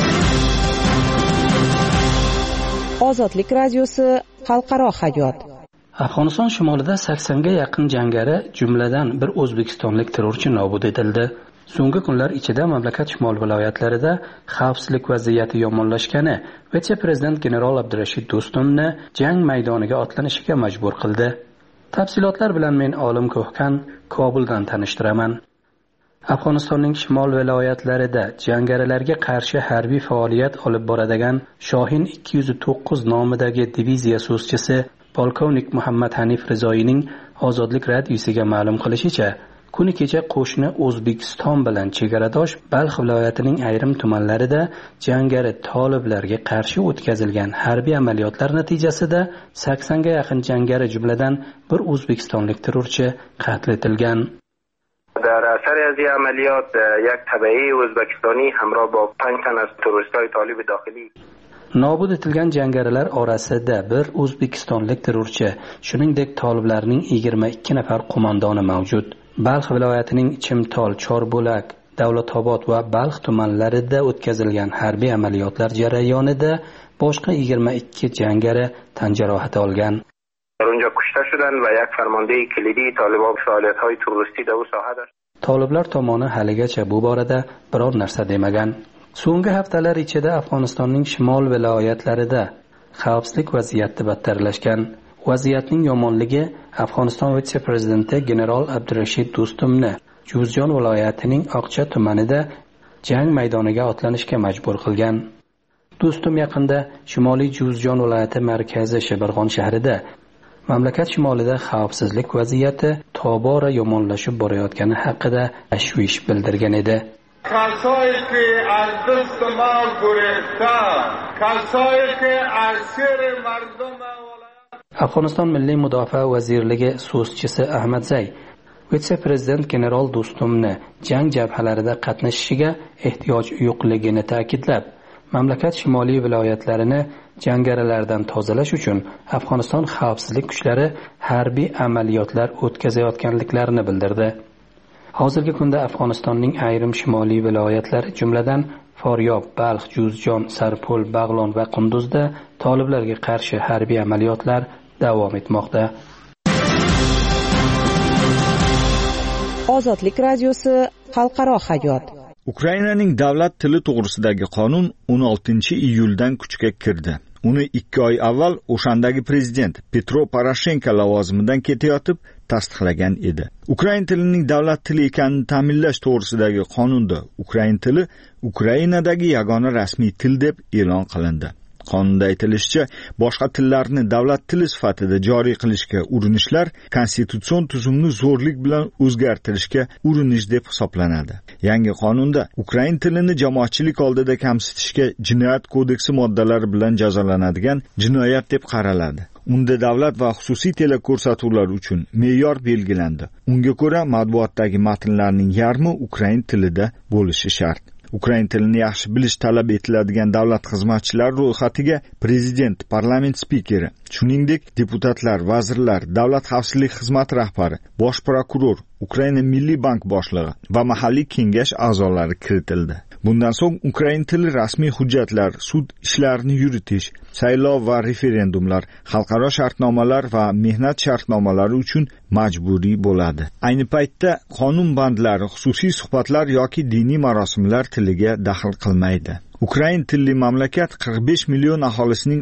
Ozodlik radiosi xalqaro hayot. Afg'oniston shimolida 80 ga yaqin jangari, jumladan bir o'zbekistonlik terrorchi nobud etildi. So'nggi kunlar ichida mamlakat shimol viloyatlarida xavfsizlik vaziyati yomonlashgani vitse-prezident general Abdurashid Do'stumni jang maydoniga otlanishga majbur qildi. Tafsilotlar bilan men Olim Ko'hkan Kobuldan tanishtiraman. Afg'onistonning shimol viloyatlarida jangarilarga qarshi harbiy faoliyat olib boradigan Shohin 209 nomidagi diviziya so'zchisi polkovnik Muhammad Hanif Rizoyning Ozodlik radiosiga ma'lum qilishicha, kuni kecha qo'shni O'zbekiston bilan chegaradosh Balx viloyatining ayrim tumanlarida jangari toliblarga qarshi o'tkazilgan harbiy amaliyotlar natijasida 80 ga yaqin jangari, jumladan bir o'zbekistonlik terrorchi qatl etilgan. در اثر از این عملیات یک تبعه o'zbekistoni همراه با 5 تن از تروریست‌های طالب داخلی nobud etilgan jangarilar orasida bir o'zbekistonlik terrorchi, shuningdek toliblarning 22 nafar qo'mondoni mavjud. Balx viloyatining Chimtol, Chorbolak, Davlatobod va Balx tumanlarida o'tkazilgan harbiy amaliyotlar jarayonida boshqa 22 jangari tan jarohati olgan. در اونجا کشته شدن و یک فرمانده کلیدی طالبان فعالیت‌های تروریستی در اون ساحه داشت. Toliblar tomoni haligacha bu borada biror narsa demagan. So'nggi haftalar ichida Afg'onistonning shimol viloyatlarida xavfsizlik vaziyati battarlashgan. Vaziyatning yomonligi Afg'oniston vitse-prezidenti general Abdurashid Do'stumni Juzjon viloyatining Oqcha tumanida jang maydoniga otlanishga majbur qilgan. Do'stum yaqinda Shimoliy Juzjon viloyati markazi Shibirg'on shahrida mamlakat shimolida xavfsizlik vaziyati tobora yomonlashib borayotgani haqida tashvish bildirgan edi. Afg'oniston Milliy mudofaa vazirligi so'zchisi Ahmad Zay vitse-prezident general Do'stumni jang jabhalarida qatnashishiga ehtiyoj yo'qligini ta'kidlab, mamlakat shimoliy viloyatlarini jangarilardan tozalash uchun Afg'oniston xavfsizlik kuchlari harbiy amaliyotlar o'tkazayotganliklarini bildirdi. Hozirgi kunda Afg'onistonning ayrim shimoliy viloyatlari, jumladan Foryob, Balx, Juzjon, Sarpol, Bag'lon va Qunduzda toliblarga qarshi harbiy amaliyotlar davom etmoqda. Ozodlik radiosi xalqaro hayot. Ukrainaning davlat tili to'g'risidagi qonun 16-iyuldan kuchga kirdi. Uni 2 oy avval o'shandagi prezident Petro Poroshenko lavozimidan ketayotib tasdiqlagan edi. Ukrain tilining davlat tili ekanini ta'minlash to'g'risidagi qonunda ukrain tili Ukrainadagi yagona rasmiy til deb e'lon qilindi. Qonunda aytilishicha, boshqa tillarni davlat tili sifatida joriy qilishga urinishlar konstitutsion tuzumni zo'rlik bilan o'zgartirishga urinish deb hisoblanadi. Yangi qonunda ukrain tilini jamoatchilik oldida kamsitishga jinoyat kodeksi moddalari bilan jazolanadigan jinoyat deb qaraladi. Unda davlat va xususiy teleko'rsatuvlar uchun me'yor belgilandi. Unga ko'ra, matbuotdagi matnlarning yarmi ukrain tilida bo'lishi shart. Ukrain tilini yaxshi bilish talab etiladigan davlat xizmatchilari ro'yxatiga prezident, parlament spikeri, shuningdek deputatlar, vazirlar, davlat xavfsizlik xizmati rahbari, bosh prokuror, Ukraina Milliy bank boshlig'i va mahalliy kengash a'zolari kiritildi. Bundan so'ng ukrain tili rasmiy hujjatlar, sud ishlarini yuritish, saylov va referendumlar, xalqaro shartnomalar va mehnat shartnomalari uchun majburiy bo'ladi. Ayni paytda qonun bandlari xususiy suhbatlar yoki diniy marosimlar tiliga daxl qilmaydi. Ukrain tilli mamlakat 45 million aholisining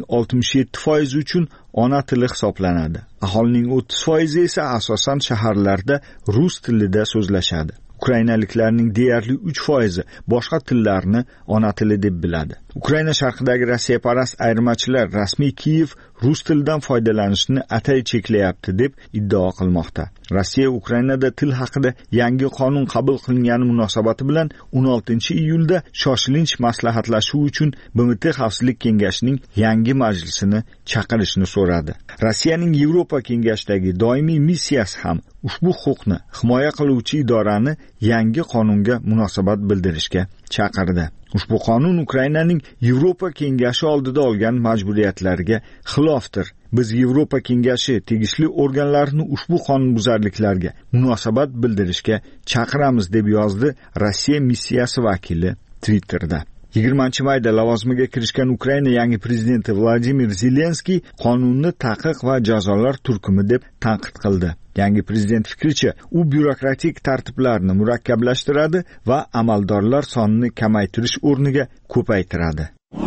67% uchun ona tili hisoblanadi. Aholining 30% esa asosan shaharlarda rus tilida so'zlashadi. Ukrainaliklarning deyarli 3% boshqa tillarni ona tili deb biladi. Ukraina sharqidagi rossiyaparast ayirmachilar rasmiy Kiyev rus tilidan foydalanishni atay cheklayapti deb iddao qilmoqda. Rossiya Ukrainada til haqida yangi qonun qabul qilingani munosabati bilan 16-iyulda shoshilinch maslahatlashuv uchun BMT Xavfsizlik kengashining yangi majlisini chaqirishni so'radi. Rossiyaning Yevropa kengashidagi doimiy missiyasi ham ushbu huquqni himoya qiluvchi idorani yangi qonunga munosabat bildirishga chaqirdi. Ushbu qonun Ukrainaning Yevropa kengashi oldida olgan majburiyatlariga xilofdir. Biz Yevropa kengashi tegishli organlarini ushbu qonunbuzarliklarga munosabat bildirishga chaqiramiz deb yozdi Rossiya missiyasi vakili Twitterda. 20-mayda lavozimiga kirishgan Ukraina yangi prezidenti Vladimir Zelenskiy qonunni taqiq va jazolar turkumi deb tanqid qildi. Yangi prezident fikricha, u byurokratik tartiblarni murakkablashtiradi va amaldorlar sonini kamaytirish o'rniga ko'paytiradi.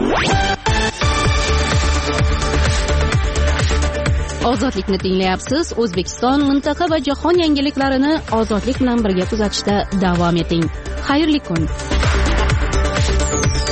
Ozodlikni tinglayapsiz. O'zbekiston, mintaqa va jahon yangiliklarini ozodlik bilan birga kuzatishda davom eting. Xayrli kun.